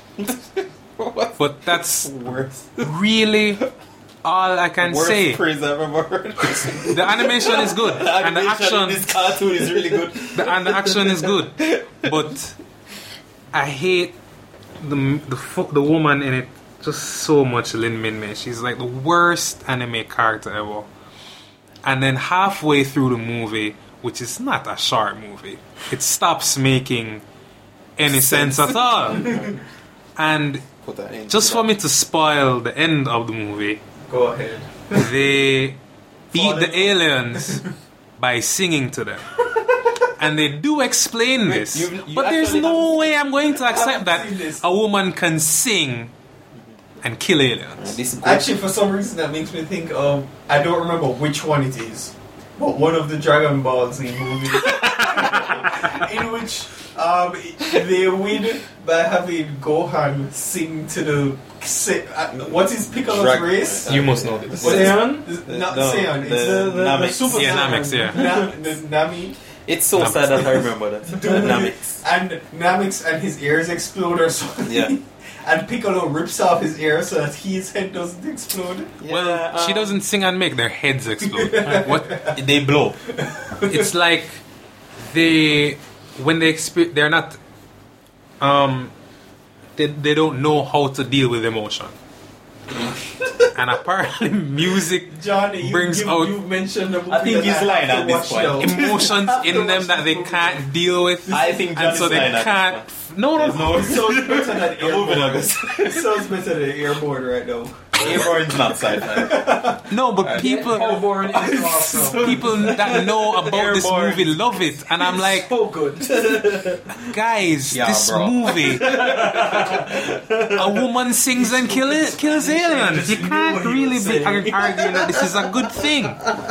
But that's Worst, really all I can worst say. praise I've ever heard. The animation is good, The and the animation in action, this cartoon is really good. the, and the action is good. But I hate the the fo- the woman in it just so much. Lin Min Mei. She's like the worst anime character ever. And then halfway through the movie, which is not a short movie, it stops making any sense at all. And put that in. Just for me to spoil the end of the movie, Go ahead. they beat the aliens by singing to them. And they do explain this. You- you but there's actually no way I'm going to accept that seen this. a woman can sing and kill aliens. This is Actually, for some reason, that makes me think of. I don't remember which one it is, but one of the Dragon Ball Z movies, in which um, they win by having Gohan sing to the. Si- uh, what is Piccolo's Drag- race? You must know this. What is- Saiyan? is- The- Not the- Saiyan. It's the the, the, the Namex. Super Yeah, Saiyan. Namex, yeah. Na- the Nami. It's so Namex. sad that I remember that. Namex. And Namex and his ears explode or something. Yeah. And Piccolo rips off his ear so that his head doesn't explode. Well, Yeah, she um, doesn't sing and make their heads explode. What? They blow. It's like they when they experience, they're not um they, they don't know how to deal with emotion. And apparently music John, you, brings you, out you've mentioned the movie I think that he's I lying have at to this watch point. now. emotions I have to in them watch that they this can't movie. deal with. I think John and so is they lying at can't. this No, no, There's no- It sounds better than The movie Airborne. nuggets. It sounds better than Airborne right now. Airborne's not sci-fi. no. But people, Hellborn is awesome. people that know about this Airborne. movie love it, and I'm like, So good. guys, Yeah, this bro. movie, a woman sings and kill it, kills aliens. You can't really be ar- arguing that this is a good thing.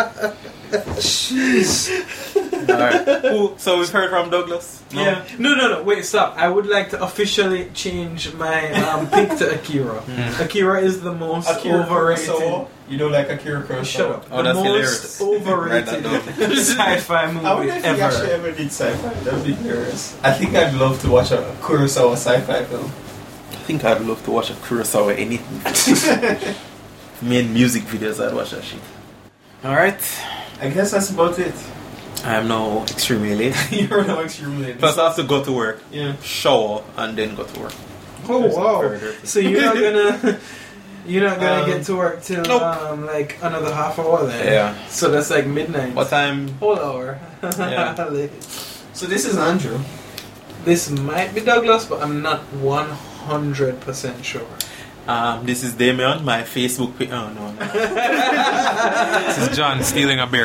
Jeez. Alright. Cool. So we've heard from Douglas. No? Yeah. No, no, no. Wait, stop. I would like to officially change my um, pick to Akira. Akira is the most Akira overrated. Kurosawa. You don't like Akira Kurosawa? Shut up. Oh, the that's most hilarious. overrated Write that sci-fi I wonder movie if he actually ever. ever did sci-fi. That'd be hilarious. I think I'd love to watch a Kurosawa sci-fi film. I think I'd love to watch a Kurosawa anything. Main music videos, I'd watch that shit. Alright. I guess that's about it. I am now extremely late. You're now extremely late. Plus I have to go to work, Yeah. shower, and then go to work. Oh wow! So you're not gonna you're not gonna Um, get to work till nope. um, like another half hour then. Yeah. So that's like midnight. What time? Whole hour. Yeah. Late. So this is Andrew. This might be Douglas, but I'm not one hundred percent sure. Um, this is Damien, my Facebook page. Oh, no, no. This is John stealing a beer.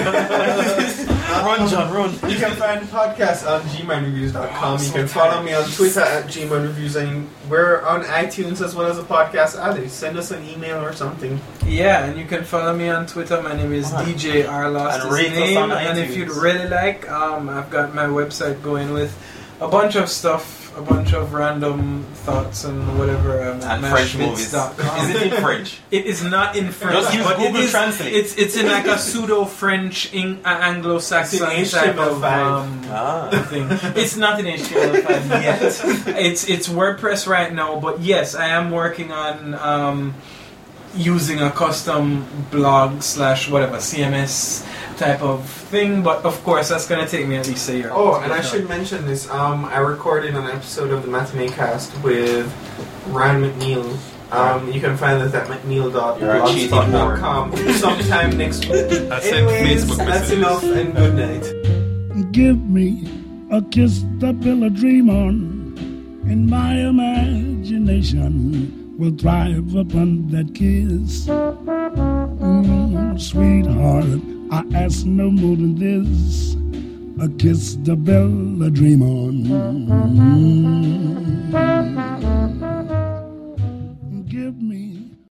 Run, John, run. You can find the podcast on g man reviews dot com. You can follow me on Twitter at g man reviews, and we're on iTunes as well as a podcast alley. Send us an email or something. Yeah, and you can follow me on Twitter. My name is D J R Lost And his rate us name. on And if iTunes. you'd really like, um, I've got my website going with a bunch of stuff, a bunch of random thoughts and whatever. Um, at And French movies. mashbits dot com. Is it in French? It is not in French. Just use but Google it is, Translate. It's it's in like a pseudo French, in, uh, Anglo-Saxon It's in type H T M L of five. um, Ah. thing. It's not in H T M L five yet. It's it's WordPress right now, but yes, I am working on um, using a custom blog slash whatever C M S type of thing. But of course, that's gonna take me at least a year. Oh, to and get I done. should mention this. Um, I recorded an episode of the Matinee Cast with Ryan McNeil. Um, you can find it at mcneil dot blogspot dot com sometime next week. I sent Anyways, Facebook that's messages. enough and good night. Give me a kiss to build a dream on, and my imagination will thrive upon that kiss. Mm, sweetheart, I ask no more than this, a kiss to build a dream on. Mm.